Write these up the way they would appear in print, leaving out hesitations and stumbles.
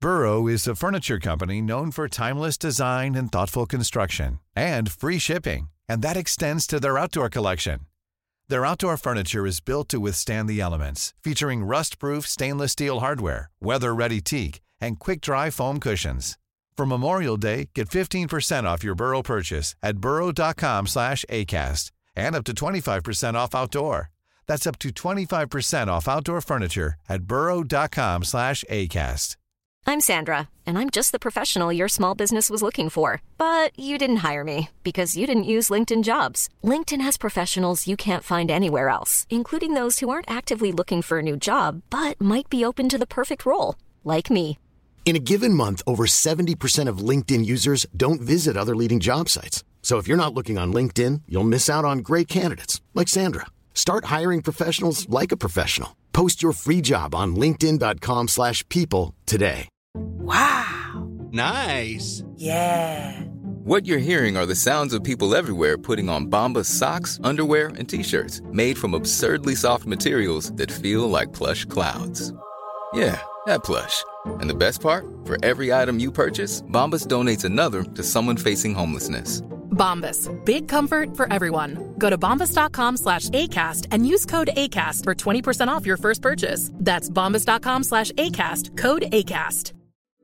Burrow is a furniture company known for timeless design and thoughtful construction, and free shipping, and that extends to their outdoor collection. Their outdoor furniture is built to withstand the elements, featuring rust-proof stainless steel hardware, weather-ready teak, and quick-dry foam cushions. For Memorial Day, get 15% off your Burrow purchase at burrow.com/acast, and up to 25% off outdoor. That's up to 25% off outdoor furniture at burrow.com/acast. I'm Sandra, and I'm just the professional your small business was looking for. But you didn't hire me because you didn't use LinkedIn Jobs. LinkedIn has professionals you can't find anywhere else, including those who aren't actively looking for a new job, but might be open to the perfect role, like me. In a given month, over 70% of LinkedIn users don't visit other leading job sites. So if you're not looking on LinkedIn, you'll miss out on great candidates like Sandra. Start hiring professionals like a professional. Post your free job on linkedin.com/people today. Wow. Nice. Yeah. What you're hearing are the sounds of people everywhere putting on Bombas socks, underwear, and T-shirts made from absurdly soft materials that feel like plush clouds. Yeah, that plush. And the best part? For every item you purchase, Bombas donates another to someone facing homelessness. Bombas. Big comfort for everyone. Go to bombas.com/ACAST and use code ACAST for 20% off your first purchase. That's bombas.com/ACAST. Code ACAST.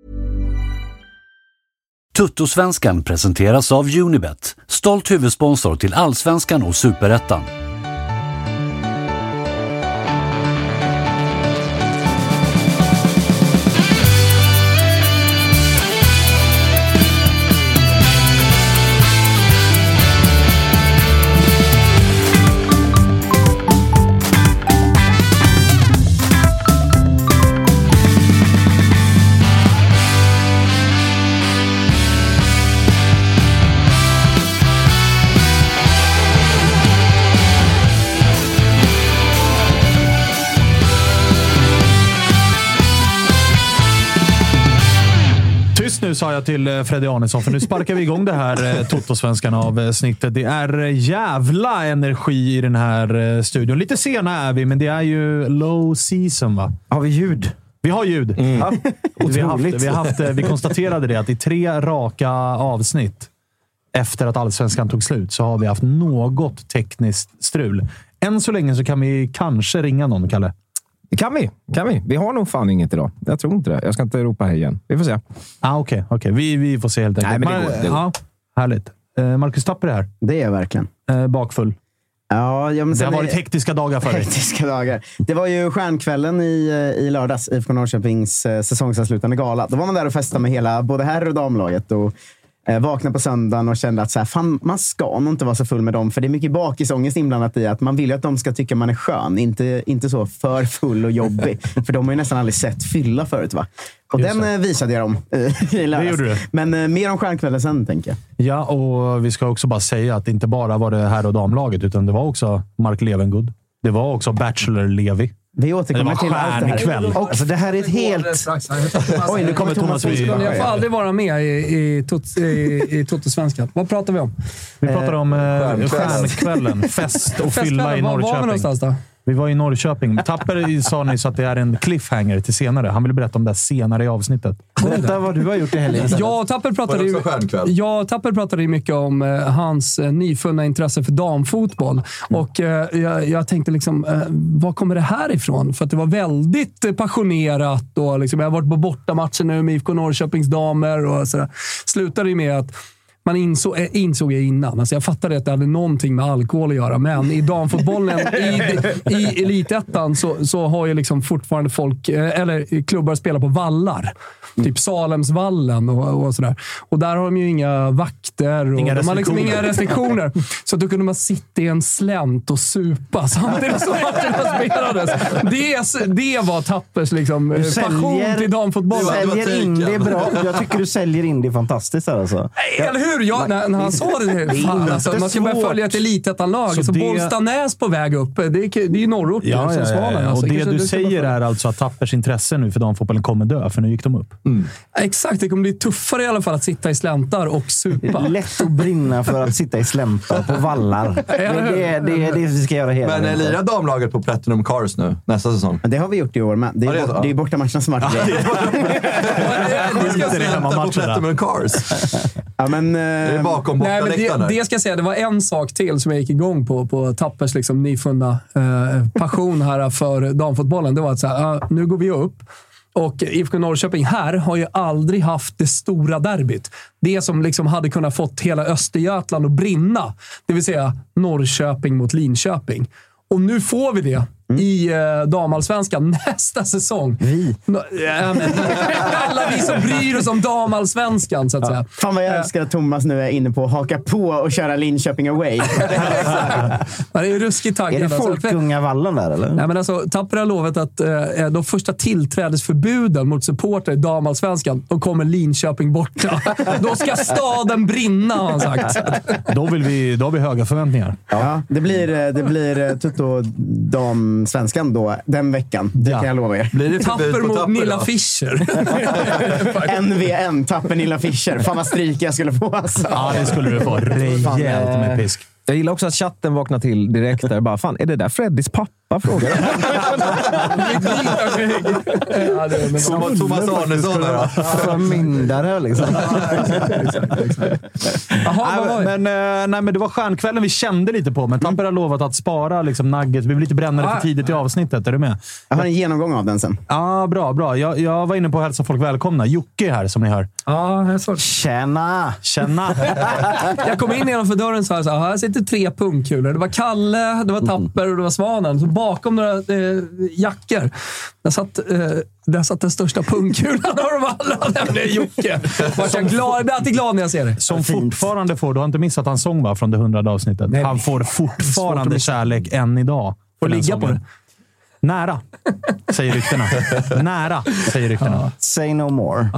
Tuttosvenskan presenteras av Unibet. Stolt huvudsponsor till Allsvenskan och Superettan. Nu sa jag till Freddy Arnesson, för nu sparkar vi igång det här Toto-svenskan av snittet. Det är jävla energi i den här studion. Lite sena är vi, men det är ju low season, va? Har vi ljud? Vi har ljud. Ja, vi konstaterade det att i 3 raka avsnitt efter att Allsvenskan tog slut så har vi haft något tekniskt strul. Än så länge så kan vi kanske ringa någon, Kalle. Kan vi? Vi har nog fan inget idag. Jag tror inte det. Jag ska inte ropa här igen. Vi får se. Okej. Vi får se helt enkelt. Nej, men det går. Ja, härligt. Marcus Tapper är här. Det är verkligen. Bakfull. Ja, men det har varit hektiska dagar för dig. Hektiska dagar. Det var ju stjärnkvällen i lördags, IFK Norrköpings säsongsavslutande gala. Då var man där och festade med hela, både herr- och damlaget, och vaknade på söndagen och kände att så här, fan, man ska nog inte vara så full med dem, för det är mycket bakisångest inblandat i att man vill att de ska tycka man är skön, inte så för full och jobbig. För de har ju nästan aldrig sett fylla förut, va? Och just den det. Visade jag dem i lördags. Det gjorde du. Men mer om stjärnkvällen sen, tänker jag. Ja, och vi ska också bara säga att det inte bara var det herr- och damlaget, utan det var också Mark Levengood. Det var också Bachelor Levi. Vi återkommer till allt det här. Kväll. Och alltså, det här är ett helt... Oj, nu kommer Thomas Wiesberg. Jag får aldrig vara med i Toto-svenskan. Vad pratar vi om? Vi pratar om stjärnkvällen. Fest och fylla i Norrköping. Var var vi någonstans då? Vi var i Norrköping. Tapper sa nyss att det är en cliffhanger till senare. Han vill berätta om det senare i avsnittet. Berätta vad du har gjort i helgen. Tapper pratade ju mycket om hans nyfunna intresse för damfotboll. Och jag tänkte liksom, var kommer det här ifrån? För att det var väldigt passionerat. Och liksom, jag har varit på bortamatcher nu med IFK Norrköpings damer. Och så slutade ju med att man insåg jag innan. Alltså jag fattade att det hade någonting med alkohol att göra. Men i damfotbollen, i elitettan så har ju liksom fortfarande folk, eller klubbar spelar på vallar. Typ Salemsvallen och sådär. Och där har de ju inga vakter. Och de har liksom inga restriktioner. Så då kunde man sitta i en slänt och supa samtidigt som matcherna spelades. Det var Tappers liksom passion till damfotbollen. Du säljer in det bra. Jag tycker du säljer in det fantastiskt här, alltså. Eller hur? När han sa det fan, alltså, man ska börja följa ett elitettanlag. Så Bollstanäs på väg upp. Det är ju norrort. Ja. Alltså. Och det du säger är alltså att Tappers intresse nu för damfotbollen kommer dö, för nu gick de upp. Exakt, det kommer bli tuffare i alla fall att sitta i släntar och supa. lätt att brinna för att sitta i slämpa på vallar. Det är det vi ska göra hela. Men lirar damlaget på Platinum Cars nu, nästa säsong? Det har vi gjort i år med. Det är bortamatcherna som varit det. På Platinum Cars. Ja, men, det är bakom bortaläktarna. Det ska jag säga, det var en sak till som jag gick igång på Tappers liksom, nyfunna passion här för damfotbollen. Det var att så här, nu går vi upp. Och IFK Norrköping här har ju aldrig haft det stora derbyt. Det som liksom hade kunnat fått hela Östergötland att brinna. Det vill säga Norrköping mot Linköping. Och nu får vi det i damallsvenskan nästa säsong. Alla vi som bryr oss om damallsvenskan, så att säga. Fan vad jag älskar att Thomas nu är inne på att haka på och köra Linköping away. Det är ju ruskigt taggad. Är det Folkungavallen där, eller? Nej, men alltså, Tapper har lovat att de första tillträdesförbuden mot supporter i damallsvenskan, då kommer Linköping borta. Då ska staden brinna, har han sagt. Då har vi höga förväntningar. Ja, det blir Tutto damsvenskan då den veckan. Det kan jag lova er. Blir det Tapper mot Nilla Fischer? NVN, Tapper Nilla Fischer. Fan vad stryk jag skulle få. Alltså. Ja, det skulle du få. Rejält med pisk. Jag gillar också att chatten vaknar till direkt där. Bara, fan, är det där Freddys pappa? Frågar Thomas Arnesson där. Förmyndare liksom. Men det var stjärnkvällen vi kände lite på. Men Tapper har lovat att spara liksom, nuggets. Vi vill lite bränna det för tidigt i avsnittet. Är du med? Jag har en genomgång av den sen. Ja, bra. Jag var inne på att hälsa folk välkomna. Jocke här, som ni hör. Ja, jag såg. Tjena! Jag kom in genom för dörren så här sitter 3 pungkulor. Det var Kalle, det var Tapper och det var Svanen. Så bakom några jackor. Där satt den största pungkulan av dem alla. Det är Jocke. Jag blir alltid glad när jag ser det. Som fortfarande får, du har inte missat hans sång från det 100:e avsnittet. Nej, han får fortfarande kärlek än idag. Får ligga på det. Nära, säger ryktena. Say no more.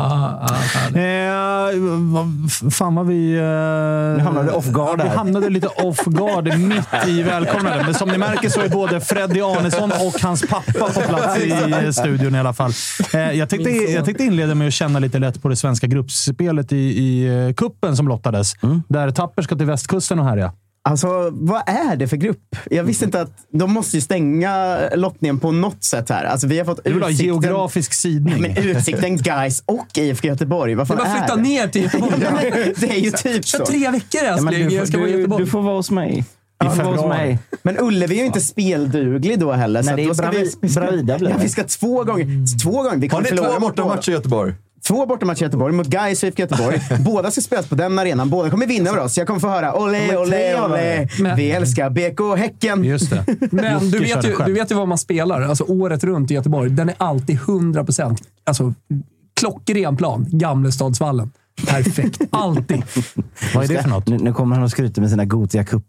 Fan vad vi... Nu hamnade off guard här. Vi hamnade lite off guard mitt i välkomnandet. Men som ni märker så är både Freddy Arnesson och hans pappa på plats i studion i alla fall. Jag tänkte inleda med att känna lite lätt på det svenska gruppspelet i kuppen som lottades. Där Tapper ska till västkusten och härja. Alltså, vad är det för grupp? Jag visste inte att de måste ju stänga lottningen på något sätt här. Alltså, vi har fått utsikten... geografisk sidning. Men utsikten Gais och IFK Göteborg. Vad fan det är bara flytta ner till Göteborg. Det är ju typ så. 3 veckor jag ska vara i Göteborg. Du får vara hos mig. Men Ullevi är ju inte spelduglig då heller. Nej, så det är Bravida. Vi ska 2 gånger. Vi har ni 2 bortamatcher i Göteborg? 2 bortamatcher i Göteborg mot Gais och IFK Göteborg. Båda ska spelas på den arenan. Båda kommer vinna över oss. Jag kommer få höra ole. Vi älskar BK Häcken. Just det. Men du vet ju vad man spelar. Alltså året runt i Göteborg. Den är alltid 100%. Alltså klockren plan. Gamlestadsvallen. Perfekt. Alltid. Vad är det för något? Nu kommer han att skryta med sina Gothia Cup.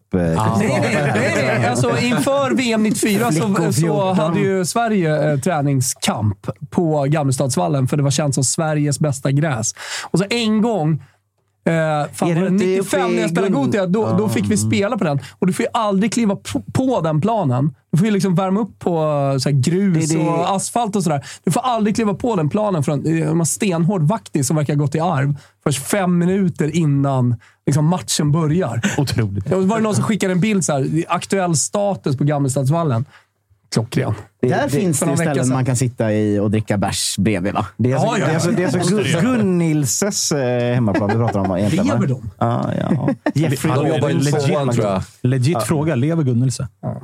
Nej. Alltså, inför VM 94 så hade ju Sverige träningskamp på Gamlestadsvallen, för det var känt som Sveriges bästa gräs. Och så en gång 95 när jag spelade Gothia, då fick vi spela på den. Och du får ju aldrig kliva på den planen. Du får ju liksom värma upp på så här, grus och asfalt och sådär. Du får aldrig kliva på den planen från en stenhård vaktig som verkar ha gått i arv. Först 5 minuter innan liksom, matchen börjar. Otroligt. Och var det någon som skickade en bild så här, aktuell status på Gamlestadsvallen. Klockren. Där finns det ställen man kan sitta i och dricka bärs bredvid, va? Det är så Gunnilses hemmaplan vi pratar om egentligen. Lever de? Ja. Jeffrey, de jobbar ju legit, tror jag. Legit fråga, lever Gunnilse?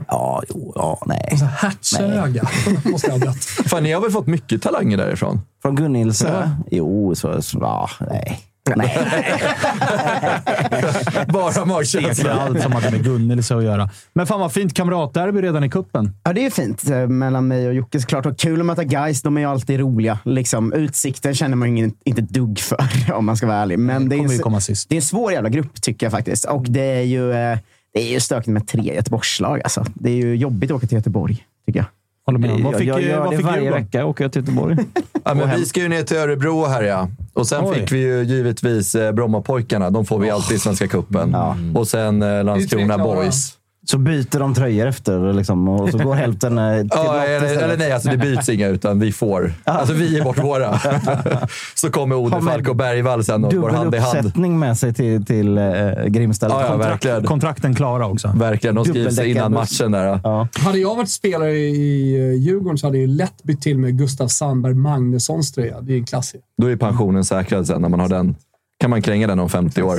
Nej. Hertsöga. Måste jag ha dött. Fan, ni har väl fått mycket talanger därifrån? Från Gunnilse? Jo, nej. Bara magkänsla. Allt som har med Gunnilse att göra. Men fan vad fint kamratderby redan i kuppen. Ja, det är fint mellan mig och Jocke såklart. Och kul att möta guys, de är ju alltid roliga. Liksom, utsikten känner man ju inte dugg för, om man ska vara ärlig. Men det är en svår jävla grupp, tycker jag faktiskt. Och det är ju stökigt med 3 Göteborgslag. Alltså. Det är ju jobbigt att åka till Göteborg, tycker jag. Håller med. Vad fick varje vecka åker jag till Göteborg. Ja, men vi ska ju ner till Örebro här, ja. Och sen fick vi ju givetvis Brommapojkarna. De får vi alltid i Svenska cupen. Och sen Landskrona Boys. Så byter de tröjor efter liksom, och så går hälften till eller nej, alltså det byts inga utan vi får. Alltså vi ger bort våra. Så kommer Ode Falk och Bergvall sen och går hand i hand. Dubbeluppsättning med sig till Grimstad. Verkligen. Kontrakten klara också. Verkligen, de skrivs innan matchen där. Ja. Hade jag varit spelare i Djurgården så hade jag lätt bytt till med Gustav Sandberg Magnussons tröja. Det är en klassiker. Då är pensionen säkrad sen när man har den. Kan man kränga den om 50 år.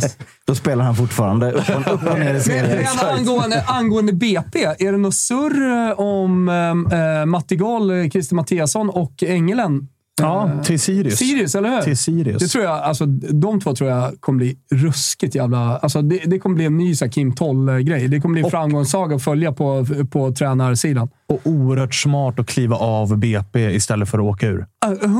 Då spelar han fortfarande upp och ner i serien. Angående BP, är det något surr om Matti Gall, Christer Mattiasson och Engelen? Ja, till Sirius. Sirius, eller hur? Till Sirius. Det tror jag, alltså, de två tror jag kommer bli ruskigt jävla... Alltså, det kommer bli en ny så här, Kim Toll-grej. Det kommer bli en framgångssaga att följa på tränarsidan. Och oerhört smart att kliva av BP istället för att åka ur.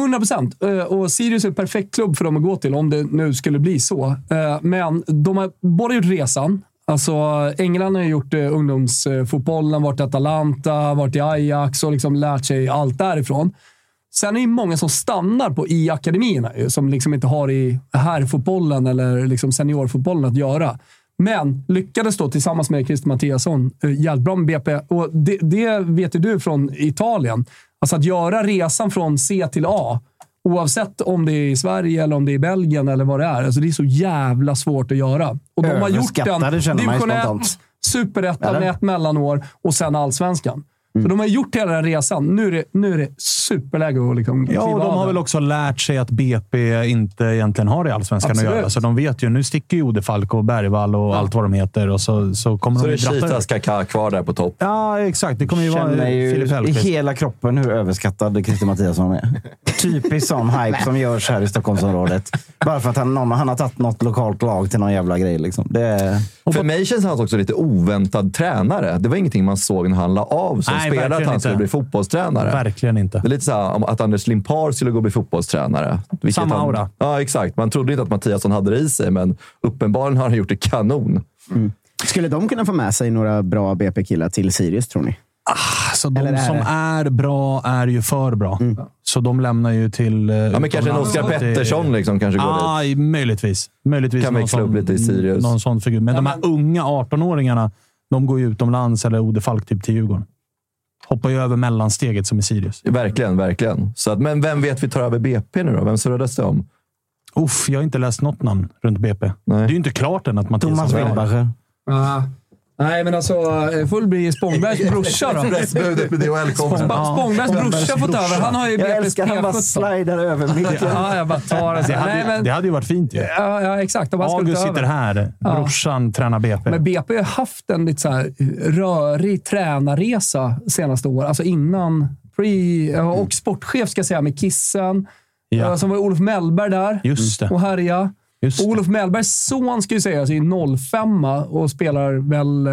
100%. Och Sirius är en perfekt klubb för dem att gå till om det nu skulle bli så. Men de har både gjort resan. Alltså, England har gjort ungdomsfotbollen, varit i Atalanta, varit i Ajax och liksom lärt sig allt därifrån. Sen är det många som stannar i akademierna som liksom inte har i herrfotbollen eller liksom seniorfotbollen att göra. Men lyckades då tillsammans med Christer Mattiasson jävligt bra med BP. Och det vet ju du från Italien. Alltså att göra resan från C till A, oavsett om det är i Sverige eller om det är i Belgien eller vad det är. Alltså det är så jävla svårt att göra. Och de har gjort den division 1, superettan med ett mellanår och sen allsvenskan. Så de har gjort hela den resan. Nu är det superläge att liksom kliva och de har väl också lärt sig att BP inte egentligen har i allsvenskan att göra. Så de vet ju, nu sticker ju Ode Falk och Bergvall och allt vad de heter. Och så kommer så de det är Kitas Kaká kvar där på topp. Ja, exakt. Det kommer ju vara Filip Hellqvist. I hela kroppen hur överskattad Christer Mattiasson är. Typiskt sån hype som görs här i Stockholmsområdet. Bara för att han har tagit något lokalt lag till någon jävla grej. Liksom. För mig känns han också lite oväntad tränare. Det var ingenting man såg när han la av som spelare att han skulle bli fotbollstränare. Verkligen inte. Det är lite så här att Anders Limpar skulle gå och bli fotbollstränare. Samma aura. Ja, exakt. Man trodde inte att Mattiasson hade det i sig, men uppenbarligen har han gjort det kanon. Skulle de kunna få med sig några bra BP-killar till Sirius, tror ni? Så de som är bra är ju för bra. Så de lämnar ju till... Ja, men kanske en Oskar Pettersson liksom kanske går dit. Möjligtvis. Kan växla upp lite i Sirius. Någon sån figur. Men de här unga 18-åringarna, de går ju utomlands eller Ode Falk typ till Djurgården. Hoppar ju över mellansteget som i Sirius. Verkligen, verkligen. Så att, men vem vet vi tar över BP nu då? Vem surrades det om? Jag har inte läst något namn runt BP. Nej. Det är ju inte klart än att Mattias... Thomas Wilbacher. Nej, men alltså, får det bli Spångbergs brorsa då? Pressbudet med DHL kommer. Spångbergs brorsa fått över. Han har ju jag älskar han bara slidar över micken. Ja, jag bara tar det. Det hade ju varit fint ju. Ja, exakt. August sitter här. Brorsan tränar BP. Men BP har haft en lite så här rörig tränarresa senaste år. Alltså innan och sportchef ska jag säga med Kissen. Ja. Som var Olof Mellberg där. Just det. Och härja. Olof Mellbergs son ska ju säga är 05 och spelar väl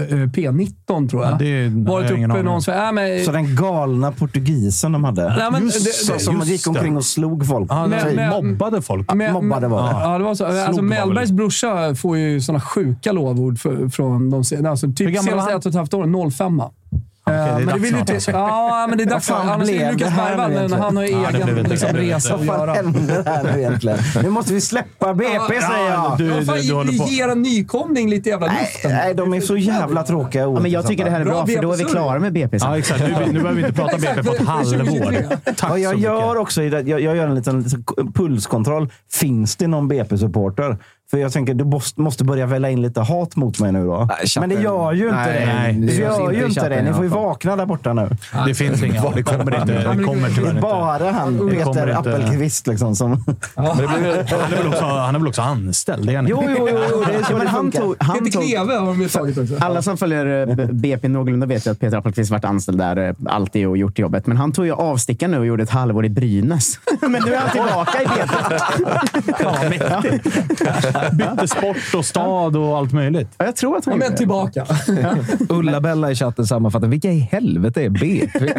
P19 tror jag. Varit uppe någon så den galna portugisen de hade. Som gick omkring och slog folk. Mobbade folk. Mobbade var det. Ja, det var så. Alltså Mellbergs brorsa får ju såna sjuka lovord från de alltså typ senaste 1,5 år 05. Okay, men det vill inte. Ja, men det är dags för annars är Lukas Bergvall när han har egen liksom resa att göra. Vad händer här nu egentligen? Nu måste vi släppa BP, säger jag. Du ger en nykomling lite jävla luften. Nej, de är så jävla tråkiga. Ja, men jag tycker det här är bra, för då är vi klara med BP. Ja, exakt. Nu behöver vi inte prata BP på ett halvår. Tack. Jag gör också jag gör en liten pulskontroll. Finns det någon BP-supporter? För jag tänker, du måste börja välja in lite hat mot mig nu då. Men det gör ju inte det. Det gör ju inte det. Ni får ju vakna där borta nu. Det finns inga. Det kommer inte. Det kommer tyvärr inte. Bara han, Peter Appelqvist liksom. Som... Han är väl också anställd? Jo. Det är så, men han tog Kleve har de tagit också. Alla som följer BP någorlunda vet ju att Peter Appelqvist varit anställd där alltid och gjort jobbet. Men han tog ju avstickan nu och gjorde ett halvår i Brynäs. Men nu är han tillbaka i BP. Ja, mäktigt. Bytte sport och stad och allt möjligt. Ja, jag tror att han är tillbaka. Ulla-Bella i chatten sammanfattar. Vilka i helvete är BP?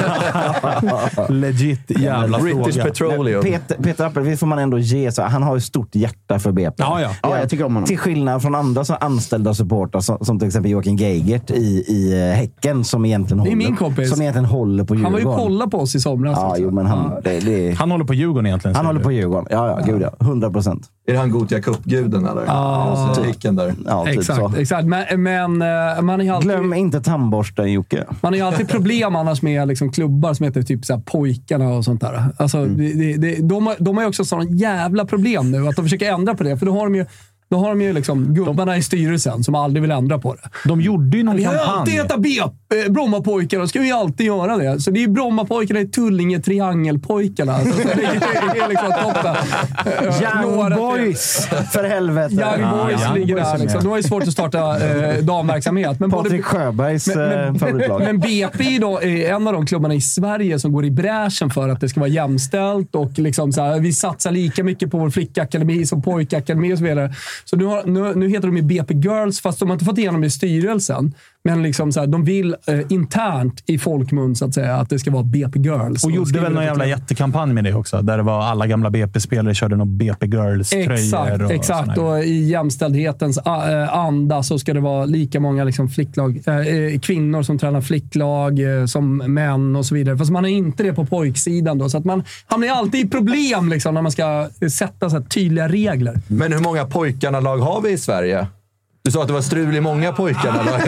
Legit jävla British fråga. Petroleum. Peter Appelqvist får man ändå ge så. Han har ju stort hjärta för BP. Ja, jag tycker om honom. Till skillnad från andra så anställda supportrar som till exempel Joakim Geigert i Häcken som egentligen det är min kompis. Som egentligen håller på Djurgården. Han var ju kolla på oss i somras. Ja, jo, men han håller på Djurgården egentligen. Han håller på Djurgården. Ja, gud ja. 100%. Är det han Gothia Cup-guden eller? Ja, där. Ja, typ exakt. Men man är alltid... Glöm inte tandborsten, Jocke. Man har ju alltid problem annars med liksom klubbar som heter typ så här pojkarna och sånt där. Alltså, de har ju också sådana jävla problem nu att de försöker ändra på det. För då har de ju liksom gubbarna i styrelsen som aldrig vill ändra på det. De gjorde ju någon kampanj. Vi har alltid hetat Brommapojkarna, ska vi alltid göra det. Så det är Brommapojkarna i Tullinge triangelpojkarna. Så det är liksom toppen. Young Boys, för helvete. Young Boys ligger där. Liksom. Det var ju svårt att starta damverksamhet. Men Patrik Sjöbergs favoritlag. Men BP då är en av de klubbarna i Sverige som går i bräschen för att det ska vara jämställt och liksom så här, vi satsar lika mycket på vår flickakademi som pojkakademi och så vidare. Så nu heter de ju BP Girls, fast de har inte fått igenom det i styrelsen. Men liksom så här, de vill internt i folkmun så att säga att det ska vara BP Girls. Och gjorde väl någon jävla jättekampanj med det också. Där det var alla gamla BP-spelare körde någon BP Girls-tröjor. Exakt. Och i jämställdhetens anda så ska det vara lika många liksom flicklag, kvinnor som tränar flicklag som män och så vidare. Fast man är inte det på pojksidan då. Så att man hamnar alltid i problem liksom, när man ska sätta så här tydliga regler. Men hur många pojkarna-lag har vi i Sverige? Du sa att det var strul i många pojkarna. Jag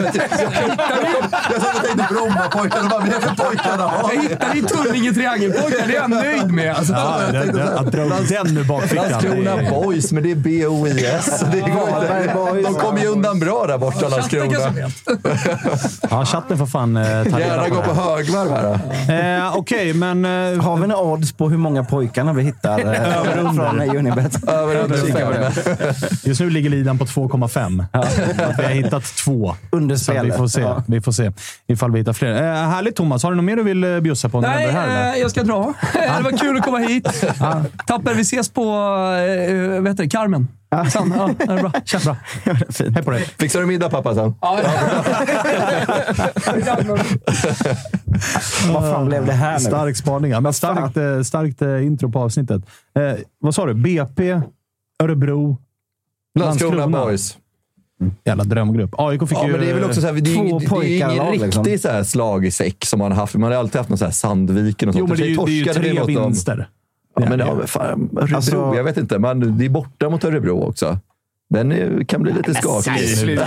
tänkte Brommapojkarna. Vad blir det för pojkarna? Jag hittade i Tullinge triangelpojkar. Det är jag nöjd med. Alltså, att dra den nu bak fickan. Landskrona Boys, men det är BOIS. De kommer ju undan bra där borta, Landskrona. Ja, chatten får fan ta gärna gå på högvarv här. Okej, men... har vi en odds på hur många pojkarna vi hittar från Unibet? Över 5. Just nu ligger lidan på 2,5. Vi har hittat 2. Underspelet. Vi får se ifall vi hittar fler. Härligt, Thomas. Har du något mer du vill bjussa på? Nej, här, jag ska dra. Det var kul att komma hit. Tapper, vi ses på Carmen. Sen, det är bra. Känns bra. Hej på dig. Fixar du middag, pappa, sen? Vad fan blev det här nu? Stark spaning. Men starkt intro på avsnittet. Vad sa du? BP, Örebro, Landskrona Boys. Jävla drömgrupp. AIK fick ju... men det är väl också så här, det är ingen liksom. riktig så här slag i säck som man har haft. Man har alltid haft någon så här Sandviken och sånt. Jo, men det är ju 3 vinster. Ja, men fan, Örebro, alltså, jag vet inte. Men det är borta mot Örebro också. Den kan bli lite skakig. Sluta.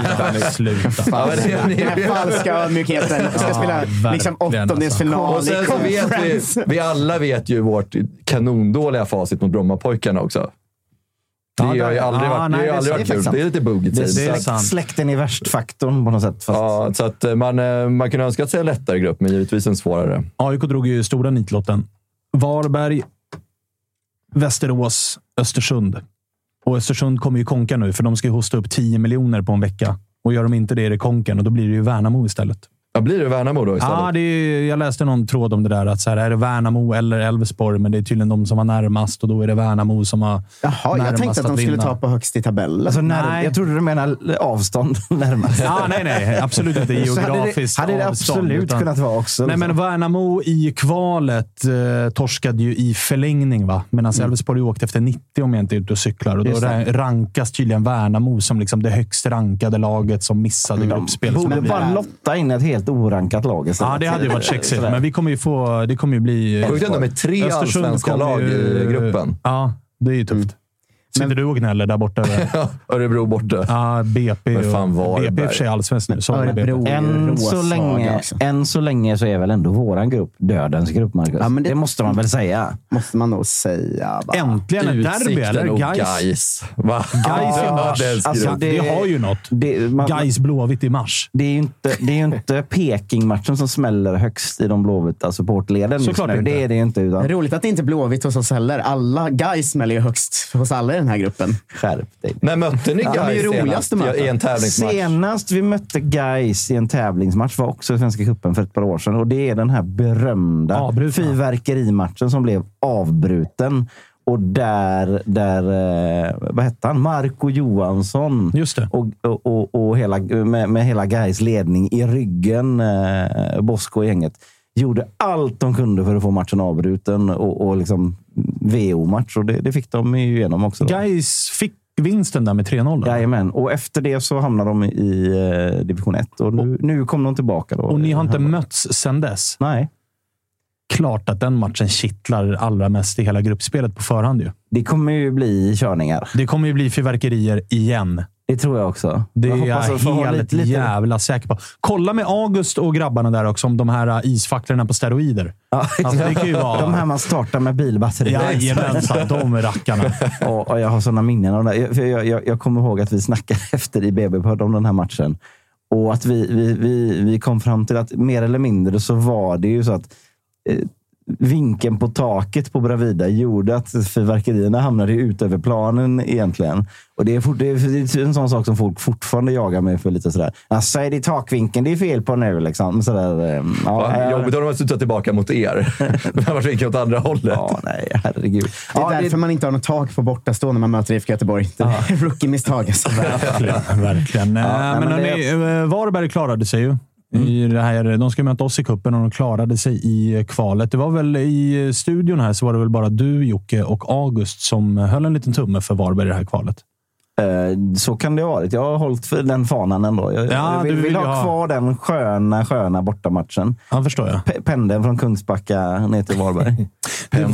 Falska ödmjukheten. Vi ska spela liksom 8-delsfinal. Och sen så vet vi alla vet ju vårt kanondåliga facit mot Brommapojkarna också. Det har ju aldrig varit kul. Det är lite buggigt. Det är släkten i värst-faktorn på något sätt. Fast... Ja, så att man kan önska sig en lättare grupp, men givetvis en svårare. AIK drog ju stora nitlotten. Varberg, Västerås, Östersund. Och Östersund kommer ju konka nu, för de ska ju hosta upp 10 miljoner på en vecka. Och gör de inte det är det konken, och då blir det ju Värnamo istället. Ja, blir det Värnamo då istället? Ja, jag läste någon tråd om det där. Att så här, är det Värnamo eller Elfsborg? Men det är tydligen de som var närmast. Och då är det Värnamo som har närmast. Jag tänkte att de skulle ta på högst i tabellen. Alltså, jag trodde du menar avstånd närmast. Ja, nej. Absolut inte geografiskt hade det avstånd, absolut kunnat vara också. Nej, men Värnamo i kvalet torskade ju i förlängning, va? Medan Elfsborg åkte efter 90 om jag inte är ute och cyklar. Och då rankas tydligen Värnamo som liksom det högst rankade laget som missade gruppspel. Borde bara lotta in ett helt orankat lag. Ja, det hade ju varit sexigt. Men vi kommer ju få... Det kommer ju bli... Sjukt ändå med 3 allsvenska lag i gruppen. Ja, det är ju tufft. Sitter du och gnäller där borta? Örebro borta. Ja, BP. BP i och för sig allsvensk nu. Än så länge så är väl ändå våran grupp dödens grupp, Marcus. Ja, men det måste man väl säga. Måste man nog säga. Bara. Äntligen ett derby, eller? Gais. Gais i mars. Alltså, det har ju något. Gais Blåvitt i mars. Det är ju inte Peking-matchen som smäller högst i de blåvita supportleden. Såklart inte. Det är det inte. Utan... Det är roligt att det inte är Blåvitt hos oss heller. Alla Gais smäller ju högst hos alla i den här gruppen. Skärp dig. När mötte ni Gais i en tävlingsmatch? Senast vi mötte Gais i en tävlingsmatch var också i Svenska cupen för ett par år sedan. Och det är den här berömda fyrverkerimatchen som blev avbruten. Och där vad hette han? Marco Johansson. Just det. Och med hela Gais ledning i ryggen, Bosko och gänget, gjorde allt de kunde för att få matchen avbruten och liksom VO-match. Och det fick de ju igenom också. Gais fick vinsten där med 3-0. Jajamän. Och efter det så hamnade de i division 1. Och nu kom de tillbaka då. Och ni har inte mötts sedan dess? Nej. klart att den matchen kittlar allra mest i hela gruppspelet på förhand ju. Det kommer ju bli körningar. Det kommer ju bli fyrverkerier igen. Det tror jag också. Det är jag helt lite jävla säker på. Kolla med August och grabbarna där också om de här isfacklorna på steroider. Ja, alltså, det kan ju vara... De här man startar med bilbatteri. Jajamensan, de är rackarna. Och jag har sådana minnen av det. Jag kommer ihåg att vi snackade efter i BB-podd om den här matchen. Och att vi kom fram till att mer eller mindre så var det ju så att vinkeln på taket på Bravida gjorde att fyrverkerierna hamnade ut över planen egentligen. Och det är en sån sak som folk fortfarande jagar mig för lite sådär. Alltså är det takvinkeln det är fel på nu liksom. Sådär, jobbigt om de har suttit tillbaka mot er. De har varit vinkeln åt andra hållet. Ja, nej, herregud. Det är därför man inte har något tak på bortastå när man möter IFK Göteborg. Det är rookie-misstag. Alltså. Verkligen. Men Varberg klarade sig ju. I det här, de ska möta oss i kuppen och de klarade sig i kvalet. Det var väl i studion här så var det väl bara du, Jocke och August som höll en liten tumme för Varberg i det här kvalet. Så kan det ha varit. Jag har hållit för den fanan ändå. Jag vill ha kvar den sköna bortamatchen. Ja, förstår jag. Pendeln från Kungsbacka ner till Varberg. Det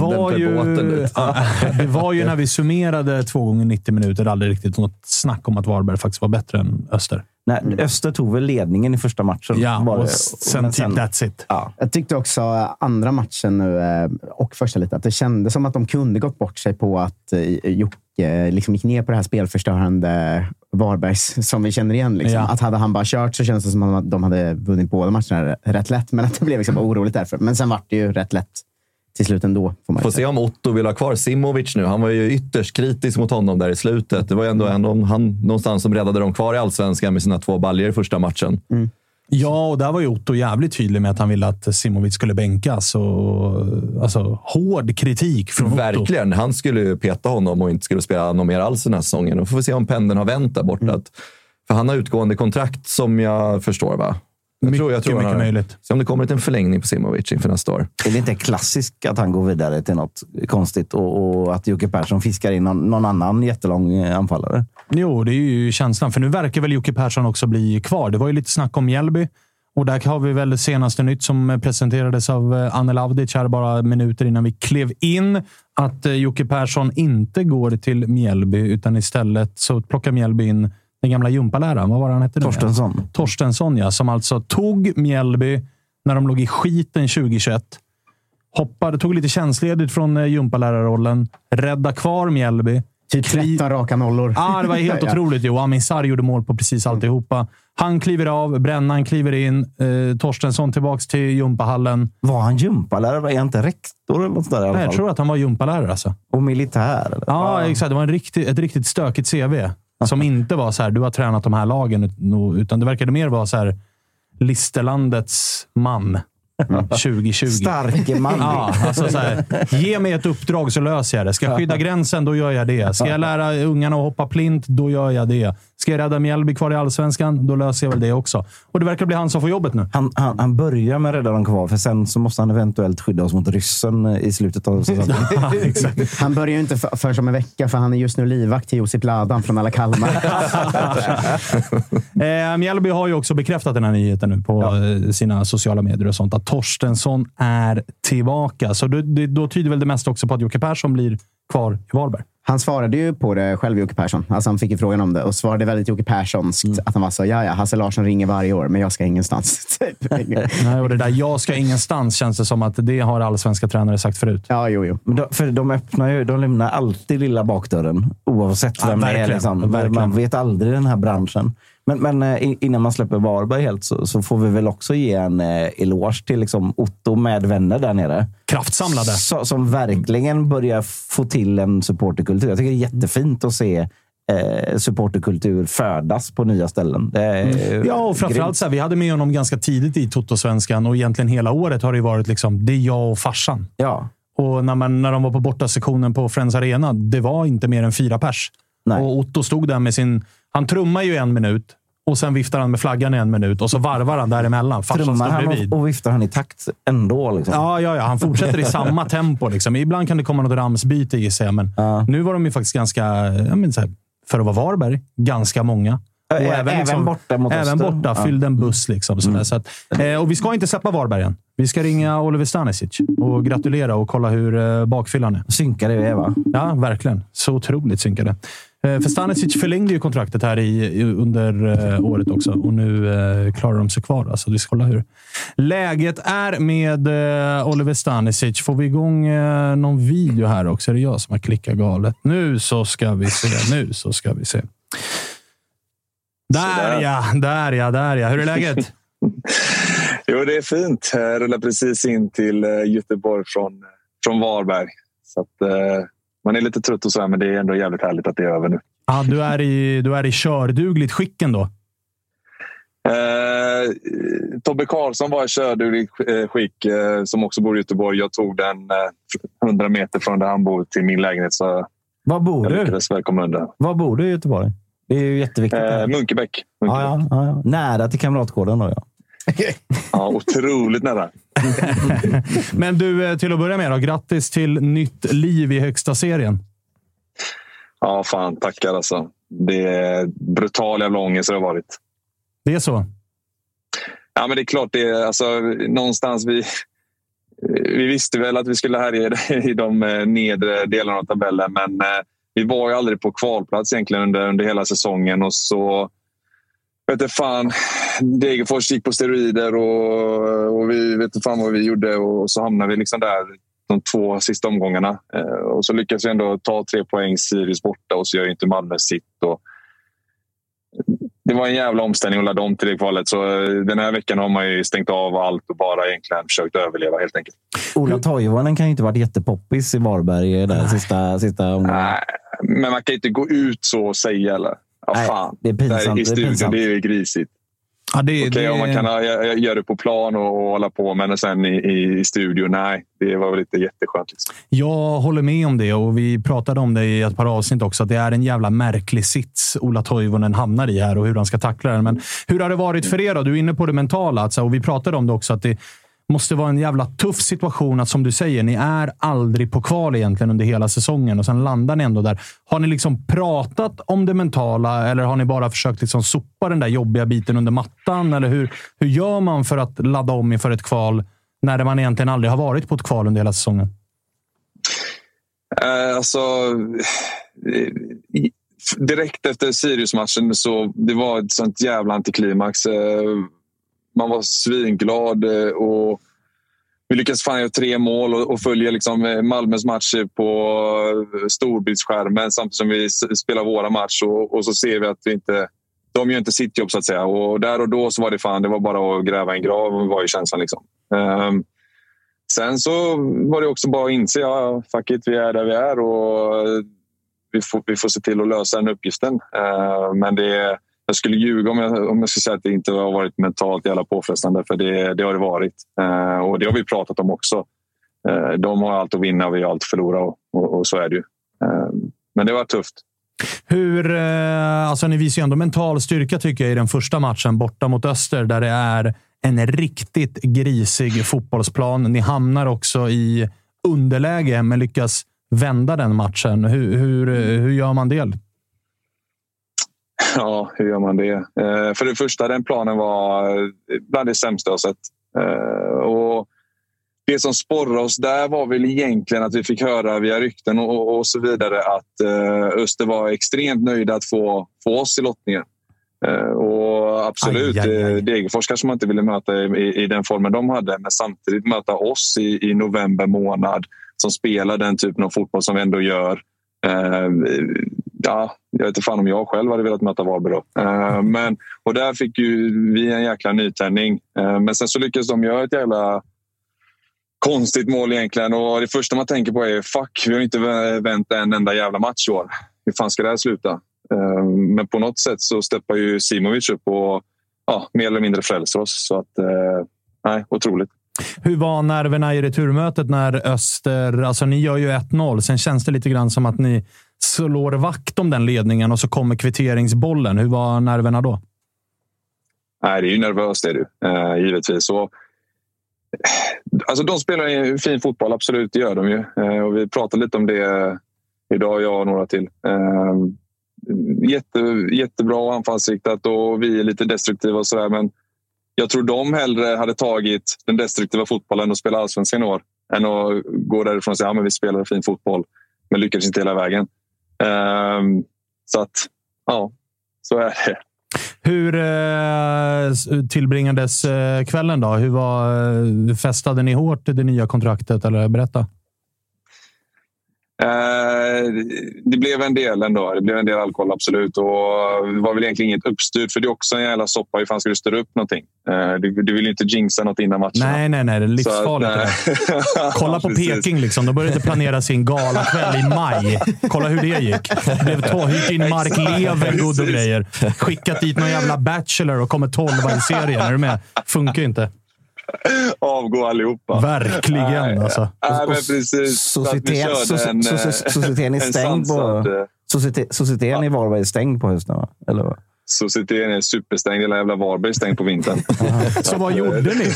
var ju när vi summerade 2 gånger 90 minuter aldrig riktigt något snack om att Varberg faktiskt var bättre än Öster. Nej, Öster tog väl ledningen i första matchen. Ja, och sen that's it. Ja. Jag tyckte också andra matchen nu och första lite att det kändes som att de kunde gått bort sig på att Jocke liksom gick ner på det här spelförstörande Varbergs som vi känner igen. Liksom. Ja. Att hade han bara kört så kändes det som att de hade vunnit båda matcherna rätt lätt. Men att det blev liksom oroligt därför. Men sen var det ju rätt lätt till slut ändå. Får se om Otto vill ha kvar Simovic nu. Han var ju ytterst kritisk mot honom där i slutet. Det var ju ändå han någonstans som räddade dem kvar i Allsvenskan med sina 2 baljor i första matchen. Mm. Ja, och där var ju Otto jävligt tydlig med att han ville att Simovic skulle bänkas. Och, alltså, hård kritik från Otto. Verkligen. Han skulle ju peta honom och inte skulle spela någon mer alls den här säsongen. Och får vi se om pendeln har vänt där borta. För han har utgående kontrakt som jag förstår, va? Jag tror mycket möjligt. Så om det kommer en förlängning på Simovic inför nästa år. Är det inte klassiskt att han går vidare till något konstigt och att Jocke Persson fiskar in någon annan jättelång anfallare? Jo, det är ju känslan. För nu verkar väl Jocke Persson också bli kvar. Det var ju lite snack om Mjällby. Och där har vi väl det senaste nytt som presenterades av Anel Avdic här bara minuter innan vi klev in. Att Jocke Persson inte går till Mjällby utan istället så plockar Mjällby in den gamla jumpaläraren, vad var han hette? Torstensson. Torstensson, ja. Som alltså tog Mjällby när de låg i skiten 2021. Tog lite känsledigt från jumpalärarrollen. Rädda kvar Mjällby. Typ 13 raka nollor. Ja, det var helt otroligt. Jo. Amin Sarr gjorde mål på precis alltihopa. Han kliver av, Brännan kliver in. Torstensson tillbaks till jumpahallen. Var han jumpalärare? Var han inte rektor eller något där i alla fall? Jag tror att han var jumpalärare alltså. Och militär? Eller? Ja, exakt. Det var ett riktigt stökigt CV. Som inte var så här, du har tränat de här lagen, utan det verkade mer vara så här Listerlandets man 2020. Starke man. Ja, alltså så här, ge mig ett uppdrag så löser jag det. Ska jag skydda gränsen, då gör jag det. Ska jag lära ungarna att hoppa plint, då gör jag det. Ska jag rädda Mjällby kvar i Allsvenskan, då löser jag väl det också. Och det verkar bli han som får jobbet nu. Han börjar med att rädda dem kvar, för sen så måste han eventuellt skydda oss mot ryssen i slutet av säsongen. Ja, exakt. Han börjar ju inte för som en vecka, för han är just nu livvakt till Josip Ladan från alla Kalmar. Mjällby har ju också bekräftat den här nyheten nu på sina sociala medier och sånt, att Torstensson är tillbaka. Så då tyder väl det mesta också på att Jocke Persson blir kvar i Varberg. Han svarade ju på det själv, Jocke Persson. Alltså han fick ju frågan om det och svarade väldigt Jocke Perssonskt. Att han var så, Hasse Larsson ringer varje år, men jag ska ingenstans. Nej, och det där jag ska ingenstans känns det som att det har allsvenska tränare sagt förut. Ja, jo. Men för de lämnar alltid lilla bakdörren, oavsett vem det är. Liksom. Man vet aldrig den här branschen. Men innan man släpper Varberg helt så får vi väl också ge en eloge till liksom Otto med vänner där nere. Kraftsamlade. Som verkligen börjar få till en supporterkultur. Jag tycker det är jättefint att se supporterkultur födas på nya ställen. Ja, och framförallt så här, vi hade med honom ganska tidigt i Toto-svenskan och egentligen hela året har det varit liksom, det är jag och farsan. Ja. Och när de var på bortasektionen på Friends Arena, det var inte mer än 4 pers. Nej. Och Otto stod där med han trummar ju 1 minut och sen viftar han med flaggan i 1 minut och så varvar han däremellan. Trummar han och viftar han i takt ändå? Liksom. Ja, han fortsätter i samma tempo. Liksom. Ibland kan det komma något ramsbyte i sig, men nu var de ju faktiskt ganska, för att vara Varberg, ganska många. Och även borta mot Öster. Även borta, fyllde en buss. Liksom, så att, och vi ska inte släppa Varberg än. Vi ska ringa Oliver Stanisic och gratulera och kolla hur bakfyllan är. Synkade det, va? Ja, verkligen. Så otroligt synkade. För Stanisic förlängde ju kontraktet här under året också. Och nu klarar de sig kvar. Alltså, vi ska kolla hur läget är med Oliver Stanisic. Får vi igång någon video här också? Är det jag som har klickat galet? Nu så ska vi se. Där ja. Hur är läget? Jo, det är fint. Jag rullar precis in till Göteborg från Varberg. Så att, man är lite trött och så här, men det är ändå jävligt härligt att det är över nu. Ja, du är i kördugligt skick ändå. Tobbe Karlsson var i kördugligt skick som också bor i Göteborg. Jag tog den 100 meter från där han bor till min lägenhet. Så var bor du? Välkommen undan. Var bor du i Göteborg? Det är ju jätteviktigt. Munkebäck. Ja. Nära till Kamratgården då, ja. Ja, otroligt nära. Men du, till att börja med då, grattis till nytt liv i högsta serien. Ja, fan, tackar alltså. Det är brutal jävla ångest det har varit. Det är så? Ja, men det är klart, det är alltså någonstans vi visste väl att vi skulle härja i de nedre delarna av tabellen, men vi var ju aldrig på kvalplats egentligen under hela säsongen, och så vet inte fan, Degerfors gick på steroider och vi vet inte fan vad vi gjorde, och så hamnade vi liksom där de 2 sista omgångarna, och så lyckas vi ändå ta 3 poäng Sirius borta, och så gör ju inte Malmö sitt, och det var en jävla omställning att ladda om till det kvalet, så den här veckan har man ju stängt av allt och bara egentligen försökt överleva helt enkelt. Ola Toivonen kan ju inte varit jättepoppis i Varberg där sista omgången. Nej, men man kan inte gå ut så och säga, eller? Ja, nej, fan. Det är pinsamt. I studion, det är grisigt. Ja, Okej, om man kan göra det på plan och hålla på, men sen i studion, nej, det var väl lite jätteskönt. Liksom. Jag håller med om det, och vi pratade om det i ett par avsnitt också, att det är en jävla märklig sits Ola Toivonen hamnar i här och hur han ska tackla den. Men hur har det varit för er då? Du är inne på det mentala, alltså, och vi pratade om det också, att det måste vara en jävla tuff situation att, som du säger, ni är aldrig på kval egentligen under hela säsongen, och sen landar ni ändå där. Har ni liksom pratat om det mentala, eller har ni bara försökt liksom sopa den där jobbiga biten under mattan? Eller hur gör man för att ladda om inför ett kval när man egentligen aldrig har varit på ett kval under hela säsongen? Alltså, direkt efter Sirius-matchen så det var ett sånt jävla antiklimax. Man var svinglad, och vi lyckades fan göra 3 mål och följa liksom Malmös matcher på storbildsskärmen samtidigt som vi spelar våra match, och så ser vi att de gör inte sitt jobb så att säga, och där och då så var det var bara att gräva en grav, och var ju känslan liksom. Sen så var det också bara att inse, ja, fuck it, vi är där vi är, och vi får se till att lösa den uppgiften. Men jag skulle ljuga om jag skulle säga att det inte har varit mentalt jävla påfrestande, för det har det varit. Och det har vi pratat om också. De har allt att vinna och vi har allt att förlora, och så är det ju. Men det var tufft. Alltså ni visar ju ändå mental styrka tycker jag i den första matchen borta mot Öster, där det är en riktigt grisig fotbollsplan. Ni hamnar också i underläge men lyckas vända den matchen. Hur gör man det? Ja, hur gör man det? För det första, den planen var bland det sämsta jag sett. Och det som sporrade oss där var väl egentligen att vi fick höra via rykten och så vidare att Öster var extremt nöjda att få oss i lottningen. Och absolut, Degerfors kanske man inte ville möta i den formen de hade, men samtidigt möta oss i november månad som spelar den typen av fotboll som vi ändå gör. Ja, jag vet inte fan om jag själv hade velat möta Varberg då. Och där fick ju vi en jäkla nytändning. Men sen så lyckades de göra ett jävla konstigt mål egentligen. Och det första man tänker på är fuck, vi har inte vänt en enda jävla match i år. Hur fan ska det här sluta? Men på något sätt så steppar ju Simovic upp och mer eller mindre frälser oss. Så att, nej, otroligt. Hur var nerverna i returmötet när Öster... Alltså ni gör ju 1-0. Sen känns det lite grann som att ni slår vakt om den ledningen och så kommer kvitteringsbollen. Hur var nerverna då? Nej, det är ju nervöst, det är det. Givetvis. Så, alltså de spelar en fin fotboll, absolut, det gör de ju. Och vi pratade lite om det idag, jag och några till. Jättebra anfallsriktat och vi är lite destruktiva och sådär, men jag tror de hellre hade tagit den destruktiva fotbollen och spela allsvenskan i år än att gå därifrån och säga men vi spelar fin fotboll men lyckades inte hela vägen. Så att, ja, så är det. Hur tillbringades kvällen då? Festade ni hårt det nya kontraktet? Eller berätta. Det blev en del ändå. Det blev en del alkohol, absolut. Och det var väl egentligen inget uppstyrt. För det är också en jävla soppa. Hur fan ska du störa upp någonting? Du vill ju inte jinxa något innan matchen. Nej. Det är livsfarligt. Kolla på Peking liksom. De började planera sin galakväll i maj. Kolla hur det gick. Det blev hyrt in Mark Levengood och grejer. Skickat dit någon jävla bachelor och kommer 12 i serien. Är du med? Funkar inte. Avgå allihopa. Verkligen alltså. Men precis. Societeten är stängd på... Societeten i Varberg är stängd på hösten, va? Eller vad? Societeten är superstängd. Hela jävla Varberg är stängd på vintern. Så vad gjorde ni?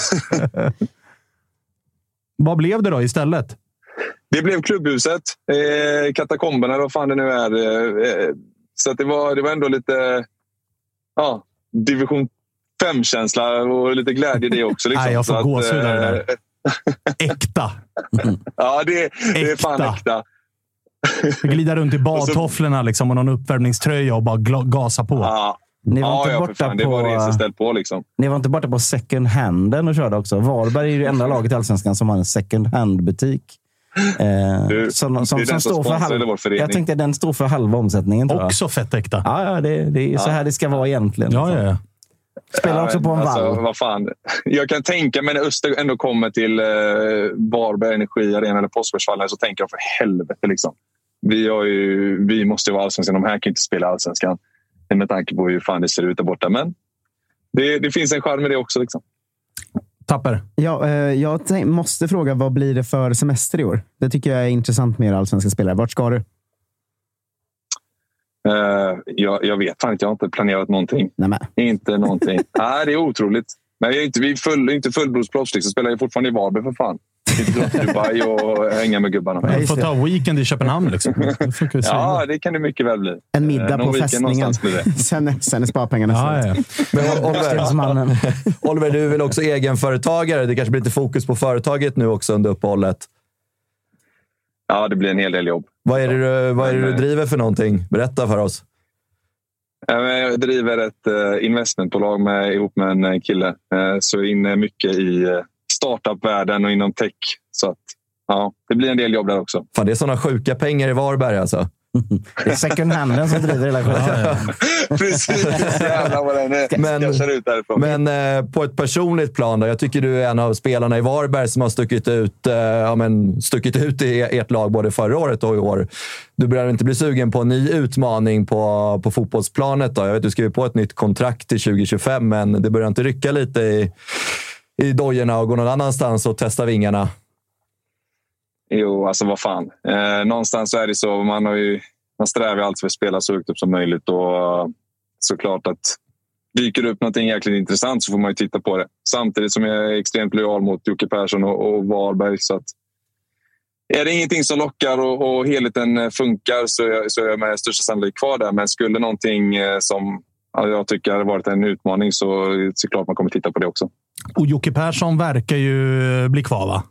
Vad blev det då istället? Det blev klubbhuset. Katakomberna, vad fan det nu är. Så att det var ändå lite... Ja, division 5-känsla och lite glädje det också. Liksom. Nej, jag får gåshud där. Äkta. Ja, det är fan äkta. Glida runt i badtofflorna liksom, och någon uppvärmningströja och bara gasa på. Ja. Ni var inte borta det var reseställt på liksom. Ni var inte borta på second handen och körde också. Varberg är ju det enda laget i Allsvenskan som har en second hand-butik. Som står för halva. Jag tänkte den står för halva omsättningen. Också fett äkta. Ja, det är så här det ska vara egentligen. Ja. Spelar också på en vall. Vad fan. Jag kan tänka mig när Öster ändå kommer till Varberg Energiarena eller Påskgårdsvallen, så tänker jag för helvete liksom. Vi måste ju vara allsvenskan. De här kan inte spela allsvenskan. Med tanke på hur fan det ser ut där borta. Men det finns en charm med det också liksom. Tapper. Ja, jag måste fråga, vad blir det för semester i år? Det tycker jag är intressant med allsvenska spelare. Vart ska du? Jag vet fan inte, jag har inte planerat någonting. Nej. Inte någonting. Nej, det är otroligt. Men vi är inte fullblodsproffs liksom. Spelar ju fortfarande i Varberg för fan. Inte till Dubai och hänga med gubbarna. Du får ta weekend i Köpenhamn liksom. Ja, det kan det mycket väl bli. En middag på fästningen. Sen är sparpengarna. Ja. Men Oliver, du är väl också egenföretagare? Det kanske blir lite fokus på företaget nu också under uppehållet. Ja, det blir en hel del jobb. Vad är det du driver för någonting? Berätta för oss. Jag driver ett investmentbolag ihop med en kille. Så jag är inne mycket i startup-världen och inom tech. Så att, ja, det blir en del jobb där också. Fan, det är sådana sjuka pengar i Varberg alltså. Det är second handen som driver hela skiten. Precis, jävla vad den är. Men på ett personligt plan då, jag tycker du är en av spelarna i Varberg som har stuckit ut i ert lag både förra året och i år. Du börjar inte bli sugen på en ny utmaning på fotbollsplanet då? Jag vet, du skriver på ett nytt kontrakt till 2025, men det börjar inte rycka lite i dojorna och gå någon annanstans och testa vingarna? Jo, alltså vad fan. Någonstans så är det så. Man strävar alltid för att spela så högt upp som möjligt. Och såklart att dyker det upp någonting jäkligt intressant så får man ju titta på det. Samtidigt som jag är extremt lojal mot Jocke Persson och Varberg. Så att är det ingenting som lockar och helheten funkar så är jag med största sannolikhet kvar där. Men skulle någonting som jag tycker hade varit en utmaning så klart man kommer titta på det också. Och Jocke Persson verkar ju bli kvar, va?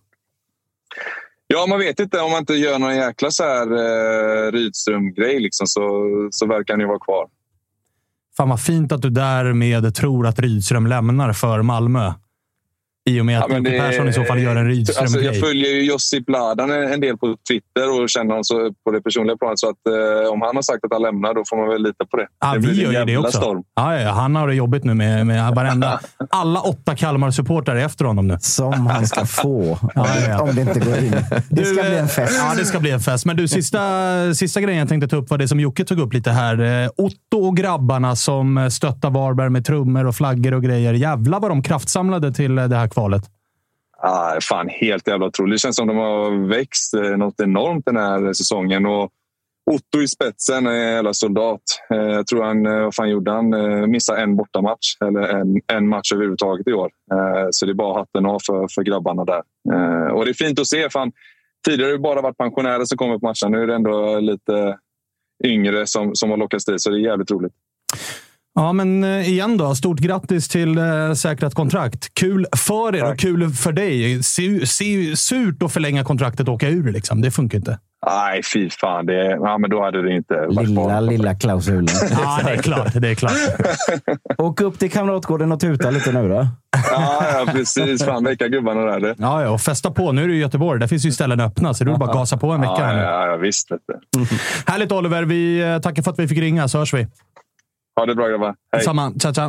Ja, man vet inte. Om man inte gör någon jäkla så här Rydström-grej liksom, så verkar han ju vara kvar. Fan vad fint att du därmed tror att Rydström lämnar för Malmö. I och med att Jocke Persson i så fall gör en Rydström-grej. Jag följer ju Josip Ladan en del på Twitter och känner honom så på det personliga planet. Så att om han har sagt att han lämnar, då får man väl lita på det. Ja, vi gör ju det också. Storm. Ja, han har det jobbigt nu med varenda... Alla 8 Kalmar-supportare efter honom nu. Som han ska få. Om det inte går in. Det ska bli en fest. Ja, det ska bli en fest. Men du, sista grejen jag tänkte ta upp var det som Jocke tog upp lite här. Otto och grabbarna som stöttar Varberg med trummor och flaggor och grejer. Jävlar vad de kraftsamlade till det här kvalet. Fan, helt jävla otroligt. Det känns som de har växt något enormt den här säsongen. Och Otto i spetsen är en jävla soldat. Jag tror vad fan gjorde han? Missade en bortamatch. Eller en match överhuvudtaget i år. Så det är bara hatten av för grabbarna där. Och det är fint att se. Fan, tidigare har det bara varit pensionärer som kommer på matchen. Nu är det ändå lite yngre som har lockats dit. Så det är jävligt roligt. Ja, men igen då. Stort grattis till säkrat kontrakt. Kul för er och kul för dig. Surt att förlänga kontraktet och åka ur liksom. Det funkar inte. Nej, fy fan. Men då hade det inte varit lilla klausulen. Ja, det är klart. Åk upp till Kamratgården och tuta lite nu då. Ja, precis. Fan, väcka gubbarna där. Ja, och festa på. Nu är du i Göteborg. Där finns ju ställen öppna, så du bara gasa på en vecka. Ja, visst. Härligt, Oliver. Vi tackar för att vi fick ringa, så hörs vi. Ha det bra, grabbar. Hej. Samma. Ciao.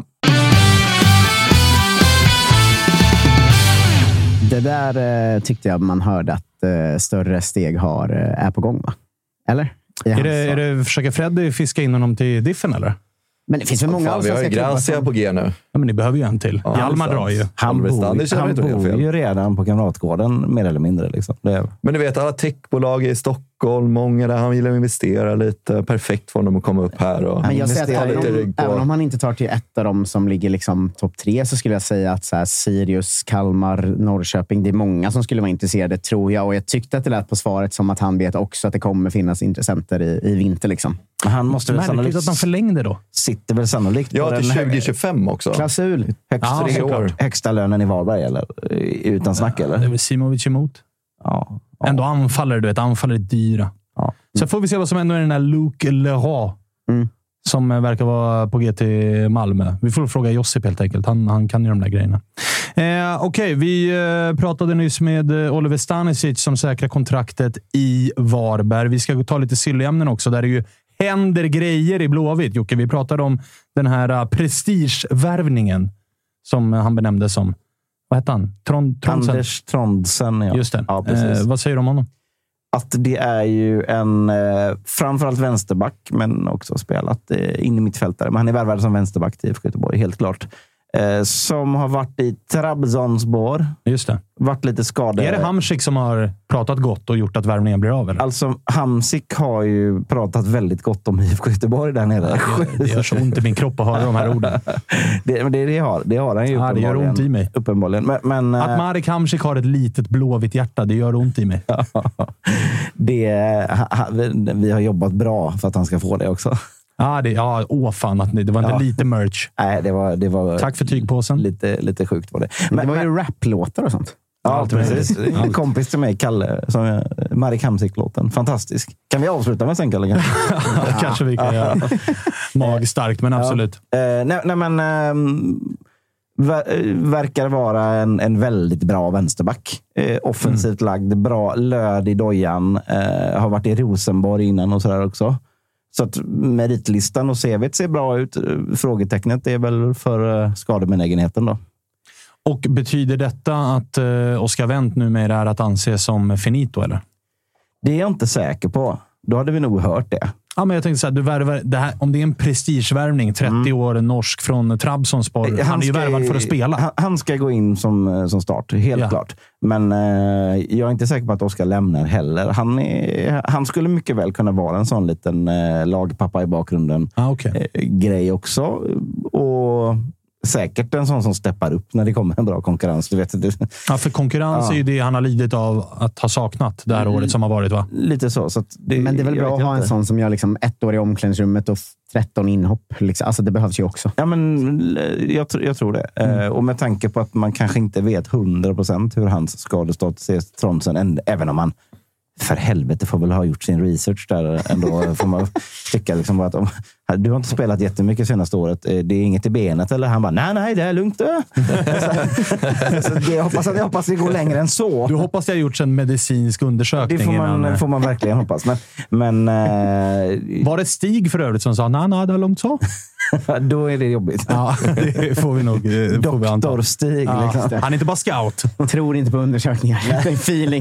Det där tyckte jag man hörde att större steg är på gång, va? Eller? Är det försöker Freddy fiska in honom till diffen, eller? Men det finns väl många vi har ju Gracia på G nu. Ja, men ni behöver ju en till. Ja, Hjalmar drar ju. Han bor ju redan på Kamratgården, mer eller mindre. Liksom. Men du vet, alla techbolag i Stockholm, många där han vill investera lite. Perfekt för honom att komma upp här. Och men jag säger att även om han inte tar till ett av dem som ligger liksom topp 3, så skulle jag säga att så här, Sirius, Kalmar, Norrköping, det är många som skulle vara intresserade, tror jag. Och jag tyckte att det lät på svaret som att han vet också att det kommer finnas intressenter i vinter. Liksom. Men han måste väl sannolikt att han förlängde då. Sitter väl sannolikt till 2025 också. Klausul. Högsta lönen i Varberg, eller? Utan snack, eller? Det är väl Simovic emot. Ja. Ändå anfallare, du vet. Anfallare är dyra. Ja. Så får vi se vad som händer med den här Luc Leroy. Som verkar vara på G till Malmö. Vi får fråga Josip helt enkelt. Han kan ju de där grejerna. Okej, vi pratade nyss med Oliver Stanisic som säkrar kontraktet i Varberg. Vi ska ta lite sillyämnen också, där det ju händer grejer i Blåvitt. Jocke, vi pratade om den här prestigevärvningen som han benämnde som... Vad heter han? Anders Trondsen, ja. Just det. Ja, precis. Vad säger du om honom? Att det är ju en framförallt vänsterback, men också spelat in i mittfältare. Men han är värvad som vänsterback till IFK Göteborg, helt klart. Som har varit i Trabzonspor. Just det. Varit lite skadad. Är det Hamsik som har pratat gott och gjort att värvningen blir av? Eller? Alltså, Hamsik har ju pratat väldigt gott om IFK Göteborg där nere. Det gör så ont i min kropp att höra de här orden. Det har han ju det gör ont i mig. Uppenbarligen. Men, att Marek Hamsik har ett litet blåvitt hjärta, det gör ont i mig. Vi har jobbat bra för att han ska få det också. Fan, att det var inte lite merch. Nej, det var tack för tygpåsen. Lite sjukt var det. Men det var ju raplåtar och sånt. Ja, precis. En kompis till mig, Kalle, som Marek Hamsik-låten. Fantastisk. Kan vi avsluta med sen, Kalle? Kanske vi kan göra. Magstarkt, men absolut. Verkar vara en väldigt bra vänsterback. Offensivt lagd, bra löd i dojan. Har varit i Rosenborg innan och sådär också. Så att meritlistan och CV:t ser bra ut. Frågetecknet är väl för skadebenägenheten då. Och betyder detta att Oscar Wendt numera är att anse som finito, eller? Det är jag inte säker på. Då hade vi nog hört det. Ja, men jag tänkte så här, du värvar det här, om det är en prestigevärvning, 30 år norsk från Trabzonspor, han är ju värvad för att spela. Han ska gå in som start, helt klart. Men jag är inte säker på att Oscar lämnar heller. Han skulle mycket väl kunna vara en sån liten lagpappa i bakgrunden grej också. Och säkert en sån som steppar upp när det kommer en bra konkurrens. Du vet, ja, för konkurrens är ju det han har lidit av att ha saknat det här året som har varit, va? Lite så. Men det är väl bra att ha en sån som gör liksom 1 år i omklädningsrummet och 13 inhopp. Liksom. Alltså det behövs ju också. Ja, men jag tror det. Och med tanke på att man kanske inte vet 100% hur hans skadestatus är, Trondsen, även om man för helvete får väl ha gjort sin research där ändå, får man tycka liksom att du har inte spelat jättemycket senaste året. Det är inget i benet, eller? Han bara, nej, det är lugnt. Så jag hoppas det går längre än så. Du hoppas det har gjorts en medicinsk undersökning? Det får man verkligen hoppas. Men var det Stig för övrigt som sa, nej, det är långt så? Då är det jobbigt. Ja, det får vi nog. Doktor Stig. Ja, liksom. Han är inte bara scout. Tror inte på undersökningar. Det är feeling.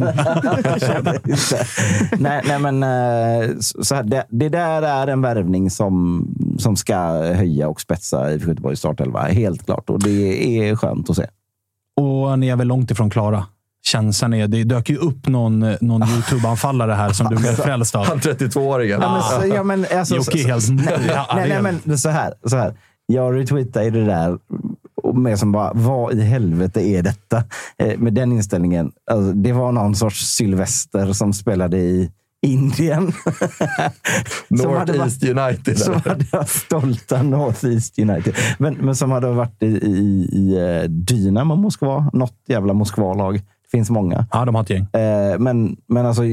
nej, men så här, det där är en värvning som ska höja och spetsa i Göteborgs startelva. Helt klart. Och det är skönt att se. Och ni är väl långt ifrån klara. Känslan är, det dök ju upp någon YouTube-anfallare här som du blev frälst av. Han 32-åringen. Men så här. Jag retweetade det där med som bara, vad i helvete är detta? Med den inställningen. Alltså, det var någon sorts Sylvester som spelade i Indien. North East United. Som hade varit stolta North East United. Men som hade varit i Dynamo Moskva. Något jävla Moskva-lag. Det finns många. Ja, de har ett gäng. Men alltså...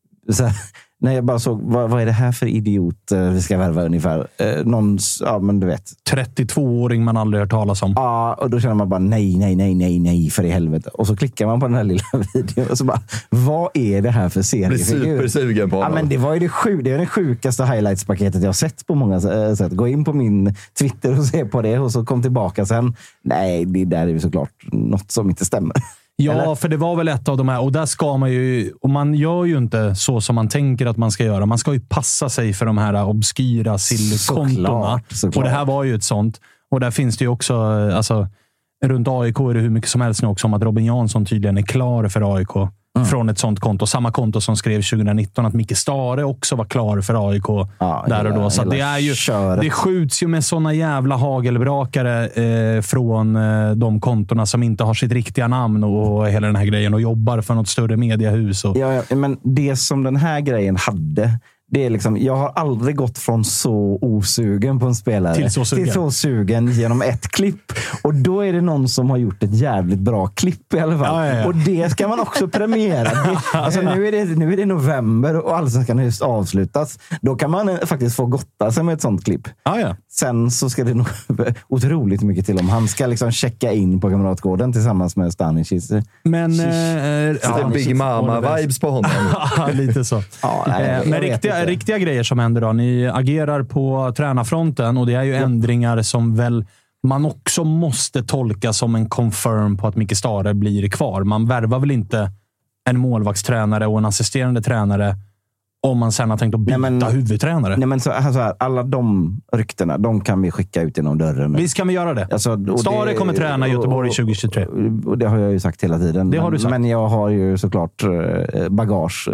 när jag bara såg, vad är det här för idiot vi ska värva ungefär? Ja, men du vet. 32-åring man aldrig hört talas om. Ja, och då känner man bara nej, för i helvete. Och så klickar man på den här lilla videon och så bara, vad är det här för serie? Blir supersugen på honom. Ja, men det var ju det är det sjukaste highlights-paketet jag har sett på många sätt. Gå in på min Twitter och se på det och så kom tillbaka sen. Nej, det där är ju såklart något som inte stämmer. Ja, eller? För det var väl ett av de här. Och där ska man ju... Och man gör ju inte så som man tänker att man ska göra. Man ska ju passa sig för de här obskyra sillkontona. Och det här var ju ett sånt. Och där finns det ju också... Alltså, runt AIK är det hur mycket som helst nu också om att Robin Jansson tydligen är klar för AIK. Från ett sånt konto. Samma konto som skrev 2019 att Micke Stare också var klar för AIK där och då. Så det är ju... Det skjuts ju med såna jävla hagelbrakare från de kontona som inte har sitt riktiga namn och hela den här grejen och jobbar för något större mediehus. Och... Ja, men det som den här grejen hade... Det är liksom, jag har aldrig gått från så osugen på en spelare till så sugen genom ett klipp. Och då är det någon som har gjort ett jävligt bra klipp i alla fall. Ja. Och det ska man också premiera. Alltså, nu är det november och Allsvenskan har just avslutats. Då kan man faktiskt få gotta sig med ett sånt klipp. Ja. Sen så ska det nog otroligt mycket till om han ska liksom checka in på Kamratgården tillsammans med Stanisic. Men det är Big Mama-vibes på honom. Lite så. Men riktiga grejer som händer då. Ni agerar på tränarfronten och det är ju ändringar som väl man också måste tolka som en confirm på att Micke Stare blir kvar. Man värvar väl inte en målvaktstränare och en assisterande tränare om man sen har tänkt att byta huvudtränare. Nej, men så här, alla de ryktena, de kan vi skicka ut genom dörren. Visst kan vi göra det. Alltså, Stare kommer träna i Göteborg 2023. Och det har jag ju sagt hela tiden. Det har du sagt. Men jag har ju såklart bagage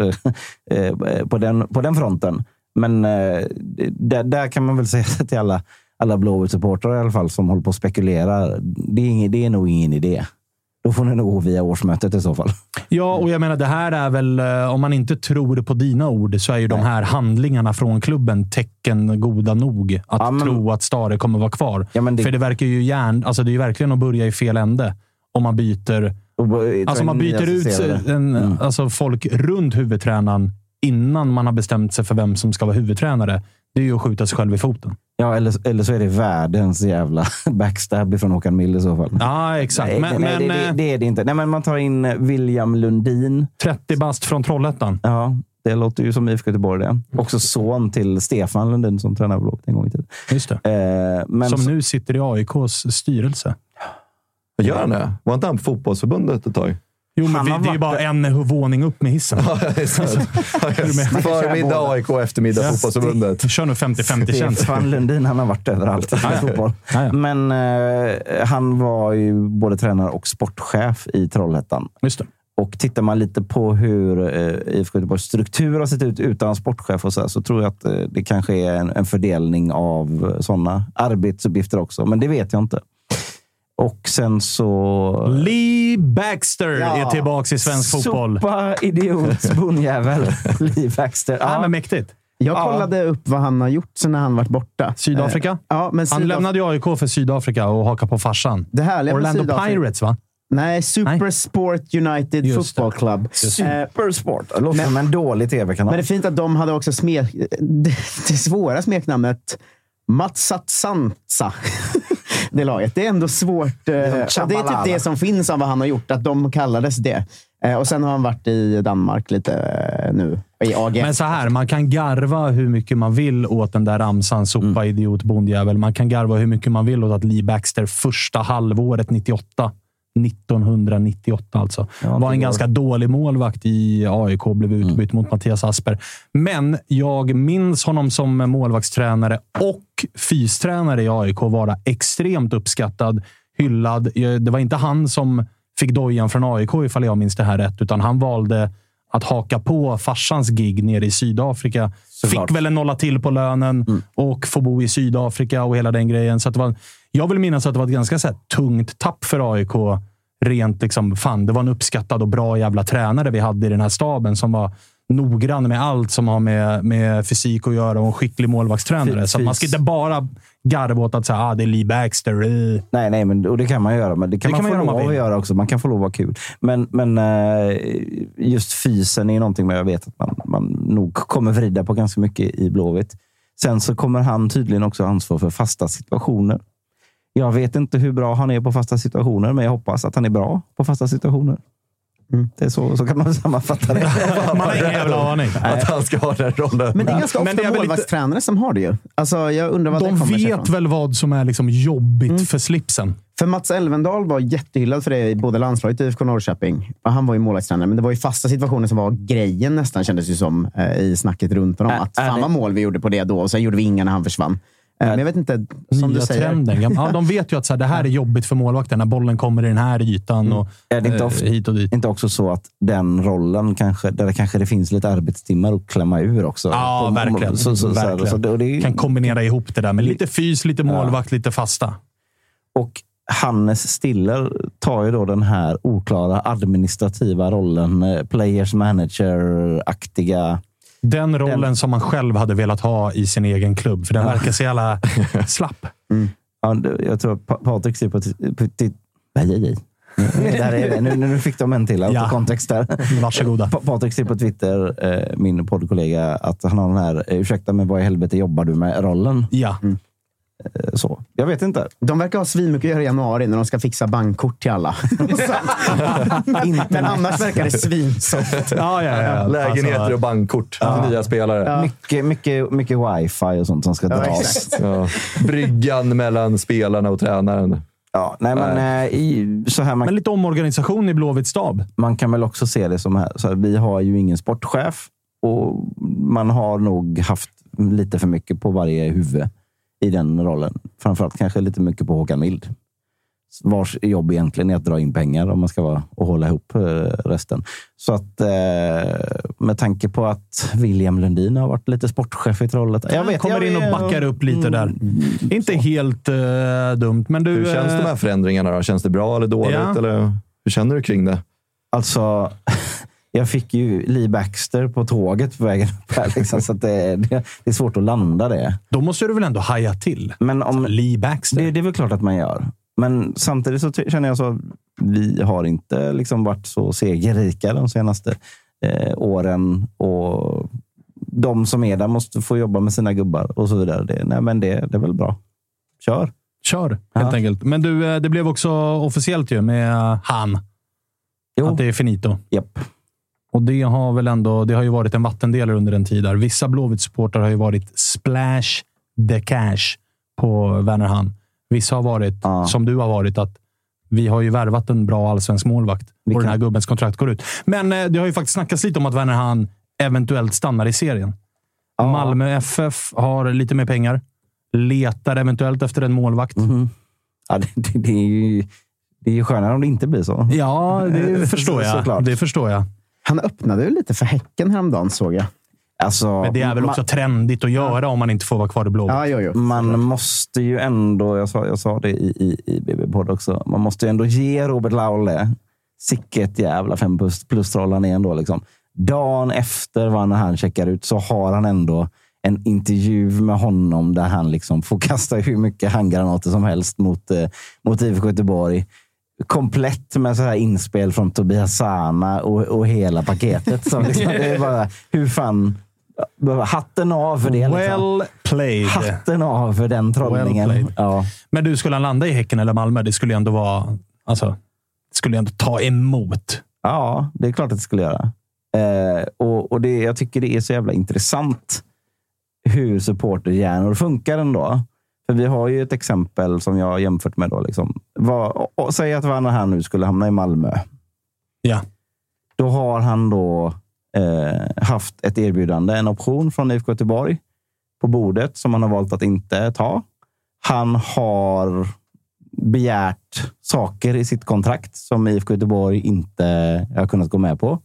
på den fronten. Men där kan man väl säga till alla Blåvitt-supportrar i alla fall som håller på att spekulera. Det är nog ingen idé. Då får ni nog gå via årsmötet i så fall. Ja, och jag menar det här är väl, om man inte tror på dina ord så är ju de här handlingarna från klubben tecken goda nog att tro att Stare kommer vara kvar. Ja, för det verkar ju alltså det är ju verkligen att börja i fel ände om man byter ut alltså folk runt huvudtränaren innan man har bestämt sig för vem som ska vara huvudtränare. Det är ju att skjuta sig själv i foten. Ja, eller så är det världens jävla backstab från Håkan Mill i så fall. Ja, exakt. Nej, det är det inte. Nej, men man tar in William Lundin. 30 bast från Trollhättan. Ja, det låter ju som IFK Göteborg det. Också son till Stefan Lundin som tränar Blåvitt en gång i tiden. Just det. Som nu sitter i AIKs styrelse. Gör han det? Var inte han på fotbollsförbundet ett tag? Jo, men det är ju bara en våning upp med hissen. Förmiddag AIK, eftermiddag fotbollsförbundet. Kör nu 50-50 tjänst. Stefan Lundin, han har varit överallt i fotboll. Men han var ju både tränare och sportchef i Trollhättan. Just det. Och tittar man lite på hur IFK Göteborgs struktur har sett ut utan sportchef och så tror jag att det kanske är en fördelning av sådana arbetsuppgifter också. Men det vet jag inte. Och sen så... Lee Baxter är tillbaka i svensk fotboll. Sopa, idiot, bonjävel. Lee Baxter. Ja, men mäktigt. Jag kollade upp vad han har gjort sen när han varit borta. Sydafrika? Han lämnade ju AIK för Sydafrika och hakade på farsan. Det härliga Orlando Pirates, va? Nej, Supersport United Just Football Club. Supersport. Det låter som en dålig tv-kanal. Men det är fint att de hade också det svåra smeknamnet Matsatsansa. Det laget. Det är ändå svårt. Det är typ det som finns av vad han har gjort. Att de kallades det. Och sen har han varit i Danmark lite nu. I AG. Men så här, man kan garva hur mycket man vill åt den där ramsan, sopa, idiot, bondjävel. Man kan garva hur mycket man vill åt att Lee Baxter första halvåret 1998 alltså. Var en ganska dålig målvakt i AIK, blev utbytt mot Mattias Asper. Men jag minns honom som målvaktstränare och fystränare i AIK vara extremt uppskattad, hyllad. Det var inte han som fick dojan från AIK ifall jag minns det här rätt, utan han valde att haka på farsans gig nere i Sydafrika. Såklart. Fick väl en nolla till på lönen och få bo i Sydafrika och hela den grejen. Så att det var, jag vill minnas att det var ett ganska så här, tungt tapp för AIK. Rent liksom, fan, det var en uppskattad och bra jävla tränare vi hade i den här staben som var noggrann med allt som har med fysik att göra och en skicklig målvaktstränare. Så man ska inte bara garva åt att säga det är Lee Baxter. Nej, men och det kan man göra. Men det kan man få lov att göra också. Man kan få lov att vara kul. Men just fysen är någonting jag vet att man nog kommer vrida på ganska mycket i Blåvitt. Sen så kommer han tydligen också ansvar för fasta situationer. Jag vet inte hur bra han är på fasta situationer, men jag hoppas att han är bra på fasta situationer. Det är så kan man sammanfatta det. Man har ingen jävla aning. Att han ska ha den rollen. Men det är ganska ofta målvaktstränare som har det ju. Alltså, jag undrar vad det kommer sig vet väl vad som är liksom jobbigt för slipsen. För Mats Elvendal var jättehyllad för det i både landslaget i IFK Norrköping. Han var ju målvaktstränare, men det var ju fasta situationer som var grejen nästan, kändes ju som i snacket runt honom. Att fan vad mål vi gjorde på det då, och sen gjorde vi inga när han försvann. Men jag vet inte, som nya du säger. Trenden. Ja, de vet ju att det här är jobbigt för målvakten när bollen kommer i den här ytan och är det inte hit och dit. Inte också så att den rollen där det finns lite arbetstimmar att klämma ur också? Ja, verkligen. Så det kan kombinera ihop det där med lite fys, lite målvakt, lite fasta. Och Hannes Stiller tar ju då den här oklara administrativa rollen, players manager-aktiga. Den rollen som man själv hade velat ha i sin egen klubb. För den verkar så jävla slapp. Ja, jag tror att Patrik ser på... Nu fick de en till kontext där. Varsågoda. Patrik ser på Twitter, min poddkollega, att han har den här, ursäkta men vad i helvete jobbar du med rollen? Ja. Så. Jag vet inte. De verkar ha svinmycket att göra i januari när de ska fixa bankkort till alla. Men annars verkar det svinsoft. Ja. Lägenheter och bankkort till nya spelare. Ja. Mycket wifi och sånt som ska dras. Bryggan mellan spelarna och tränaren. Ja, nej, men så här men lite omorganisation i Blåvitt stab. Man kan väl också se det som här. Så här, vi har ju ingen sportchef och man har nog haft lite för mycket på varje huvud i den rollen. Framförallt kanske lite mycket på Håkan Mild. Vars jobb egentligen är att dra in pengar om man ska vara och hålla ihop resten. Så att med tanke på att William Lundin har varit lite sportchef i trollet. Jag kommer in och backar upp lite där. Inte helt dumt. Men du, hur känns de här förändringarna då? Känns det bra eller dåligt? Ja. Eller hur känner du kring det? Alltså... Jag fick ju Lee Baxter på tåget på vägen upp här. Liksom, så att det är svårt att landa det. Då måste du väl ändå haja till? Men om Lee Baxter? Det är väl klart att man gör. Men samtidigt så känner jag så vi har inte liksom varit så segerrika de senaste åren. Och de som är där måste få jobba med sina gubbar och så vidare. Det är väl bra. Kör, helt enkelt. Men du, det blev också officiellt ju med han. Jo. Att det är finito. Japp. Och det har ju varit en vattendelare under en tid där. Vissa Blåvitt-supportrar har ju varit splash the cash på Werner Hahn. Vissa har varit, som du har varit, att vi har ju värvat en bra allsvensk målvakt och den här gubbens kontrakt går ut. Men det har ju faktiskt snackats lite om att Werner Hahn eventuellt stannar i serien. Malmö FF har lite mer pengar. Letar eventuellt efter en målvakt. Ja, det är ju skönare om det inte blir så. Ja, det förstår jag. Det förstår jag. Han öppnade ju lite för Häcken häromdagen, såg jag. Alltså, men det är väl också trendigt att göra om man inte får vara kvar i Blåvitt. Man måste ju ändå, jag sa det i BB-podd också, man måste ju ändå ge Robert Laule sicket jävla 5 plus-troll han är ändå. Liksom. Dagen efter när han checkar ut så har han ändå en intervju med honom där han liksom får kasta hur mycket handgranater som helst mot IFK Göteborg. Komplett med så här inspel från Tobias Sana och hela paketet. Så liksom, det är bara, hur fan... Hatten av för det. Well played. Hatten av för den trollningen. Well ja. Men du, skulle han landa i Häcken eller Malmö? Det skulle ändå vara... Alltså, det skulle ändå ta emot. Ja, det är klart att det skulle göra. Och jag tycker det är så jävla intressant hur supporterhjärnor funkar ändå. För vi har ju ett exempel som jag har jämfört med då. Liksom. Säg att Werner här nu skulle hamna i Malmö. Ja. Då har han då haft ett erbjudande, en option från IFK Göteborg på bordet som han har valt att inte ta. Han har begärt saker i sitt kontrakt som IFK Göteborg inte har kunnat gå med på.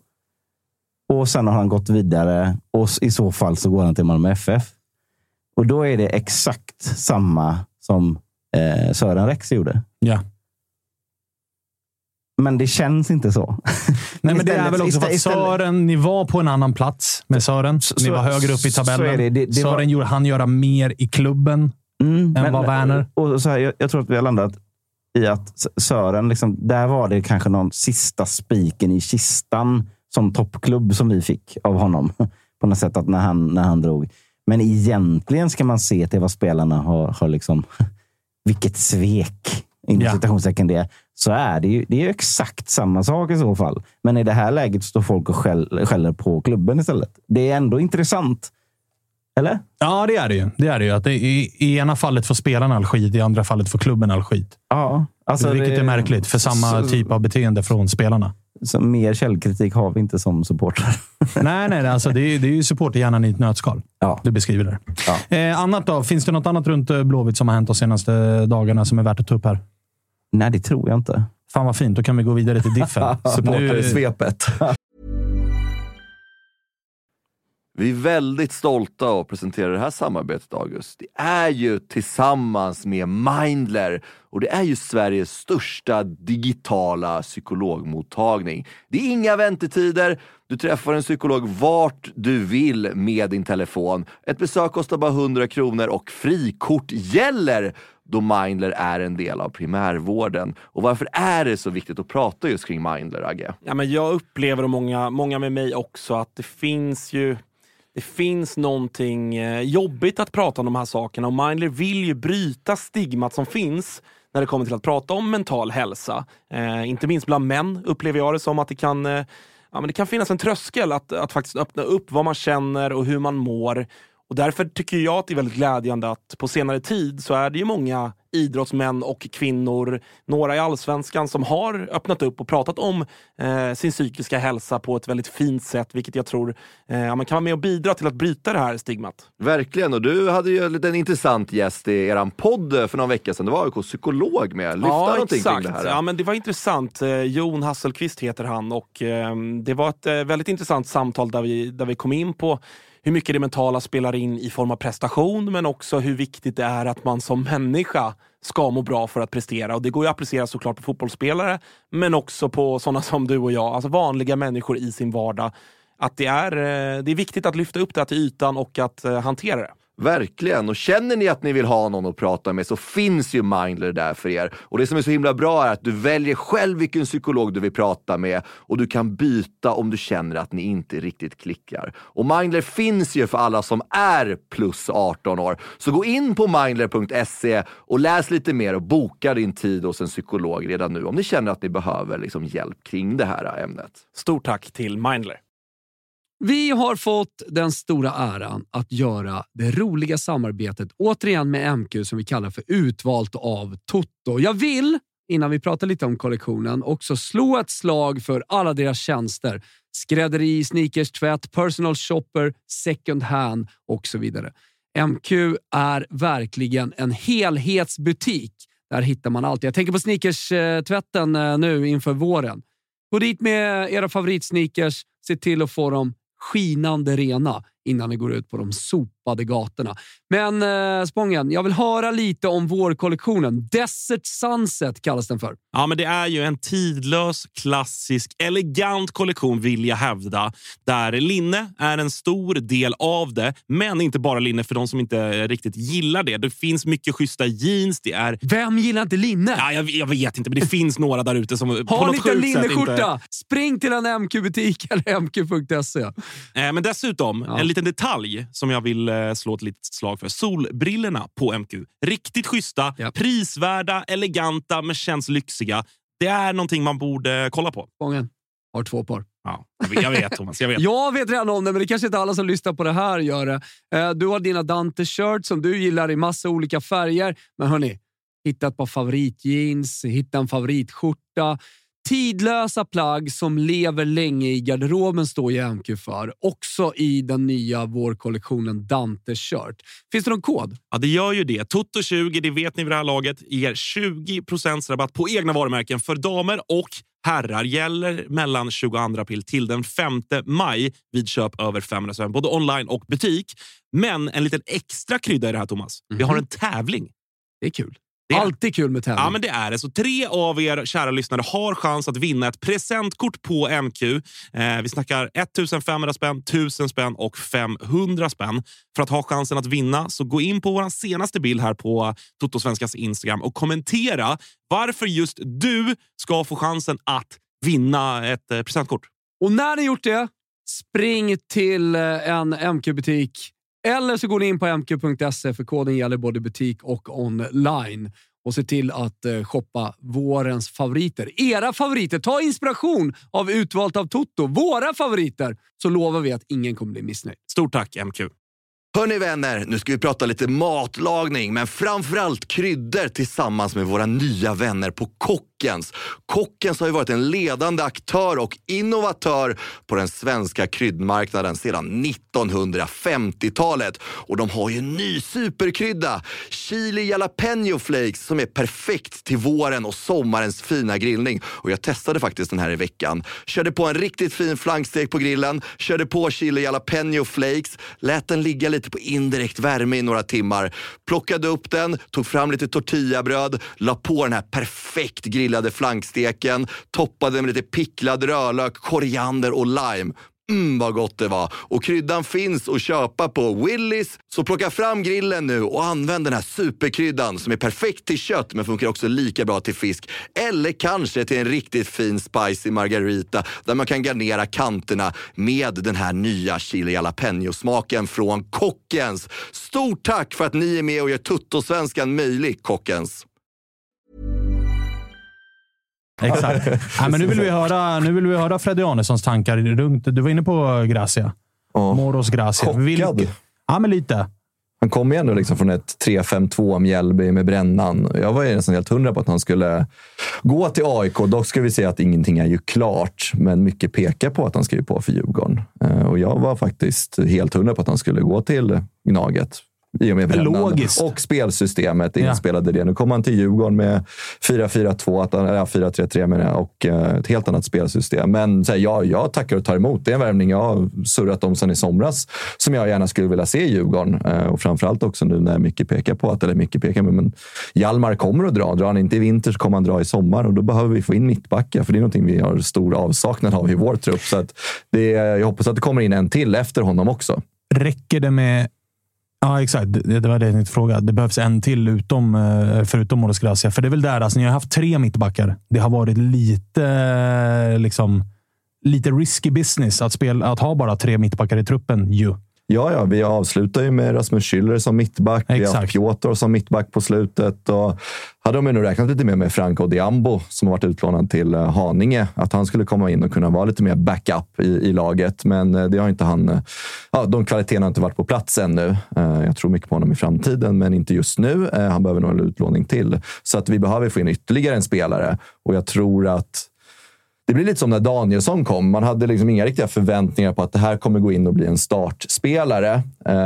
Och sen har han gått vidare och i så fall så går han till Malmö FF. Och då är det exakt samma som Sören Rex gjorde. Ja. Men det känns inte så. Nej, men det är väl också för att Sören, ni var på en annan plats med Sören. Ni var högre upp i tabellen. Sören han göra mer i klubben än vad Werner. Och så här, jag tror att vi har landat i att Sören, liksom, där var det kanske någon sista spiken i kistan som toppklubb som vi fick av honom. På något sätt att när han drog. Men egentligen ska man se till vad spelarna har liksom, vilket svek inom citationstecken det, så är det är exakt samma sak i så fall. Men i det här läget står folk och skäller på klubben istället. Det är ändå intressant. Eller? Ja, det är det ju. Det är det ju. Att i ena fallet får spelarna all skit, i andra fallet får klubben all skit. Ja. Alltså vilket är märkligt för samma typ av beteende från spelarna. Så mer källkritik har vi inte som supportrar. Nej. Alltså det är ju supporterhjärnan i ett nötskal. Ja. Du beskriver det. Ja. Annat då? Finns det något annat runt Blåvitt som har hänt de senaste dagarna som är värt att ta upp här? Nej, det tror jag inte. Fan vad fint. Då kan vi gå vidare till diffen. Supporter i svepet. Vi är väldigt stolta att presentera det här samarbetet, August. Det är ju tillsammans med Mindler och det är ju Sveriges största digitala psykologmottagning. Det är inga väntetider. Du träffar en psykolog vart du vill med din telefon. Ett besök kostar bara 100 kronor och frikort gäller då Mindler är en del av primärvården. Och varför är det så viktigt att prata just kring Mindler, Agge? Ja, men jag upplever, och många med mig också, att det finns någonting jobbigt att prata om de här sakerna. Och Mindler vill ju bryta stigmat som finns när det kommer till att prata om mental hälsa. Inte minst bland män upplever jag det som att det kan finnas en tröskel att faktiskt öppna upp vad man känner och hur man mår. Och därför tycker jag att det är väldigt glädjande att på senare tid så är det ju många idrottsmän och kvinnor, några i Allsvenskan, som har öppnat upp och pratat om sin psykiska hälsa på ett väldigt fint sätt, vilket jag tror man kan vara med och bidra till att bryta det här stigmat. Verkligen, och du hade ju en intressant gäst i eran podd för några veckor sedan. Det var ju psykolog med. Lyfta någonting exakt. Kring det här. Ja, men det var intressant. Jon Hasselqvist heter han, och det var ett väldigt intressant samtal där vi kom in på hur mycket det mentala spelar in i form av prestation, men också hur viktigt det är att man som människa ska må bra för att prestera. Och det går ju att applicera såklart på fotbollsspelare, men också på sådana som du och jag, alltså vanliga människor i sin vardag. Att det är viktigt att lyfta upp det här till ytan och att hantera det. Verkligen, och känner ni att ni vill ha någon att prata med så finns ju Mindler där för er. Och det som är så himla bra är att du väljer själv vilken psykolog du vill prata med och du kan byta om du känner att ni inte riktigt klickar. Och Mindler finns ju för alla som är plus 18 år. Så gå in på mindler.se och läs lite mer och boka din tid hos en psykolog redan nu om ni känner att ni behöver hjälp kring det här ämnet. Stort tack till Mindler. Vi har fått den stora äran att göra det roliga samarbetet återigen med MQ som vi kallar för Utvalt av Toto. Jag vill, innan vi pratar lite om kollektionen, också slå ett slag för alla deras tjänster. Skrädderi, sneakers, tvätt, personal shopper, second hand och så vidare. MQ är verkligen en helhetsbutik. Där hittar man allt. Jag tänker på sneakers-tvätten nu inför våren. Gå dit med era favoritsneakers. Se till att få dem skinande rena innan ni går ut på de sopade gatorna. Men Spången, jag vill höra lite om vårkollektionen. Desert Sunset kallas den för. Ja, men det är ju en tidlös, klassisk, elegant kollektion vill jag hävda. Där linne är en stor del av det. Men inte bara linne för de som inte riktigt gillar det. Det finns mycket schyssta jeans. Det är... Vem gillar inte linne? Ja, jag vet inte, men det finns några där ute som på något sjukt sätt inte... Har ni inte linneskjorta? Spring till en MQ-butik eller mq.se. Men dessutom, en liten detalj som jag vill slå ett litet slag för. Solbrillorna på MQ. Riktigt schyssta, prisvärda, eleganta, men känns lyxiga. Det är någonting man borde kolla på. Spången har 2 par. Ja, jag vet Thomas, jag vet. Jag vet redan om det, men det kanske inte alla som lyssnar på det här gör det. Du har dina Dante-shirts som du gillar i massa olika färger. Men hörni, hitta ett par favoritjeans, hitta en favoritskjorta. Tidlösa plagg som lever länge i garderoben står ju MQ för. Också i den nya vårkollektionen Dante-shirt. Finns det någon kod? Ja, det gör ju det. Toto20, det vet ni vid det här laget, ger 20% rabatt på egna varumärken för damer och herrar. Gäller mellan 22 april till den 5 maj vid köp över 500 spänn, både online och butik. Men en liten extra krydda i det här, Thomas. Vi har en tävling. Det är kul. Alltid kul med tävling. Ja, men det är det. Så 3 av er kära lyssnare har chans att vinna ett presentkort på MQ. Vi snackar 1500 spänn, 1000 spänn och 500 spänn. För att ha chansen att vinna så gå in på vår senaste bild här på Toto-Svenskans Instagram och kommentera varför just du ska få chansen att vinna ett presentkort. Och när ni gjort det, spring till en MQ-butik. Eller så går ni in på mq.se, för koden gäller både butik och online. Och se till att shoppa vårens favoriter. Era favoriter. Ta inspiration av utvalt av Toto. Våra favoriter. Så lovar vi att ingen kommer bli missnöjd. Stort tack MQ. Hörrni vänner, nu ska vi prata lite matlagning, men framförallt kryddor tillsammans med våra nya vänner på Kockens. Kockens har ju varit en ledande aktör och innovatör på den svenska kryddmarknaden sedan 1950-talet. Och de har ju en ny superkrydda, chili jalapeno flakes, som är perfekt till våren och sommarens fina grillning. Och jag testade faktiskt den här i veckan. Körde på en riktigt fin flankstek på grillen, körde på chili jalapeno flakes, lät den ligga lite på indirekt värme i några timmar. Plockade upp den, tog fram lite tortillabröd, la på den här perfekt grillade flanksteken, toppade med lite picklad rörlök, koriander och lime. Vad gott det var. Och kryddan finns att köpa på Willys. Så plocka fram grillen nu och använd den här superkryddan som är perfekt till kött men funkar också lika bra till fisk. Eller kanske till en riktigt fin spicy margarita där man kan garnera kanterna med den här nya chili jalapeno-smaken från Kockens. Stort tack för att ni är med och gör Toto-svenskan möjlig, Kockens. Exakt. Ja, men nu vill vi höra Freddy Arnessons tankar. Du var inne på Gracia. Moros Gracia. Chockad. Ja, men lite. Han kom igen nu liksom från ett 3-5-2 Mjällby med Brännan. Jag var ju nästan helt 100 på att han skulle gå till AIK. Dock ska vi säga att ingenting är ju klart. Men mycket pekar på att han ska ju på för Djurgården. Och jag var faktiskt helt 100 på att han skulle gå till Gnaget. I och med Brännan. Logiskt. Och spelsystemet inspelade det. Nu kommer han till Djurgården med 4-4-2, 4-3-3 menar jag, och ett helt annat spelsystem. Men så här, jag tackar och tar emot. Det är en värvning jag har surrat om sedan i somras som jag gärna skulle vilja se i Djurgården. Och framförallt också nu när mycket pekar på att, eller mycket pekar med, men Hjalmar kommer att dra. Drar han inte i vinter så kommer han dra i sommar och då behöver vi få in mittbackar, för det är någonting vi har stor avsaknad av i vår trupp. Så att jag hoppas att det kommer in en till efter honom också. Räcker det med... Ja, exakt. Det var det jag tänkte fråga. Det behövs en till förutom Moros Gracia. För det är väl där, alltså, ni har haft 3 mittbackar. Det har varit lite risky business att ha bara 3 mittbackar i truppen ju. Ja, vi avslutar ju med Rasmus Schüller som mittback. Exakt. Vi har haft Piotr som mittback på slutet. Och hade de ju nog räknat lite mer med Franco Diambo som har varit utlånad till Haninge. Att han skulle komma in och kunna vara lite mer backup i laget. Men det har inte han... Ja, de kvaliteterna har inte varit på plats ännu. Jag tror mycket på honom i framtiden, men inte just nu. Han behöver nog en utlåning till. Så att vi behöver få in ytterligare en spelare. Och jag tror att det blir lite som när Danielsson kom. Man hade liksom inga riktiga förväntningar på att det här kommer gå in och bli en startspelare.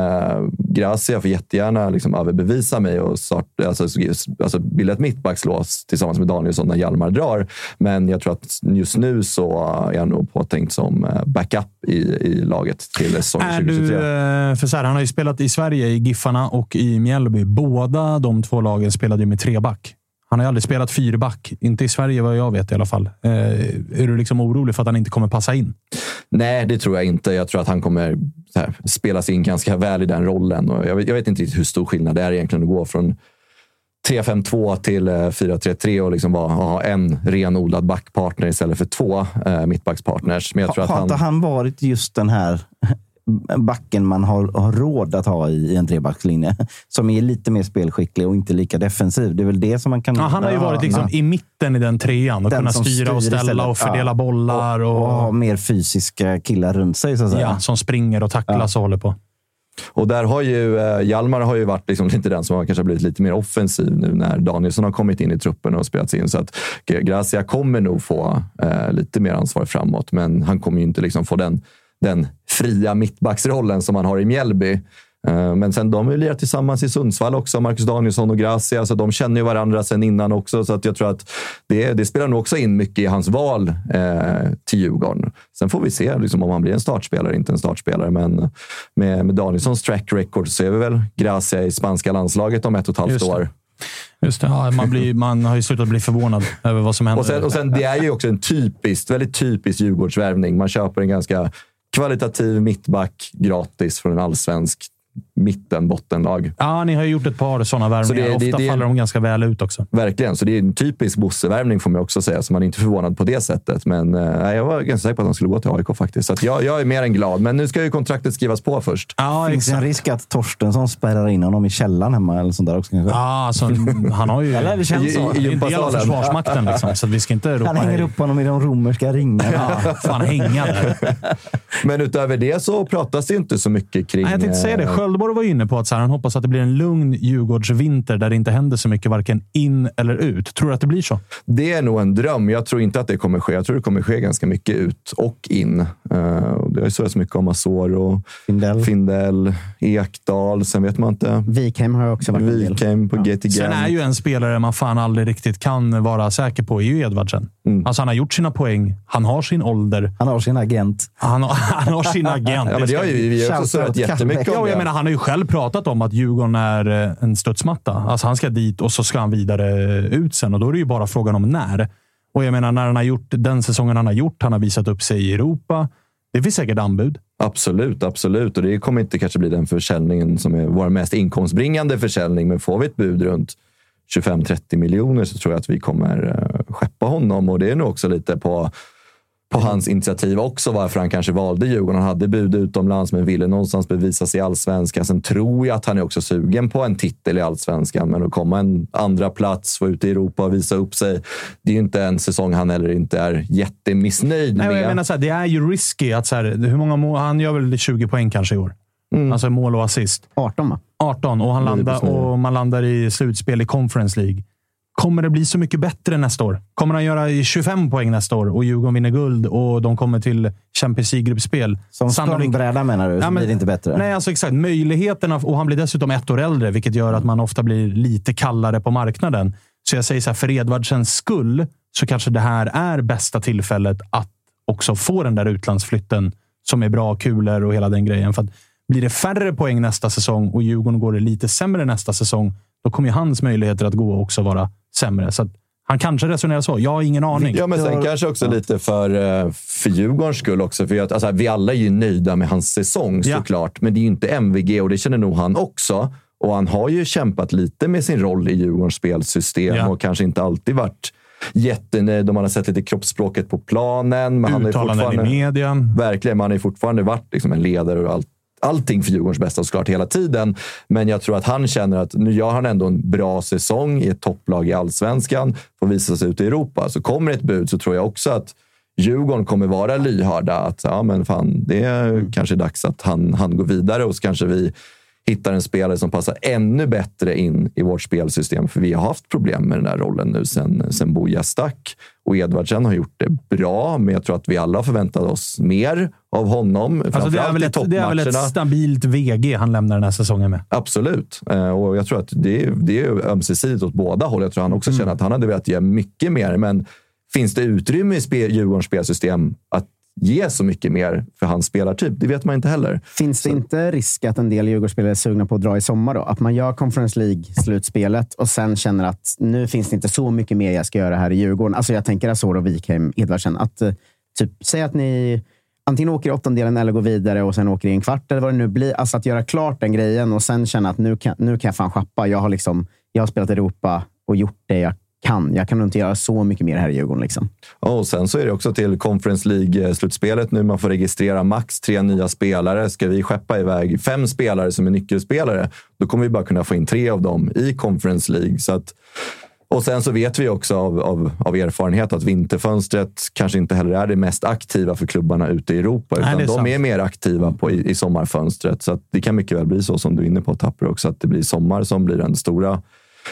Gracia får jättegärna liksom överbevisa mig och bilda ett mittbackslås tillsammans med Danielsson när Hjalmar drar. Men jag tror att just nu så är jag nog påtänkt som backup i laget till säsong 2023. För så här, han har ju spelat i Sverige i Giffarna och i Mjällby. Båda de 2 lagen spelade ju med 3-back. Han har ju aldrig spelat 4-back. Inte i Sverige vad jag vet i alla fall. Är du liksom orolig för att han inte kommer passa in? Nej, det tror jag inte. Jag tror att han kommer spelas in ganska väl i den rollen. Och jag vet inte riktigt hur stor skillnad det är egentligen att gå från 3-5-2 till 4-3-3 och liksom ha en renodlad backpartner istället för 2 mittbackspartners. Men jag tror att har inte han varit just den här backen man har råd att ha i en 3-backslinje som är lite mer spelskicklig och inte lika defensiv. Det är väl det som man kan... Ja, han har ju varit liksom i mitten i den 3an och kunna styra och ställa istället, och fördela bollar. Och ha mer fysiska killar runt sig, så att säga. Ja, som springer och tacklas och håller på. Och där har ju Hjalmar har ju varit liksom lite den som har kanske blivit lite mer offensiv nu när Danielsson har kommit in i truppen och spelats in. Så att Gracia kommer nog få lite mer ansvar framåt, men han kommer ju inte liksom få den fria mittbacksrollen som man har i Mjällby. Men sen de är lirat tillsammans i Sundsvall också, Marcus Danielsson och Gracia, så de känner ju varandra sen innan också, så att jag tror att det spelar nog också in mycket i hans val till Djurgården. Sen får vi se liksom, om han blir en startspelare, inte en startspelare, men med Danielssons track record så är vi väl Gracia i spanska landslaget om 1,5 år. Just det. Ja, man har ju slutat bli förvånad över vad som händer. Och sen det är ju också en väldigt typisk Djurgårdsvärvning. Man köper en ganska kvalitativ mittback gratis från en allsvensk bottenlag. Ja, ni har ju gjort ett par sådana värvningar. Ofta faller de ganska väl ut också. Verkligen, så det är en typisk Bosse-värvning får man också säga, så man är inte förvånad på det sättet. Men jag var ganska säker på att de skulle gå till AIK faktiskt. Så att jag är mer än glad. Men nu ska ju kontraktet skrivas på först. Ja, finns det en risk att Torstensson spärrar in honom i källaren hemma eller sånt där också kanske? Ja, alltså, han har ju eller det känns så. En del av försvarsmakten liksom, så att vi ska inte ropa. Han hänger upp honom i de romerska ringarna. Ja, fan hänga där. Men utöver det så pratas det ju inte så mycket kring... Nej, jag tänkte säga det. Sköldborg var inne på att så här, han hoppas att det blir en lugn Djurgårdsvinter där det inte händer så mycket varken in eller ut. Tror du att det blir så? Det är nog en dröm. Jag tror inte att det kommer ske. Jag tror det kommer ske ganska mycket ut och in. Det har ju så mycket om Azor och Findell, Ekdal. Sen vet man inte. Wikheim har också varit Wikheim på GTG. Sen är ju en spelare man fan aldrig riktigt kan vara säker på är ju Edvardsen. Alltså han har gjort sina poäng. Han har sin ålder. Han har sin agent. Han har sin agent. Ja, men det har ju vi också sett jättemycket om. Ja, jag menar, han har ju själv pratat om att Djurgården är en studsmatta. Alltså han ska dit och så ska han vidare ut sen. Och då är det ju bara frågan om när. Och jag menar, när han har gjort den säsongen han har visat upp sig i Europa. Det finns säkert anbud. Absolut. Och det kommer inte kanske bli den försäljningen som är vår mest inkomstbringande försäljning. Men får vi ett bud runt 25-30 miljoner så tror jag att vi kommer skeppa honom. Och det är nog också lite på hans initiativ också, varför han kanske valde Djurgården. Han hade bud utomlands men ville någonstans bevisa sig i Allsvenskan. Sen tror jag att han är också sugen på en titel i Allsvenskan, men att komma en andra plats, vara ute i Europa och visa upp sig. Det är ju inte en säsong han heller inte är jättemissnöjd med. Nej, jag menar så här, det är ju risky att så här, hur många mål, han gör väl 20 poäng kanske i år. Alltså mål och assist. 18 och man landar i slutspel i Conference League. Kommer det bli så mycket bättre nästa år? Kommer han göra 25 poäng nästa år och Djurgården vinner guld och de kommer till Champions League-gruppspel? Som språngbräda menar du? Så blir det inte bättre? Nej, alltså exakt. Möjligheterna, och han blir dessutom 1 år äldre, vilket gör att man ofta blir lite kallare på marknaden. Så jag säger så här, för Edvardsens skull så kanske det här är bästa tillfället att också få den där utlandsflytten som är bra, kulor och hela den grejen. För att blir det färre poäng nästa säsong och Djurgården går det lite sämre nästa säsong, då kommer ju hans möjligheter att gå också vara sämre. Så att han kanske resonerar så. Jag har ingen aning. Ja, men sen kanske också lite för Djurgårdens skull också. För att, alltså, vi alla är ju nöjda med hans säsong såklart. Men det är ju inte MVG och det känner nog han också. Och han har ju kämpat lite med sin roll i Djurgårdens spelsystem och kanske inte alltid varit jättenöjd. Man har sett lite kroppsspråket på planen. Men han är fortfarande i media. Verkligen, man har ju fortfarande varit liksom en ledare och allting för Djurgårdens bästa såklart hela tiden. Men jag tror att han känner att nu gör han ändå en bra säsong i ett topplag i Allsvenskan. Får visa sig ut i Europa. Så kommer ett bud så tror jag också att Djurgården kommer vara lyhörda. Att ja, men fan, det är kanske dags att han går vidare och så kanske vi hittar en spelare som passar ännu bättre in i vårt spelsystem. För vi har haft problem med den här rollen nu sen Boja stack. Och Edvardsen har gjort det bra, men jag tror att vi alla har förväntat oss mer av honom. Alltså det är väl ett stabilt VG han lämnar den här säsongen med. Absolut. Och jag tror att det är ömsesidigt åt båda håll. Jag tror han också känner att han hade velat ge mycket mer. Men finns det utrymme i Djurgårdens spelsystem att ge så mycket mer för hans spelartyp? Det vet man inte heller. Finns det inte risk att en del Djurgårdsspelare är sugna på att dra i sommar då? Att man gör Conference League-slutspelet och sen känner att nu finns det inte så mycket mer jag ska göra här i Djurgården. Alltså jag tänker Azor och Wikheim, Edvardsen. Att säg att ni antingen åker i 8:e eller går vidare och sen åker i en kvart eller vad det nu blir. Alltså att göra klart den grejen och sen känna att nu kan jag fan schappa. Jag har spelat Europa och gjort det jag kan. Jag kan nog inte göra så mycket mer här i Djurgården. Liksom. Och sen så är det också till Conference League-slutspelet nu. Man får registrera max 3 nya spelare. Ska vi skeppa iväg 5 spelare som är nyckelspelare, då kommer vi bara kunna få in 3 av dem i Conference League. Så att, och sen så vet vi också av erfarenhet att vinterfönstret kanske inte heller är det mest aktiva för klubbarna ute i Europa. Utan de är mer aktiva i sommarfönstret. Så att det kan mycket väl bli så som du är inne på, Tapper, också. Att det blir sommar som blir den stora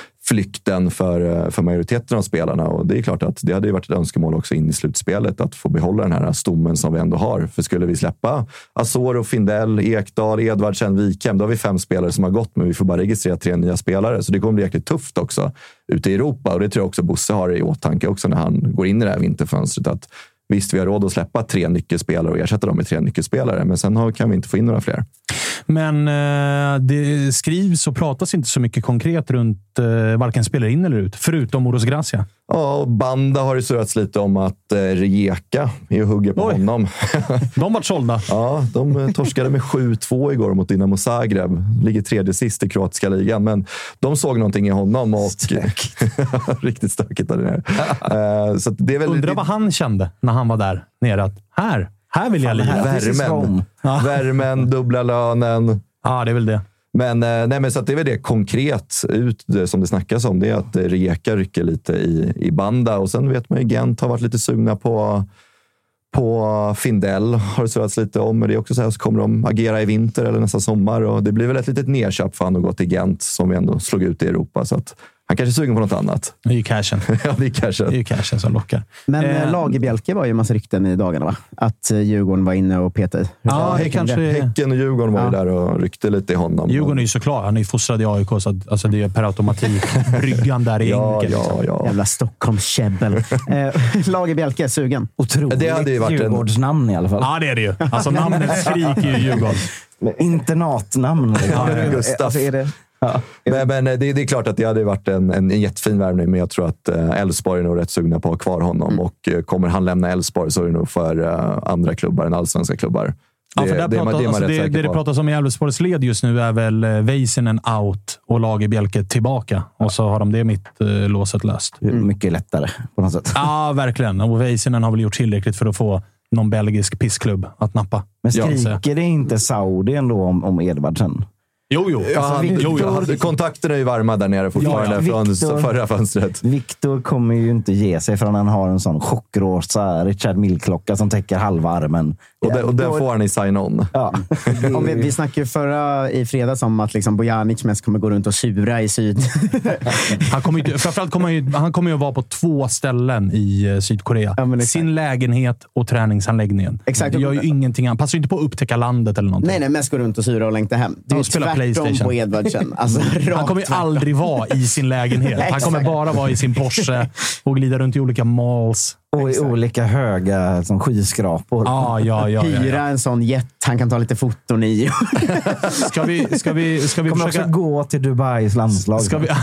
flykten för majoriteten av spelarna. Och det är klart att det hade ju varit ett önskemål också in i slutspelet att få behålla den här stommen som vi ändå har. För skulle vi släppa Azor och Findell, Ekdal, Edvardsen, Wikheim, då har vi 5 spelare som har gått, men vi får bara registrera 3 nya spelare. Så det kommer bli jäkligt tufft också ute i Europa. Och det tror jag också Bosse har i åtanke också när han går in i det här vinterfönstret. Att visst, vi har råd att släppa 3 nyckelspelare och ersätta dem med 3 nyckelspelare, men sen kan vi inte få in några fler. Men det skrivs och pratas inte så mycket konkret runt varken spelare in eller ut, förutom Oros Gracia. Ja, och Banda har ju surrats lite om att Rijeka är och hugger på honom. De var sålda. Ja, de torskade med 7-2 igår mot Dinamo Zagreb. Ligger tredje sist i kroatiska ligan, men de såg någonting i honom. Och riktigt stökigt där nere. Så det är väl undrar vad han kände när han var där nere. Att här vill jag lira. Värmen, dubbla lönen. Ja, det är väl det. Men så att det är väl det konkret ut som det snackas om. Det är att Rijeka rycker lite i Banda. Och sen vet man ju Gent har varit lite sugna på Findell. Har det surrats lite om. Men det är också så här, så kommer de agera i vinter eller nästa sommar. Och det blir väl ett litet nedköp för han att gå till Gent som vi ändå slog ut i Europa. Så att han kanske är sugen på något annat. Det är ju cashen. Ja, det är cashen. Det är ju cashen som lockar. Men Lagerbjälke var ju en massa rykten i dagarna, va? Att Djurgården var inne och petade. Ja, Häcken och Djurgården var ju där och ryckte lite i honom. Djurgården är ju såklart. Han är ju fostrad i AIK, så att, alltså det är per automatik. Bryggan där är enkel. Ja. Jävla Stockholmskäbbel. Lagerbjälke, sugen. Otroligt det hade ju varit Djurgårdsnamn i alla fall. Ja, det är det ju. Alltså namnet skriker ju Djurgården. Internatnamn. Gustaf. Alltså, är det... Ja. Men det är klart att det hade varit en jättefin värvning, men jag tror att Elfsborg är nog rätt sugna på att ha kvar honom. Och kommer han lämna Elfsborg så är det nog för andra klubbar än allsvenska klubbar. Det pratas om i Elfsborgs led just nu är väl Väisänen out och Lagerbjälke tillbaka. Och så har de det mitt låset löst. Mycket lättare på något sätt. Ja, verkligen. Och Väisänen har väl gjort tillräckligt för att få någon belgisk pissklubb att nappa. Men skriker det inte Saudi ändå om Edvardsen? Jo. Kontakterna är ju varma där nere fortfarande från förra fönstret. Victor kommer ju inte ge sig förrän han har en sån chockrosa Richard Mille-klocka som täcker halva armen. Och den får han i sign-on. Ja. Vi snackade ju i fredags om att liksom Bojanic mest kommer gå runt och sura i syd. Han kommer ju att vara på 2 ställen i Sydkorea. Ja, sin lägenhet och träningsanläggningen. Exakt. Det gör ju ingenting. Han passar ju inte på att upptäcka landet eller någonting. Nej, mest gå runt och sura och längta hem. Det är ju tvärtom på Edvardsen. Alltså, han kommer ju aldrig vara i sin lägenhet. Han kommer bara vara i sin Porsche och glida runt i olika malls. Och i olika höga som skyskrapor. Ja. Hyra en sån jet han kan ta lite foton i. Ska vi kommer försöka också gå till Dubais landslag.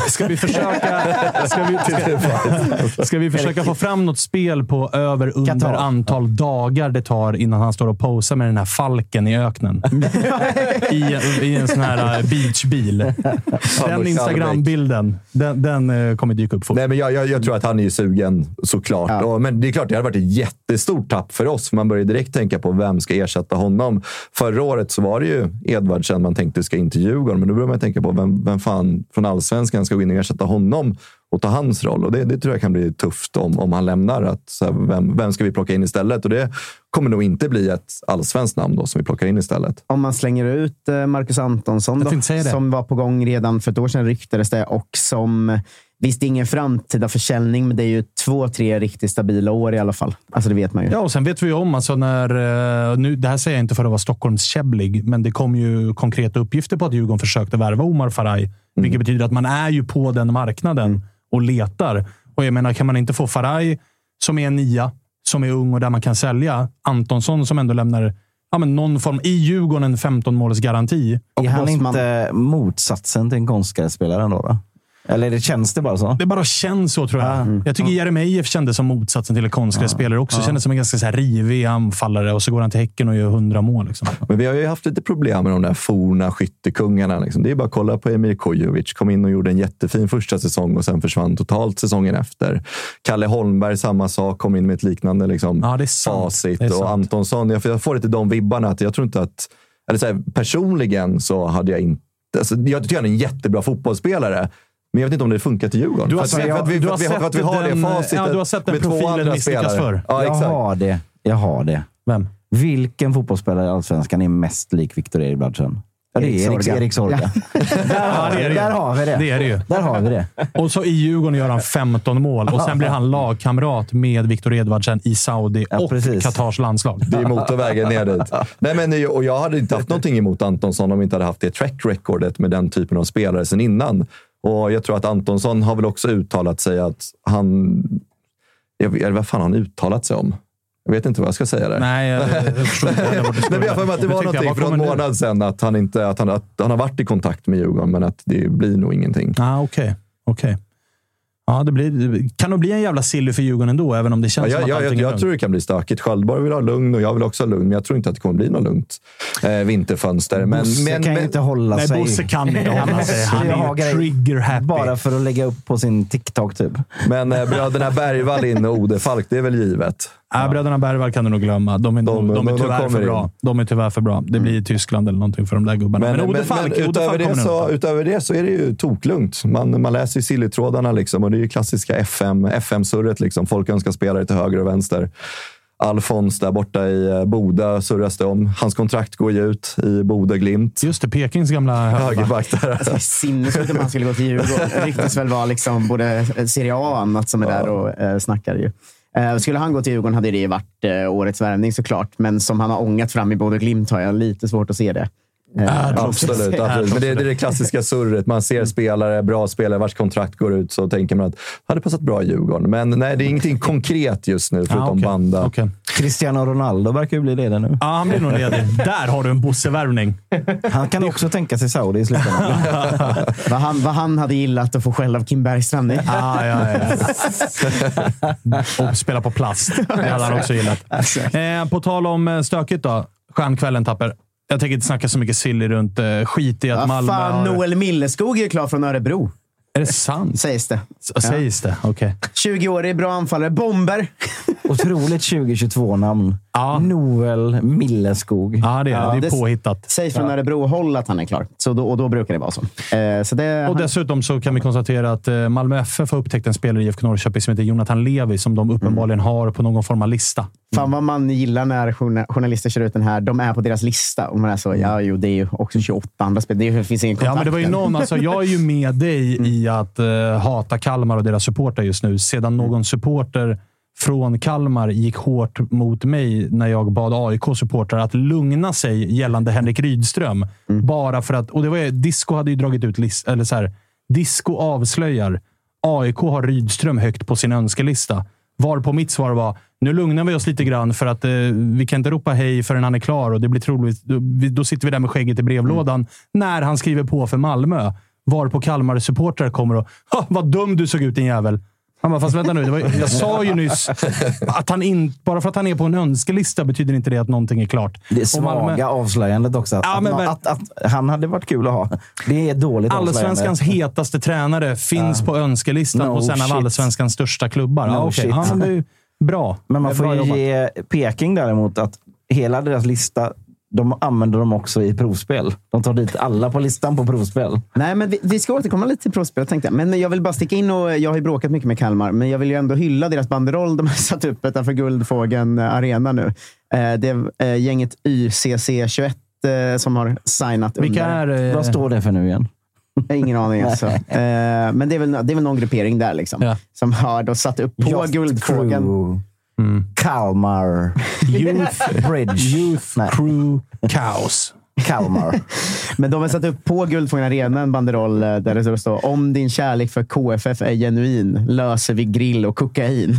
Ska vi försöka få fram något spel på under antal dagar det tar innan han står och posar med den här falken i öknen. I en sån här beachbil. Den Instagram-bilden, den kommer dyka upp fort. Nej, men jag tror att han är ju sugen, såklart. Ja. Men det är klart, det hade varit ett jättestort tapp för oss. För man börjar direkt tänka på vem ska ersätta honom. Förra året så var det ju Edvardsen man tänkte ska in till Djurgården. Men då börjar man tänka på vem fan från Allsvenskan ska gå in och ersätta honom och ta hans roll. Och det tror jag kan bli tufft om han lämnar. Att, så här, vem ska vi plocka in istället? Och det kommer nog inte bli ett allsvenskt namn då som vi plockar in istället. Om man slänger ut Marcus Antonsson då, som var på gång redan för ett år sedan ryktades det, och som visst ingen framtida försäljning, men det är ju 2-3 riktigt stabila år i alla fall. Alltså det vet man ju. Ja, och sen vet vi ju om alltså när, nu, det här säger jag inte för att vara Stockholmskäbblig, men det kom ju konkreta uppgifter på att Djurgården försökte värva Omar Faraj, vilket betyder att man är ju på den marknaden och letar. Och jag menar, kan man inte få Faraj som är en 9, som är ung och där man kan sälja, Antonsson som ändå lämnar någon form i Djurgården en 15-målsgaranti. Är han inte motsatsen till en konstgrässpelare då? Eller det känns det bara så? Det bara känns så, tror jag. Jag tycker Jeremejeff kändes som motsatsen till en konstgrässpelare också. Kändes som en ganska så här rivig anfallare, och så går han till Häcken och gör 100 mål. Liksom. Men vi har ju haft lite problem med de där forna skyttekungarna. Liksom. Det är bara att kolla på Emir Kujovic. Kom in och gjorde en jättefin första säsong och sen försvann totalt säsongen efter. Kalle Holmberg, samma sak. Kom in med ett liknande facit. Och Antonsson, jag får lite de vibbarna att jag tror inte att... Eller så här, personligen så hade jag inte... Alltså, jag tycker han är en jättebra fotbollsspelare. Men jag vet inte om det funkar till Djurgården. Du har sett den profilen misslyckas för. Ja, jag har det. Vem? Vilken fotbollsspelare i Allsvenskan är mest lik Victor Edvardsen? Ja, det är Erik Sorga. Där har vi det. Det är det ju. Där har vi det. Och så i Djurgården gör han 15 mål. Och sen blir han lagkamrat med Victor Edvardsen i Saudi och Katars landslag. Det är motorvägen ner dit. Nej, men, och jag hade inte haft någonting emot Antonsson om vi inte hade haft det track recordet med den typen av spelare sedan innan. Och jag tror att Antonsson har väl också uttalat sig att han... Vad fan har han uttalat sig om? Jag vet inte vad jag ska säga där. Nej, jag förstår inte. Jag får att det var någonting för en månad sedan att han har varit i kontakt med Djurgården, men att det blir nog ingenting. Okej. Ja, kan nog bli en jävla silly för Djurgården ändå, även om det känns som att allting är jag tror det kan bli stökigt. Sköldborg vill ha lugn och jag vill också ha lugn, men jag tror inte att det kommer bli något lugnt vinterfönster. Bosse kan inte hålla sig. Nej, Bosse kan inte hålla sig. Han är trigger happy. Bara för att lägga upp på sin TikTok typ. Men bröderna Bergvall in och Ode Falk, det är väl givet. Ja, bröderna Bergvall kan du nog glömma. De är tyvärr för bra. De är tyvärr för bra. Det blir Tyskland eller någonting för de där gubbarna. Men Ode Falk, utöver det så är det ju toklugnt. Man läser ju sillytrådarna liksom, och det är ju klassiska FM-surret liksom. Folk önskar spelare till höger och vänster. Alfons där borta i Boda surras det om. Hans kontrakt går ju ut i Boda Glimt. Just det, Pekings gamla högerback där. Alltså, sinnessjukt om han skulle gå till Djurgården. Det riktigt väl var liksom både Serie A och annat som är där och snackar ju. Skulle han gå till Djurgården hade det varit årets värvning såklart. Men som han har ångat fram i Boda Glimt har jag lite svårt att se det. Absolut. Men det är det klassiska surret. Man ser bra spelare vars kontrakt går ut, så tänker man att det hade passat bra i Djurgården. Men nej, det är ingenting konkret just nu förutom Banda. Okay. Cristiano Ronaldo verkar ju bli ledig nu. Ja, han blir nog ledig. Där har du en Bosse-värvning. Han kan också tänka sig Saudi i slutändan. vad han hade gillat att få skäll av Kim Bergstrand. Ja. Och spela på plast. Det hade han också gillat. På tal om stökigt då. Stjärnkvällen, Tapper. Jag tänker inte snacka så mycket silly runt skit i att Malmö har... Noel Milleskog är klar från Örebro. Är det sant? Sägs det. Sägs det, okej. 20-årig, bra anfallare. Bomber. Otroligt 2022-namn. Ja. Noel Milleskog. Ja, det är påhittat. Sägs från Örebro-håll att han är klar. Så då brukar det vara så. Och dessutom så kan vi konstatera att Malmö FF har upptäckt en spelare i IFK Norrköping som heter Jonathan Levi, som de uppenbarligen har på någon form av lista. Fan vad man gillar när journalister kör ut den här. De är på deras lista. Och man är så, det är ju också 28 andra spel. Det finns ingen kontakt. Ja, men det var ju någon, alltså, jag är ju med dig i att hata Kalmar och deras supporter just nu. Sedan någon supporter från Kalmar gick hårt mot mig när jag bad AIK-supportrar att lugna sig gällande Henrik Rydström. Bara för att, och det var Disco hade ju dragit ut Disco avslöjar AIK har Rydström högt på sin önskelista. Varpå mitt svar var, nu lugnar vi oss lite grann för att vi kan inte ropa hej förrän han är klar, och det blir troligt, då sitter vi där med skägget i brevlådan när han skriver på för Malmö. Varpå Kalmar-supportrar kommer och, vad dum du såg ut, din jävel. Han bara, fast vänta nu, jag sa ju nyss att bara för att han är på en önskelista betyder inte det att någonting är klart. Det är svaga avslöjandet också. Att han hade varit kul att ha. Det är dåligt avslöjande. Allsvenskans hetaste tränare finns på önskelistan hos en av allsvenskans största klubbar. Men det är bra. Men man får ju ge Peking däremot att hela deras lista, de använder dem också i provspel. De tar dit alla på listan på provspel. Nej, men vi ska återkomma lite till provspel, tänkte jag. Men jag vill bara sticka in, och jag har ju bråkat mycket med Kalmar, men jag vill ju ändå hylla deras banderoll de har satt upp utanför Guldfågeln Arena nu. Det är gänget YCC21 som har signat. Vad står det för nu igen? Ingen aning alltså. Men det är väl någon gruppering där liksom. Som har då satt upp på Guldfågeln. Kalmar Youth Bridge Crew Chaos Kalmar. Men de har satt upp på Guldfågeln Arena en banderoll där det står: om din kärlek för KFF är genuin, löser vi grill och kokain.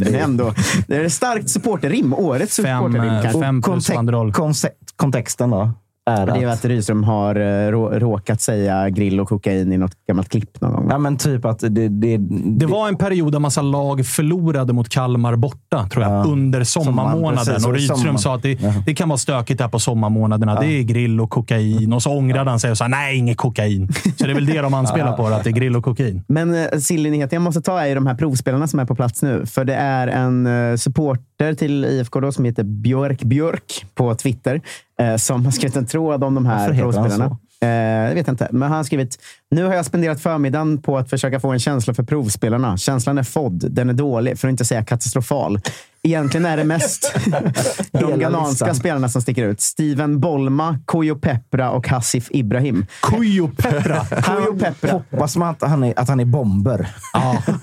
Det är ett starkt supporterrim. Årets supporterrim. 5+ banderoll. Kontexten då? Det är att Rydström har råkat säga grill och kokain i något gammalt klipp någon gång. Ja, men typ att det var en period där massa lag förlorade mot Kalmar borta, tror jag, under sommarmånaden. Och Rydström sa att det kan vara stökigt där på sommarmånaderna. Det är grill och kokain. Och så ångrade han sig och sa, nej, inget kokain. Så det är väl det de anspelar på, att det är grill och kokain. Men sillynyheten jag måste ta är de här provspelarna som är på plats nu. För det är en supporter till IFK då, som heter Björk på Twitter, som har skrivit en tråd om de här provspelarna. Jag vet inte, men han har skrivit: nu har jag spenderat förmiddagen på att försöka få en känsla för provspelarna. Känslan är fodd, den är dålig, för att inte säga katastrofal. Egentligen är det mest de ghananska spelarna som sticker ut. Steven Bolma, Koyo Pepra och Hasif Ibrahim. Koyo Pepra! Hoppas man att han är bomber.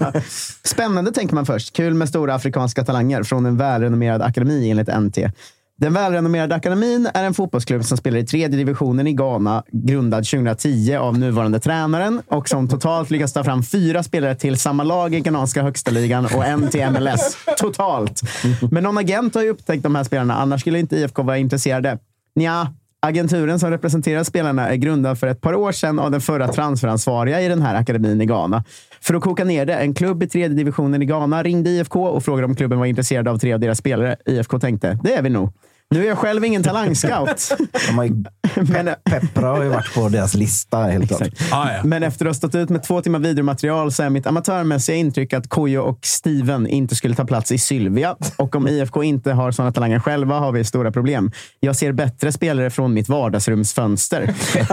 Spännande tänker man först. Kul med stora afrikanska talanger från en välrenommerad akademi enligt NT. Den välrenommerade akademin är en fotbollsklubb som spelar i 3:e divisionen i Ghana, grundad 2010 av nuvarande tränaren och som totalt lyckas ta fram 4 spelare till samma lag i ghananska högsta ligan och en till MLS. Totalt. Men någon agent har ju upptäckt de här spelarna, annars skulle inte IFK vara intresserade. Nja, agenturen som representerar spelarna är grundad för ett par år sedan av den förra transferansvariga i den här akademin i Ghana. För att koka ner det, en klubb i 3:e divisionen i Ghana ringde IFK och frågade om klubben var intresserad av 3 av deras spelare. IFK tänkte, det är vi nog. Nu är jag själv ingen talangscout. Peppra har ju varit på deras lista helt klart. Men efter att ha stått ut med 2 timmar videomaterial så är mitt amatörmässiga intryck att Kojo och Steven inte skulle ta plats i Sylvia. Och om IFK inte har sådana talanger själva har vi stora problem. Jag ser bättre spelare från mitt vardagsrumsfönster.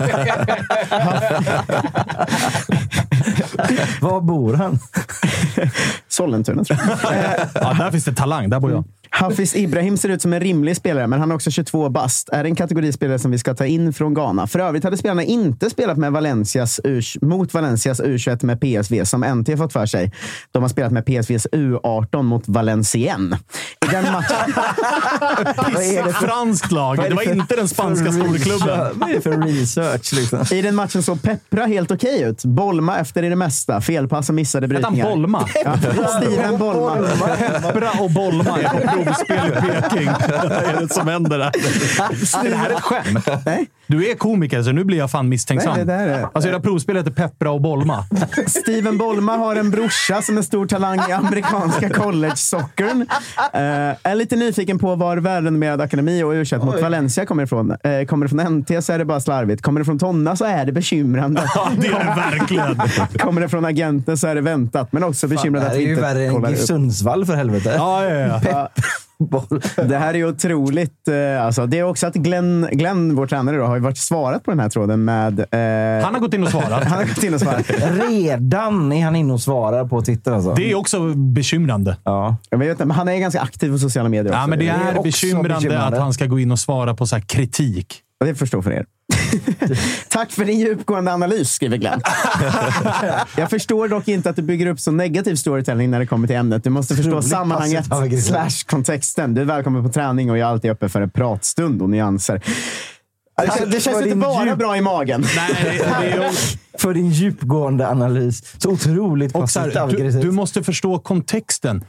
Var bor han? Sollentuna, tror jag. Där finns det talang. Där bor jag. Hafiz Ibrahim ser ut som en rimlig spelare, men han är också 22 bast. Är en kategorispelare som vi ska ta in från Ghana. För övrigt hade spelarna inte spelat med mot Valencias U21 med PSV, som NT fått för sig. De har spelat med PSVs U18 mot Valencien. I den matchen... Franskt lag. Det var inte den spanska storklubben. Vad är det för research liksom? I den matchen såg Peppra helt okej ut. Bolma efter i det mesta. Felpass och missade brytningar. Utan Bolma? Ja, Steven Bolma. Peppra och Bolma är på provspel i Peking. Vad är det som händer där? Det här är ett skämt. Nej. Du är komiker, så nu blir jag fan misstänksam. Nej, det är. Alltså, era provspel heter Peppra och Bolma. Steven Bolma har en brorsa som är stor talang i amerikanska college-sockern. Är lite nyfiken på var välrenommerad akademi och U21 mot Valencia kommer ifrån. Kommer det från NT så är det bara slarvigt. Kommer det från Tonna så är det bekymrande. Ja, det är det verkligen. Kommer det från agenten så är det väntat. Men också bekymrande att vi inte kollar upp. Det är ju värre än Sundsvall för helvete. Ja. Det här är ju otroligt. Alltså, det är också att Glenn, vår tränare, då, har ju varit svarat på den här tråden med... Han har gått in och svarat. Redan är han inne och svarar på Twitter. Alltså. Det är också bekymrande. Ja. Jag vet inte, men han är ganska aktiv på sociala medier också. Ja, men det är bekymrande att han ska gå in och svara på så här kritik. Det förstår för er. Tack för din djupgående analys, skriver Glenn. Jag förstår dock inte att du bygger upp så negativ storytelling när det kommer till ämnet. Du måste förstå sammanhanget / kontexten. Du är välkommen på träning och jag är alltid uppe för en pratstund och nyanser. Det känns inte bara bra i magen. Nej, det är för din djupgående analys. Så otroligt passivt aggressivt. Du måste förstå kontexten.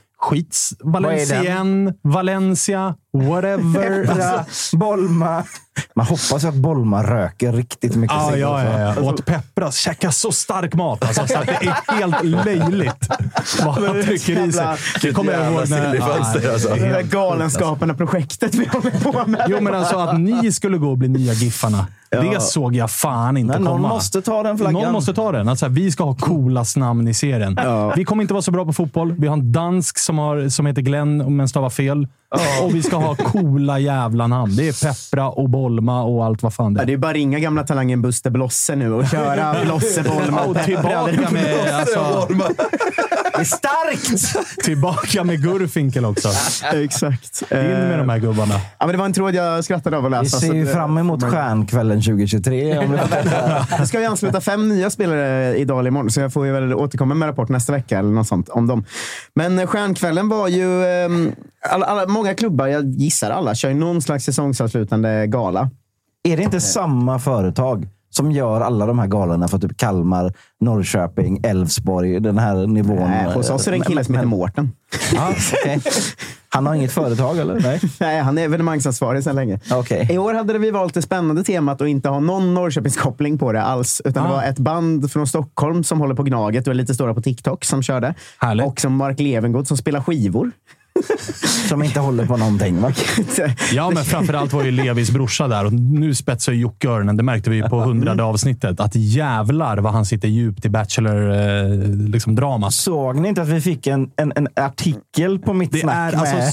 Valencia, whatever. Bolma. Man hoppas att Bolma röker riktigt mycket. Ja. Och att Peppra käkar så stark mat. Alltså, så att det är helt löjligt vad han trycker i sig. Det kommer jag ihåg när galenskaperna projektet vi håller på med. Jo, men alltså att ni skulle gå och bli nya giffarna. Ja. Det såg jag fan inte komma. Någon måste ta den flaggan. Någon måste ta den. Alltså, vi ska ha coolast namn i serien. Ja. Vi kommer inte vara så bra på fotboll. Vi har en dansk som heter Glenn, men stavar fel. Och vi ska ha coola jävla namn. Det är Peppra och Bolma och allt vad fan det är. Det är bara ringa gamla talangen Buster Blosse nu och köra Blosse, Bolma och tillbaka med... Alltså, det är starkt! Tillbaka med Gurfinkel också. Exakt. In med de här gubbarna. Ja, men det var en tråd jag skrattade av att läsa. Vi ser ju fram emot stjärnkvällen 2023. Det ska ju ansluta 5 nya spelare idag eller imorgon, så jag får ju väl återkomma med rapport nästa vecka eller något sånt om dem. Men stjärnkvällen var ju... många klubbar, jag gissar alla, kör någon slags säsongsavslutande gala. Är det inte samma företag som gör alla de här galorna för typ Kalmar, Norrköping, Elfsborg, den här nivån? Nej, hos oss är det en kille som heter Mårten. Ja, okay. Han har inget företag, eller? Nej, han är evenemangsansvarig sedan länge. Okay. I år hade vi valt det spännande temat att inte ha någon Norrköpingskoppling på det alls. Utan det var ett band från Stockholm som håller på Gnaget och är lite stora på TikTok som körde. Härligt. Och som Mark Levengood som spelar skivor. Som inte håller på någonting, va? Ja, men framförallt var ju Levis brorsa där. Och nu spetsar ju Jocke öronen. Det märkte vi på 100:e avsnittet. Att jävlar vad han sitter djupt i Bachelor-drama. Såg ni inte att vi fick en artikel på mitt snack? Det är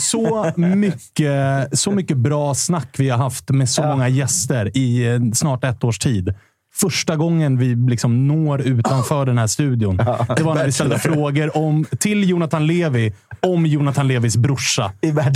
alltså så mycket bra snack vi har haft med så många gäster i snart 1 års tid. Första gången vi liksom når utanför den här studion. Det var när vi ställde frågor till Jonathan Levi om Jonathan Levis brorsa.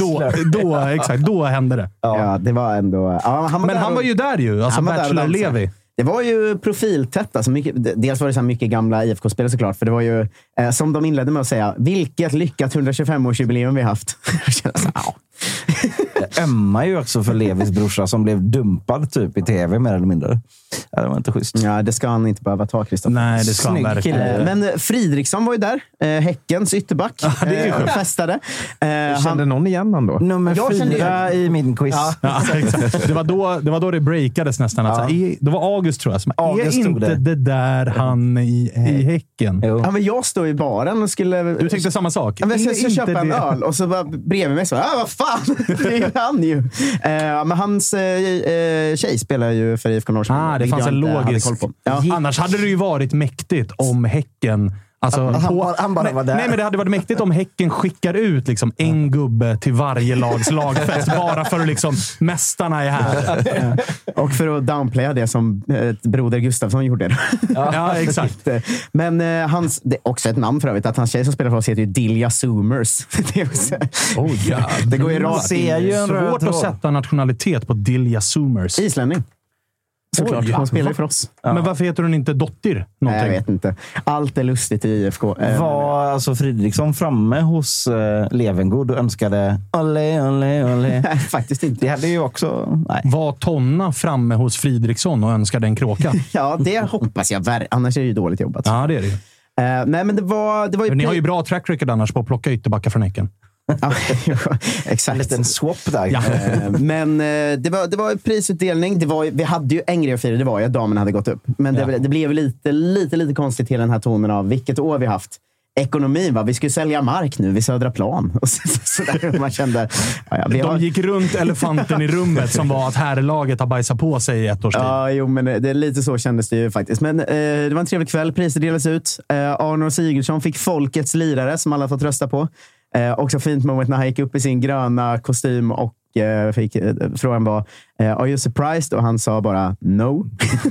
Då hände det. Ja, det var ändå... Ja, han var ju där ju. Alltså Bachelor Levi. Det var ju profiltätt. Alltså dels var det så här mycket gamla IFK-spelare såklart. För det var ju, som de inledde med att säga, vilket lyckat 125-årsjubileum vi har haft. ömmar ju också för Levis brorsa som blev dumpad typ i tv mer eller mindre. Ja, det var inte schysst. Ja, det ska han inte behöva ta, Kristoffer. Nej, det ska han verkligen. Men Fridriksson var ju där. Häckens ytterback. Det är ju festade. Kände någon igen han då? Nummer 4 i min quiz. Ja, exakt. Det var då det breakades nästan. Alltså, det var August tror jag. Som August är inte det där han i Häcken? Ja, men jag står i baren och skulle... Du tyckte samma sak? Jag skulle köpa en öl och så bara bredvid mig så vad fan, det är han ju. Men hans tjej spelar ju för IFK Norrköping. Det fanns en logisk... Ja. Annars hade det ju varit mäktigt om Häcken... Alltså, han bara var där. Nej, men det hade varit mäktigt om Häcken skickar ut liksom en gubbe till varje lags lagfest. Bara för att liksom, mästarna är här. Och för att downplaya det som broder Gustafsson gjorde. Ja, exakt. Men det är också ett namn för övrigt. Att hans tjej som spelar för oss heter ju Dilja Zoomers. Det går ju rakt in. Svårt att sätta nationalitet på Dilja Zoomers. Islänning. Såklart, hon spelar ju för oss. Men varför heter hon inte Dottir? Nej, jag vet inte. Allt är lustigt i IFK. Var alltså Fridriksson framme hos Levengood och önskade Olle? Nej, faktiskt inte. Det hade ju också... Nej. Var Tonna framme hos Fridriksson och önskade en kråka? Ja, det hoppas jag. Annars är det ju dåligt jobbat. Ja, det är det ju. Nej, men det var ju... Ni har ju bra track record annars på att plocka ytterbackar från Häcken. Ja, exakt. En liten swap där. Ja. Men det var prisutdelning. Vi hade ju en grej att fira, det var ju att damerna hade gått upp. Men det blev lite konstigt till den här tonen av vilket år vi haft. Ekonomin, va? Vi skulle sälja mark nu vid Södra Plan. Och så där, man kände... De gick runt elefanten i rummet som var att herrlaget har bajsat på sig i ett års tid. Ja, jo, men det är lite så kändes det ju faktiskt. Men det var en trevlig kväll. Priser delades ut. Arnor Sigurdsson fick folkets lirare som alla fått rösta på. Också fint moment när han gick upp i sin gröna kostym och frågan var are you surprised? Och han sa bara no.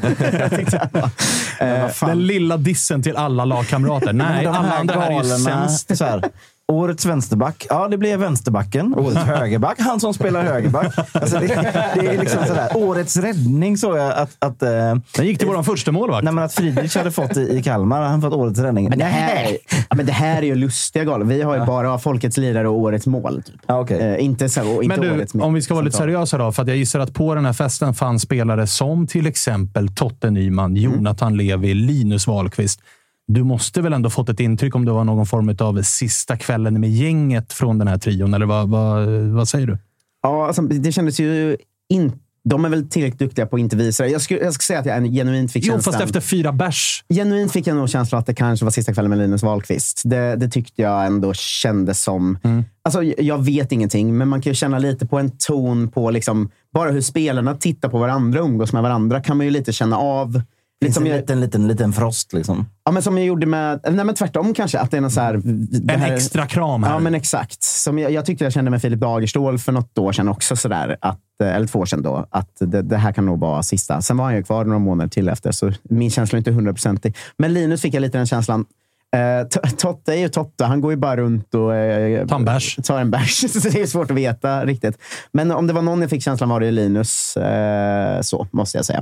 Den lilla dissen till alla lagkamrater. Nej, alla andra här är ju sämst. Så här. Årets vänsterback. Ja, det blev vänsterbacken. Årets högerback. Han som spelar högerback. Alltså det är liksom sådär. Årets räddning såg jag att den gick till våran första målvakt. Nej, men att Friedrich hade fått i Kalmar. Han fått årets räddning. Men det här är ju lustiga galor. Vi har ju bara folkets lirare och årets mål. Typ. Okay. Inte men du, årets mål. Om vi ska vara lite seriösa då. För att jag gissar att på den här festen fanns spelare som till exempel Totte Nyman, Jonathan Levi, Linus Wahlqvist. Du måste väl ändå fått ett intryck om det var någon form av sista kvällen med gänget från den här trion, eller vad säger du? Ja, alltså, det kändes ju inte... De är väl tillräckligt duktiga på att inte visa det. Jag ska säga att jag genuint fick känslan... Jo, fast efter 4 bärs. Genuint fick jag nog känslan att det kanske var sista kvällen med Linus Wahlqvist. Det tyckte jag ändå kändes som... Alltså, jag vet ingenting, men man kan ju känna lite på en ton på liksom... Bara hur spelarna tittar på varandra och umgås med varandra kan man ju lite känna av... Liten frost liksom. Ja, men som jag gjorde med... Nej, men tvärtom kanske. Att det är någon så här... En extra kram här. Ja, men exakt. Som jag tyckte jag kände med Filip Dagerstål för något år sedan också sådär. Eller 2 år sedan då. Att det här kan nog vara sista. Sen var han ju kvar några månader till efter. Så min känsla är inte 100%. Men Linus fick jag lite den känslan. Totte är ju Totte. Han går ju bara runt och tar en bärs. Så det är svårt att veta riktigt. Men om det var någon jag fick känslan var det Linus. Så måste jag säga.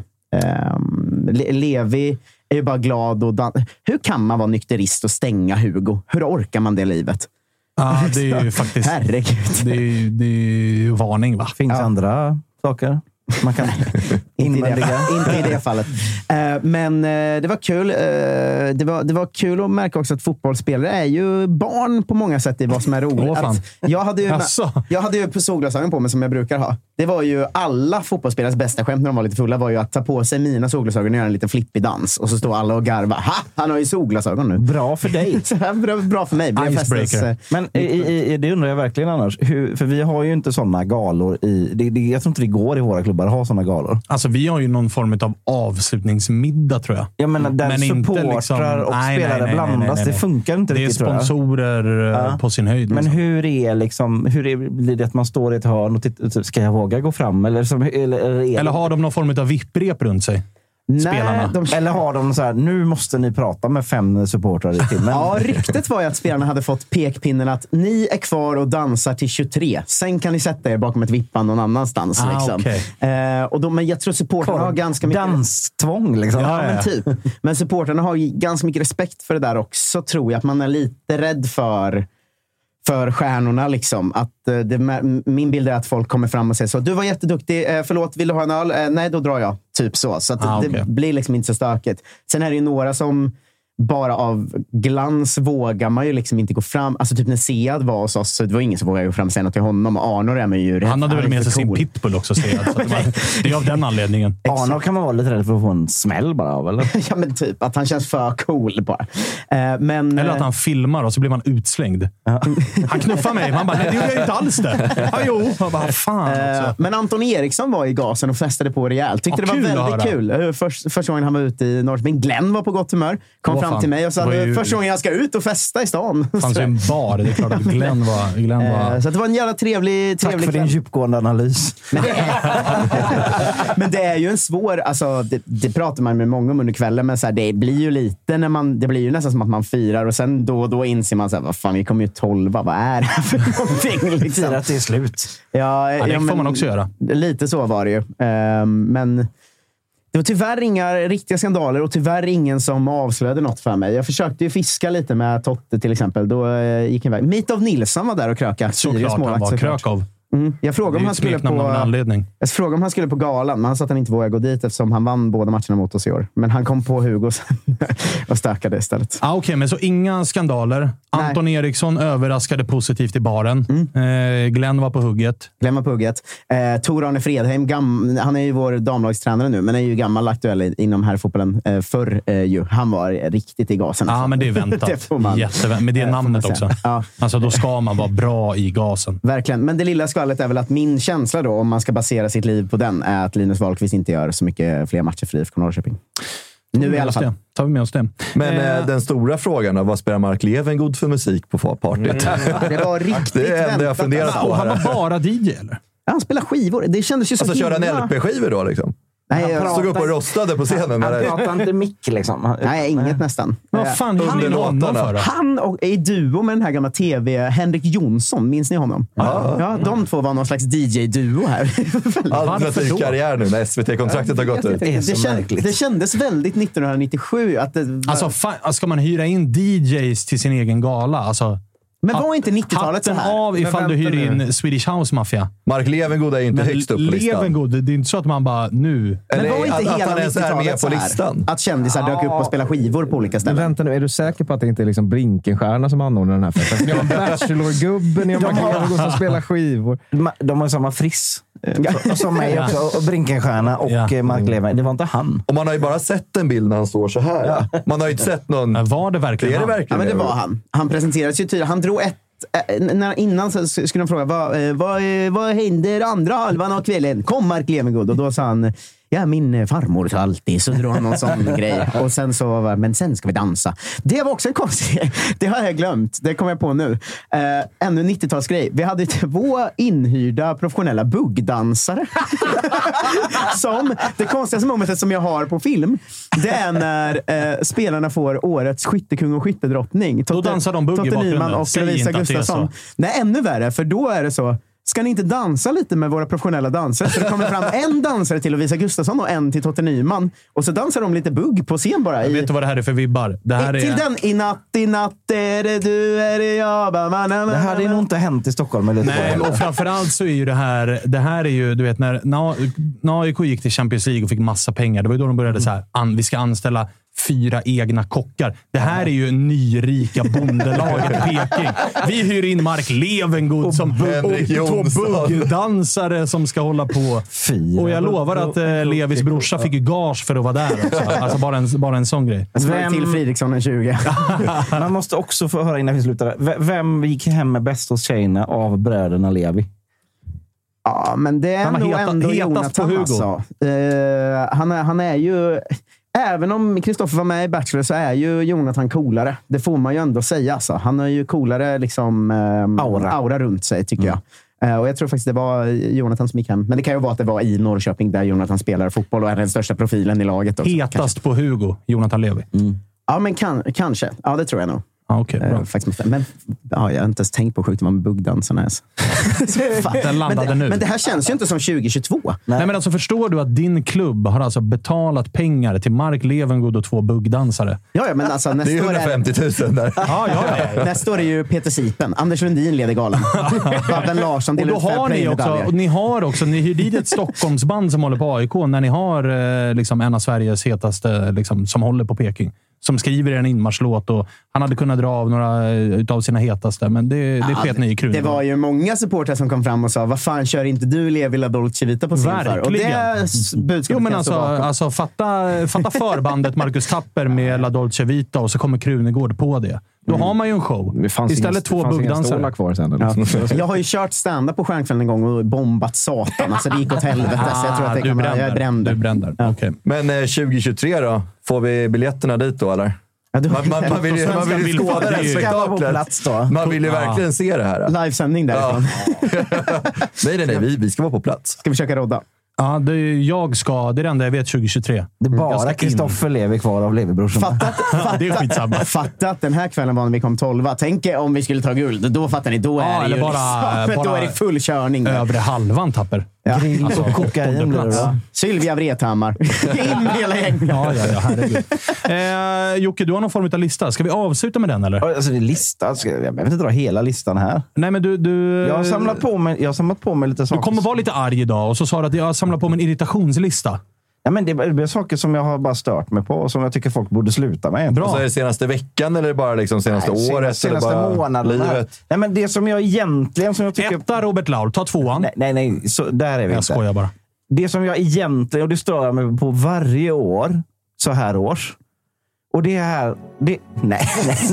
Levi är ju bara glad och hur kan man vara nykterist och stänga Hugo? Hur orkar man det livet? Ja, det är ju faktiskt... Herregud. Det är ju varning, va? Finns andra saker man kan inte i det fallet. Men det var kul. Det var kul att märka också att fotbollsspelare är ju barn på många sätt i vad som är roligt. Jag hade ju solglasögon på mig som jag brukar ha. Det var ju alla fotbollsspelares bästa skämt när de var lite fulla var ju att ta på sig mina solglasögon och göra en liten flippig dans. Och så står alla och garvar. Ha! Han har ju solglasögon nu. Bra för dig. Bra för mig. Men det undrar jag verkligen annars. För vi har ju inte sådana galor jag tror inte det går i våra klubbar att ha sådana galor. Alltså vi har ju någon form av avslutningsmiddag tror jag. Ja, men där supportrar och spelare blandas. Det funkar inte riktigt. Det är sponsorer på sin höjd. Men blir det att man står i ett hörn och ska jag våga gå fram? Eller har de någon form av vipprep runt sig? Spelarna. Eller har de så här, nu måste ni prata med 5 supportrar i timmen. Ja, ryktet var ju att spelarna hade fått pekpinnen att ni är kvar och dansar till 23. Sen kan ni sätta er bakom ett vippan någon annanstans. Liksom. Okay. Men jag tror supportrarna har ganska mycket... Danstvång liksom. Ja, men typ. Men supportrarna har ganska mycket respekt för det där också, tror jag. Att man är lite rädd för för stjärnorna liksom. Att min bild är att folk kommer fram och säger så. Du var jätteduktig. Förlåt, vill du ha en öl? Nej, då drar jag. Typ så. Så att det blir liksom inte så stökigt. Sen är det ju några som bara av glans vågar man ju liksom inte gå fram. Alltså typ när Sead var hos oss, så det var ingen som vågade gå fram och säga något till honom. Arnor är ju rätt. Han hade väl med sig sin pitbull också, Sead. Så det är av den anledningen. Arnor kan man vara lite rädd för att få en smäll bara av, eller? Ja, men typ att han känns för cool bara. Men, eller att han filmar och så blir man utslängd. Han knuffar mig. Man bara, nej, det gjorde jag inte alls det. Ja, jo. Man bara, fan. Men Anton Eriksson var i gasen och festade på rejält. Tyckte det var väldigt kul. Första gången han var ute i Norrköping. Glenn var på gott humör. Kom fram till mig och sa första gången jag ska ut och festa i stan. Det fanns ju en bar, det är klart att Glenn var... Så det var en jävla trevlig Tack för din djupgående analys. Men det är ju en svår... Alltså, det pratar man med många om under kvällen, men så här, det blir ju lite när man... Det blir ju nästan som att man firar och sen då inser man så här, vad fan, vi kommer ju 12. Vad är det för någonting? Liksom. Firar att det är slut. Ja, det får man också göra. Lite så var det ju. Men... Det var tyvärr inga riktiga skandaler och tyvärr ingen som avslöjade något för mig. Jag försökte ju fiska lite med Totte till exempel. Då gick en väg. Mitov Nilsson var där och krökade. Såklart han var Krökov. Jag frågade om han skulle på galan, men han sa att han inte vågade gå dit eftersom han vann båda matcherna mot oss i år. Men han kom på Hugo och stökade istället. Okej, men så inga skandaler. Nej. Anton Eriksson överraskade positivt i baren. Glenn var på hugget. Tor-Arne Fredheim, han är ju vår damlagstränare nu, men är ju gammal aktuell inom här fotbollen förr ju. Han var riktigt i gasen. Ja, men det är väntat. Med det namnet också. Ja. Alltså då ska man vara bra i gasen. Verkligen, men det lilla skvallret är väl att min känsla då, om man ska basera sitt liv på den, är att Linus Wahlqvist inte gör så mycket fler matcher för IFK Norrköping. Nu i alla fall. Tar vi med oss det. Men den stora frågan är, vad spelar Mark Levengood för musik på partyt? Det var riktigt det är det jag funderat på. Han var bara DJ, eller? Ja, han spelar skivor. Det kändes ju så alltså köra en LP-skivor då liksom? Nej, jag stod upp och rostade på scenen. Han pratar inte mick liksom. Nej, inget nästan. Vad fan han och i duo med den här gamla Henrik Jonsson, minns ni honom? Ja, de två var någon slags DJ-duo här. Alternativ karriär nu när SVT-kontraktet har gått ut. Det kändes väldigt 1997. Att alltså, ska man hyra in DJs till sin egen gala? Alltså... Men var inte 90-talet så här? Av ifall du hyr in Swedish House Mafia. Mark Levengood är inte högst upp på listan. Levengood, det är inte så att man bara nu... Men var inte att hela han ens är med på listan. Att kändisar dök upp och spelade skivor på olika ställen. Men vänta nu, är du säker på att det inte är liksom Brinkenstjärna som anordnar den här festen? Ni har en Bachelor-gubben, ni har Mark Levengood som spelar skivor. De har samma friss. Som mig också. Och Brinkenstjärna och Mark Levengood. Det var inte han. Och man har ju bara sett en bild när han står så här. Ja. Man har ju inte sett någon... Var det verkligen han? Ja, men det var han. Han presenterades ju tydligt. Han drog innan så skulle de fråga vad händer andra halvan av kvällen? Kom Mark Levengood. Och då sa han, ja, min farmor så alltid, så drar han någon sån grej. Och sen så, men sen ska vi dansa. Det var också en konstig, det har jag glömt. Det kommer jag på nu. Ännu 90-talsgrej. Vi hade 2 inhyrda professionella buggdansare. Som, det konstigaste momentet som jag har på film, det är när spelarna får årets skyttekung och skyttedrottning. Då dansar de bugg i bakgrunden. Och Lovisa Gustafsson. Nej, ännu värre, för då är det så. Ska ni inte dansa lite med våra professionella dansare? Så det kommer fram en dansare till Lovisa Gustafsson och en till Totte Nyman. Och så dansar de lite bugg på scen bara. Vet du vad det här är för vibbar? Det här till den i natt är det du, är det jag. Det här är nog inte hänt i Stockholm. Eller nej, och framförallt så är ju det här är ju, du vet, när AIK gick till Champions League och fick massa pengar, det var ju då de började så här, vi ska anställa 4 egna kockar. Det här är ju nyrika bondelaget i Peking. Vi hyr in Mark Levengood som och 2 buggdansare som ska hålla på. Och jag lovar att Levis brorsa fick ju gage för att vara där också. Alltså bara en sån grej. Till Fridriksson en 20. Man måste också få höra innan vi slutar. Vem gick hem med bäst hos tjejerna av bröderna Levi? Ja, men det är nog ändå Jonathan på Hugo. Alltså. Han är ju... Även om Kristoffer var med i Bachelor så är ju Jonathan coolare. Det får man ju ändå säga. Alltså. Han har ju coolare liksom, aura runt sig, tycker jag. Och jag tror faktiskt det var Jonathan som gick hem. Men det kan ju vara att det var i Norrköping där Jonathan spelar fotboll och är den största profilen i laget också. Hetast på Hugo, Jonathan Levi. Ja, men kanske. Ja, det tror jag nog. Okay, bra. Men jag har inte ens tänkt på att skjuta med buggdansen ens. Den landade nu. Men det här känns ju inte som 2022. Nej, men alltså förstår du att din klubb har alltså betalat pengar till Mark Levengood och 2 buggdansare? Ja, men alltså det är 150 000 där. Ja. Nästa år är ju Peter Sipen. Anders Lundin leder galan. Babben Larsson och då har ni också, ni hyr dit ett Stockholmsband som håller på AIK när ni har liksom en av Sveriges hetaste liksom, som håller på Peking. Som skriver en inmarschlåt och han hade kunnat dra av några utav sina hetaste, men det sket ni i krun. Det var ju många supportrar som kom fram och sa, vad fan kör inte du Levi La Dolce Vita på scen för? Och det budskapet alltså fatta förbandet Marcus Tapper med La Dolce Vita och så kommer Krunegård på det. Då har man ju en show. Istället 2 buggdansare kvar sen. Jag har ju kört stand-up på Stjärnkvällen en gång och bombat satan. Alltså det gick åt helvete. Så jag tror att jag är bränd. Du bränder. Ja. Okay. Men 2023 då? Får vi biljetterna dit då, eller? Ja, man vill ju skåda det här spektaklet. Man vill ju verkligen se det här. Livesändning därifrån. Nej, vi ska vara på plats. Ska vi försöka rodda? Ja, det är det enda jag vet 2023. Det är bara Kristoffer lever kvar av Leverbrorsorna. Det är skitsamma. Fatta att den här kvällen var när vi kom 12. Tänk om vi skulle ta guld. Då fattar ni, då är det ju bara, då är det full körning. Övre halvan Tapper. Ja. Grill och kokain blir det. Sylvia Vrethammar. In hela gänget. Ja, herregud. Jocke, du har någon form av lista. Ska vi avsluta med den, eller? Alltså, det är lista. Jag behöver inte dra hela listan här. Nej, men du... Jag har samlat på mig lite saker. Du kommer vara lite arg idag och så sa du att jag har samlat på mig en irritationslista. Ja, men det är saker som jag har bara stört mig på och som jag tycker folk borde sluta med. Bra. Och så är det senaste veckan eller bara liksom senaste året? Senaste eller bara månaden. Livet? Nej, men det som jag egentligen... Som jag tycker... Etta Robert Laul, ta 2:an. Nej. Så där är vi inte. Jag skojar bara. Det som jag egentligen, och det stör jag mig på varje år, så här års. Och det här... Nej.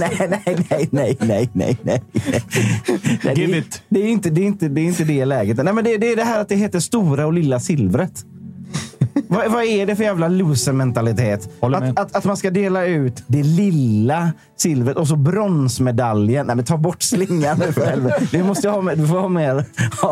Give it. Det är inte det läget. Nej, men det är det här att det heter stora och lilla silvret. Vad är det för jävla loser-mentalitet? Att man ska dela ut det lilla silvret och så bronsmedaljen. Nej, men ta bort slingan nu för helvete. Du får ha mer.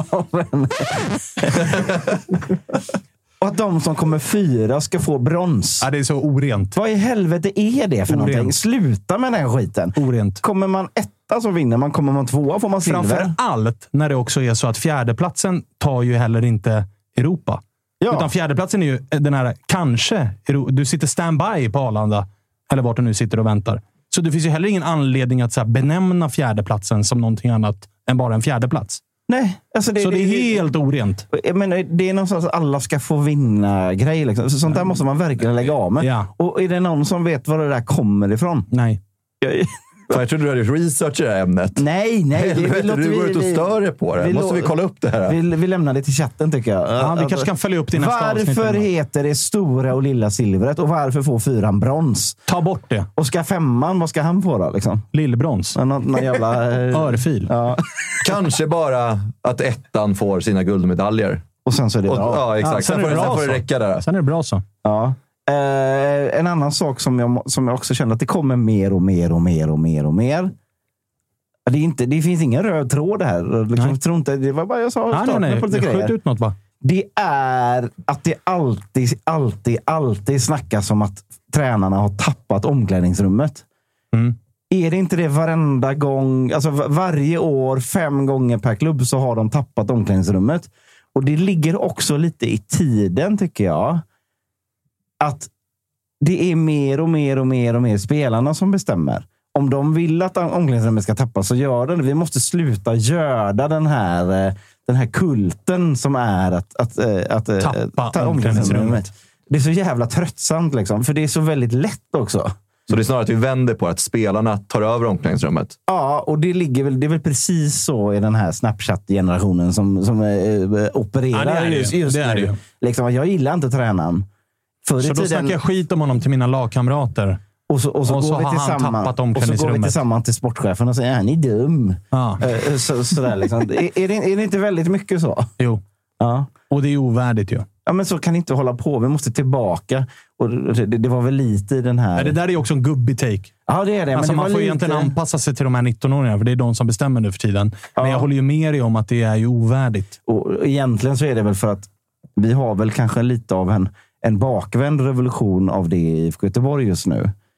Och att de som kommer 4 ska få brons. Ja, det är så orent. Vad i helvete är det för någonting? Sluta med den här skiten. Orent. Kommer man 1 så vinner man. Kommer man 2 får man silver. Framför allt när det också är så att 4:e-platsen tar ju heller inte Europa. Ja. Utan 4:e-platsen är ju den här, kanske, du sitter standby på Arlanda, eller vart du nu sitter och väntar. Så det finns ju heller ingen anledning att så här, benämna 4:e-platsen som någonting annat än bara en 4:e-plats. Nej, alltså det är helt orent. Men det är någonstans att alla ska få vinna grej. Liksom. Sånt där måste man verkligen lägga av med. Ja. Och är det någon som vet var det där kommer ifrån? Nej. Jag tror du hade research i det här ämnet. Nej. Du går ut och stör dig på det. Måste vi kolla upp det här? Vi lämnar det till chatten, tycker jag. Ja, vi kanske kan följa upp det i nästa avsnitt. Varför heter det stora och lilla silvret? Och varför får 4:an brons? Ta bort det. Och ska 5:an, vad ska han få då? Liksom? Lillbrons. Någon jävla... Örfil. Ja. Kanske bara att 1:an får sina guldmedaljer. Och sen så är det bra. Ja, exakt. Sen får det räcka där. Sen är det bra så. Ja. En annan sak som jag också känner att det kommer mer och mer. Det finns ingen röd tråd här. Liksom, jag tror inte, det var bara jag sa. Nej. Skjut ut något, va? Det är att det alltid snackas om att tränarna har tappat omklädningsrummet. Mm. Är det inte det varenda gång? Alltså varje år, 5 gånger per klubb så har de tappat omklädningsrummet. Och det ligger också lite i tiden, tycker jag. Att det är mer spelarna som bestämmer. Om de vill att omklädningsrummet ska tappas så gör det. Vi måste sluta göra den här kulten som är att tappa omklädningsrummet. Det är så jävla tröttsamt liksom. För det är så väldigt lätt också. Så det är snarare att vi vänder på att spelarna tar över omklädningsrummet? Ja, och det är väl precis så i den här Snapchat-generationen som opererar just nu. Liksom, jag gillar inte tränaren. Så då snackar jag skit om honom till mina lagkamrater. Och så går vi tillsammans. Och så går vi tillsammans till sportchefen och säger, han är dum. Ja. Sådär liksom. Är det inte väldigt mycket så? Jo. Ja. Och det är ovärdigt ju. Ja, men så kan inte hålla på. Vi måste tillbaka. Och det var väl lite i den här... Ja, det där är också en gubbig take. Ja, det är det. Alltså, men man får egentligen anpassa sig till de här 19-åringarna, för det är de som bestämmer nu för tiden. Ja. Men jag håller ju med dig om att det är ju ovärdigt. Och egentligen så är det väl för att vi har väl kanske lite av en bakvänd revolution av det i IFK Göteborg just nu.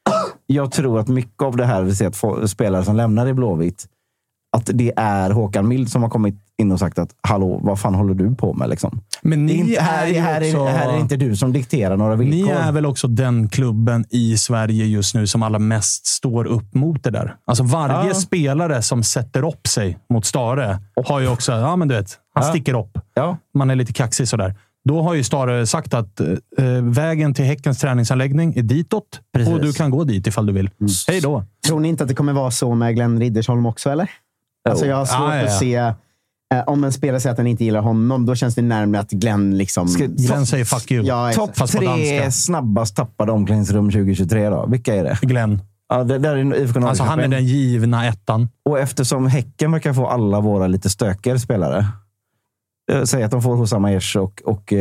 jag tror att mycket av det här vi ser att spelare som lämnar i Blåvitt, att det är Håkan Mild som har kommit in och sagt att hallå, vad fan håller du på med liksom? Men ni här är inte du som dikterar några villkor. Ni är väl också den klubben i Sverige just nu som allra mest står upp mot det där. Alltså varje spelare som sätter upp sig mot Stare har ju också, men du vet, han sticker upp. Ja. Man är lite kaxig sådär. Då har ju Stare sagt att vägen till Häckens träningsanläggning är ditåt. Precis. Och du kan gå dit ifall du vill. Hej då. Tror ni inte att det kommer vara så med Glenn Riddersholm också, eller? Alltså jag har svårt att se... om en spelare säger att han inte gillar honom, då känns det närmare att Glenn liksom... Glenn säger fuck you. Ja, topp 3 snabbast tappade omklädningsrum 2023 då. Vilka är det? Glenn. Ja, det där är IFK Norrköping. Alltså han är den givna ettan. Och eftersom Häcken verkar få alla våra lite stökigare spelare. Säg att de får Hussam Aiesh och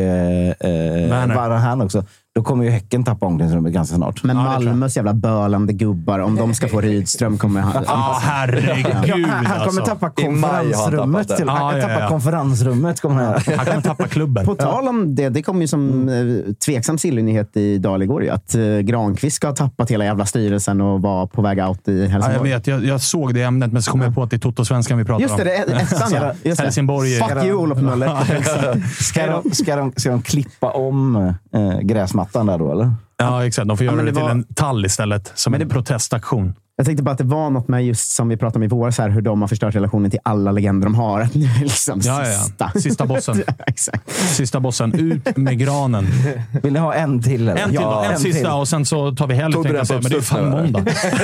Varahan också. Då kommer ju Häcken tappa omklädningsrummet ganska snart. Men Malmös jävla bölande gubbar, om de ska få Rydström kommer han... herregud. Han kommer tappa konferensrummet. Tappa konferensrummet kommer han. Han kommer tappa klubben. På tal om det kom ju som tveksam sillnyhet i dag igår ju, att Granqvist ska ha tappat hela jävla styrelsen och var på väg out i Helsingborg. Jag vet, jag såg det ämnet, men så kom jag på att det är Toto-svenskan vi pratar om. Just det, ettan ja. Helsingborg. Fuck you, Olof Möller. Ska de klippa om gräsmattan där då, eller? Ja, exakt. De får göra det till en tall istället, som en protestaktion. Jag tänkte bara att det var något med just som vi pratade om i våras här, hur de har förstört relationen till alla legender de har. Att nu är liksom sista bossen. Exakt. Sista bossen. Ut med granen. Vill ni ha en till? Eller? En sista till. Och sen så tar vi helg. Men det är fan måndag.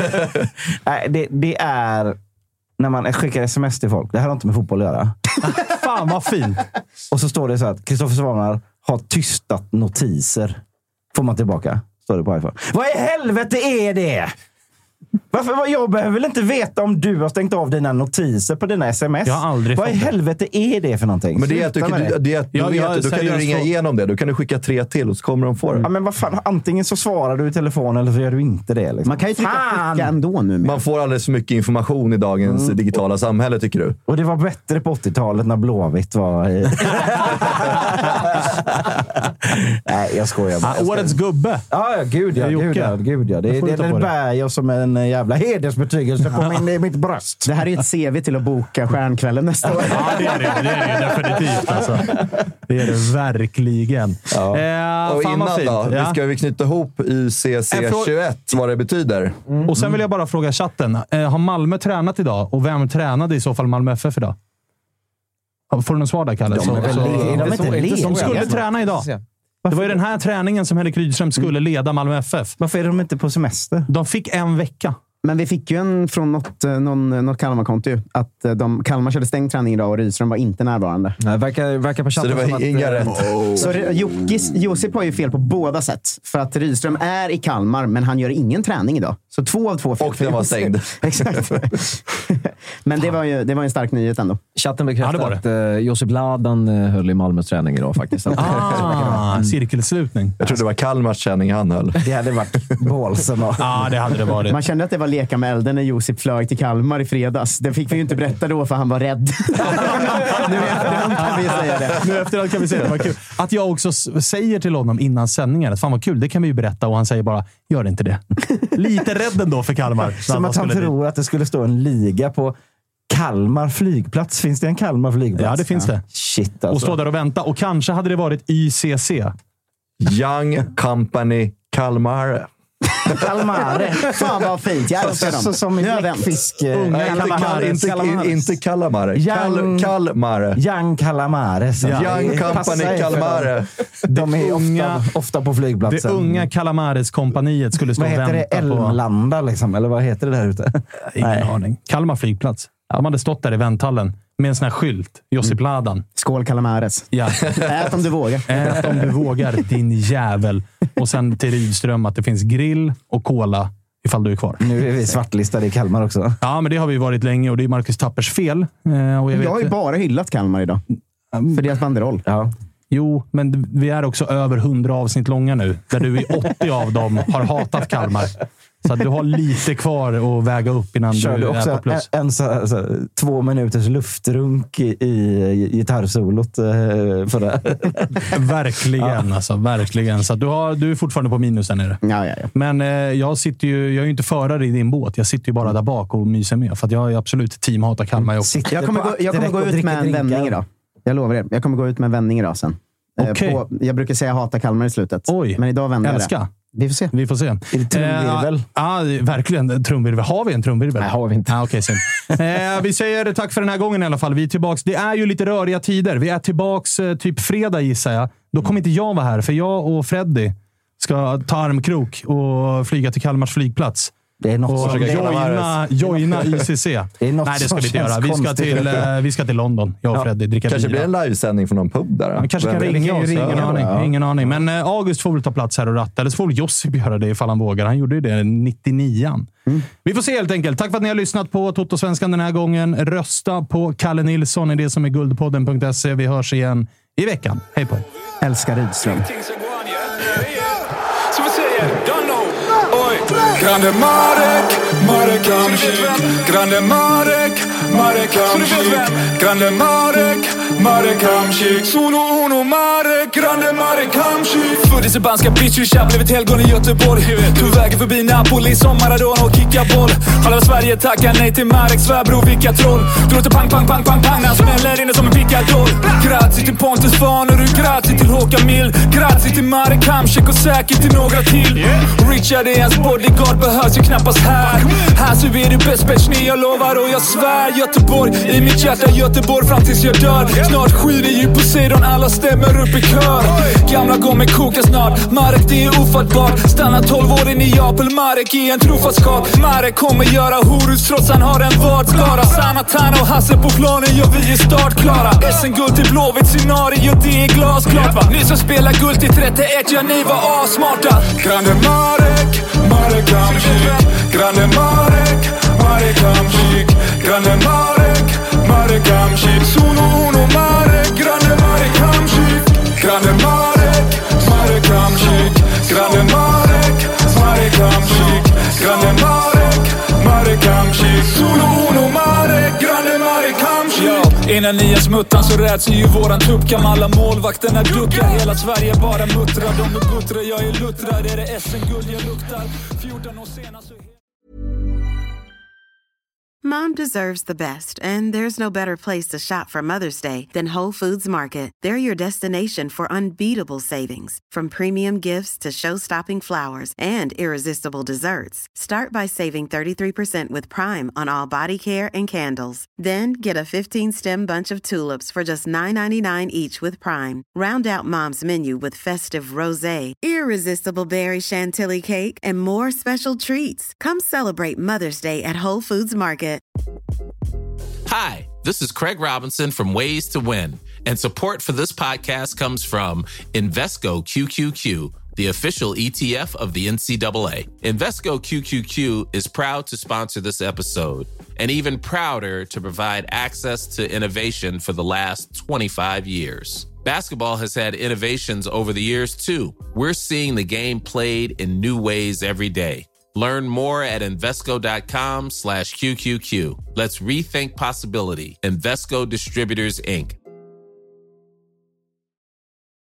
Nej, det är när man skickar sms till folk. Det här har inte med fotboll att göra. Fan vad fint. Och så står det så att Kristoffer Svanar har tystat notiser. Får man tillbaka. Står det på iPhone. Vad i helvete är det? Varför? Jag behöver väl inte veta om du har stängt av dina notiser på dina sms. Jag har aldrig Vad i helvete är det för någonting? Men det är att då kan du ringa igenom det. Då kan du skicka 3 till och så kommer de få det. Ja, men vad fan, antingen så svarar du i telefon eller så gör du inte det. Liksom. Man kan ju trycka skicka ändå nu. Man får alldeles för mycket information i dagens digitala samhälle, tycker du? Och det var bättre på 80-talet när Blåvitt var i... Nej, jag skojar bara. Årets gubbe. Ja, gud ja. Det bär jag som en jävla hedersbetygelse på mitt bröst. Det här är ju ett CV till att boka Stjärnkvällen nästa år. Ja, det är det definitivt. Alltså. Det är det verkligen. Ja. Och innan då, ska vi knyta ihop UCC21, vad det betyder. Och sen vill jag bara fråga chatten. Har Malmö tränat idag? Och vem tränade i så fall Malmö FF idag? Får du någon svar där, Kalle? De skulle träna idag. Det var ju den här träningen som Henrik Rydström skulle leda Malmö FF. Varför är de inte på semester? De fick en vecka. Men vi fick ju en från något Kalmar-konto ju, att Kalmar körde stängd träning idag och Rydström var inte närvarande. Nej, verkar på chatten. Så det var inga rätt. Så Josip har ju fel på båda sätt. För att Rydström är i Kalmar, men han gör ingen träning idag. Så 2 av 2 fel. Och den var stängd. Exakt. Men det var ju en stark nyhet ändå. Chatten bekräftar att Josip Ladan höll i Malmös träning idag faktiskt. Cirkelslutning. Jag tror det var Kalmars träning han höll. Det hade varit bålsen. Ja, det hade det varit. Man kände att det var leka med elden när Josip flög till Kalmar i fredags. Det fick vi ju inte berätta då för han var rädd. Nu efterhand kan vi säga det. Nu efterhand kan vi säga det. Var kul. Att jag också säger till honom innan sändningen att fan vad kul, det kan vi ju berätta. Och han säger bara, gör inte det. Lite rädd ändå för Kalmar. Som att han tror att det skulle stå en liga på Kalmar flygplats. Finns det en Kalmar flygplats? Ja, det finns det. Shit alltså. Och stå där och vänta. Och kanske hade det varit YCC. Young Company Kalmar. Kalmare. Fan vad fint. Jag älskar dem. Som i fisk. Inte Kalmare. Kalmare. Young Calamare. Young Company Kalmare. De är ofta på flygplatsen. Det unga Kalamares-kompaniet skulle stå och vänta på... Vad heter det? Elmlanda liksom? Eller vad heter det där ute? Ingen aning. Kalmar flygplats. De hade stått där i vänthallen med en sån här skylt. Josip Ladan. Skål Kalamares. Ja. Ät om du vågar. Ät om du vågar, din jävel. Och sen till Rydström att det finns grill och cola ifall du är kvar. Nu är vi svartlistade i Kalmar också. Ja, men det har vi varit länge och det är Marcus Tappers fel. Och jag har ju bara hyllat Kalmar idag. För deras banderoll. Ja. Jo, men vi är också över 100 avsnitt långa nu. Där du i 80 av dem har hatat Kalmar. Så att du har lite kvar att väga upp innan Kör du också är på plus. en 2 minuters luftrunk i gitarrsolot för det. Verkligen, alltså. Verkligen. Så att du är fortfarande på minus där nere. Ja. Men jag är ju inte förare i din båt. Jag sitter ju bara där bak och myser med. För att jag är absolut teamhatar Kalmar också. Jag kommer gå ut med en vändning idag. Jag lovar det. Jag kommer gå ut med en vändning idag sen. Okay. Jag brukar säga hata Kalmar i slutet. Oj, men idag vänder jag det. Vi får se. Är det trumvirvel? Ja, verkligen. Trumvirvel. Har vi en trumvirvel? Nej, har vi inte. Okay, vi säger tack för den här gången i alla fall. Vi är tillbaks. Det är ju lite röriga tider. Vi är tillbaks typ fredag, gissar jag. Då kommer inte jag vara här, för jag och Freddy ska ta armkrok och flyga till Kalmars flygplats. Det är något som joina ICC. Nej, det ska vi inte göra. Vi ska till London. Jag och Freddy dricka kanske blir en livesändning från någon pub där. Man kanske kan ringa oss. Ingen aning. Men August får väl ta plats här och ratta. Eller så får väl Josip göra det ifall han vågar. Han gjorde ju det 99an. Vi får se helt enkelt. Tack för att ni har lyssnat på Toto-svenskan den här gången. Rösta på Kalle Nilsson i det som är guldpodden.se. Vi hörs igen i veckan. Hej på er. Älskar Rydström. Så vi säger, don't know. Oj. Grande Marek Hamšík. Grande Marek Hamšík. Grande Marek Hamšík. Solo uno Marek. Grande Marek Hamšík. Föddes i banska bitch-tja, blev ett helgon i Göteborg. Tog vägen förbi Napoli som Maradona och kickar boll. Alla Sverige tackar nej till Marek, svärbror vilka troll. Du låter pang, pang, pang, pang, pang. Han smäller inne som en pickadoll. Grazie till Pontus Fan och du grazie till Håkan Mild. Grazie till Marek Hamšík och säkert till några till. Richard är hans bodyguard, behövs ju knappast här. Här så är det bäst bitch, ni jag lovar och jag svär. Göteborg, i mitt hjärta Göteborg fram tills jag dör. Snart skiner ju Poseidon, alla stämmer upp i kör. Gamla kommer koka snart, Marek det är ofattbart. Stanna 12 år i Neapel, Marek är en trofastskap. Marek kommer göra horus trots han har en vadskara. Sanatana och Hasse på planen, ja vi är startklara. SM-guld till Blåvitt scenario, det är glasklart va. Ni som spelar guld till 31, ja ni var assmarta. Grande Marek Hamšík. Grande Marek Hamšík. Grande Marek Hamšík. Solo uno Marek. Grande Marek Hamšík. Grande Marek Hamšík. Grande Marek Hamšík. Grande Marek Hamšík. Solo uno Marek. Grande Marek Hamšík. Innan ni är smuttan så räds ju våran tupp. Kan alla målvakterna duckar. Hela Sverige bara muttrar. De är buttra, jag är luttrad. Är det SM-guld jag luktar? 14 år senast så... Mom deserves the best, and there's no better place to shop for Mother's Day than Whole Foods Market. They're your destination for unbeatable savings, from premium gifts to show-stopping flowers and irresistible desserts. Start by saving 33% with Prime on all body care and candles. Then get a 15-stem bunch of tulips for just $9.99 each with Prime. Round out Mom's menu with festive rosé, irresistible berry chantilly cake, and more special treats. Come celebrate Mother's Day at Whole Foods Market. Hi, this is Craig Robinson from Ways to Win, and support for this podcast comes from Invesco QQQ, the official ETF of the NCAA. Invesco QQQ is proud to sponsor this episode, and even prouder to provide access to innovation for the last 25 years. Basketball has had innovations over the years, too. We're seeing the game played in new ways every day. Learn more at Invesco.com/QQQ. Let's rethink possibility. Invesco Distributors, Inc.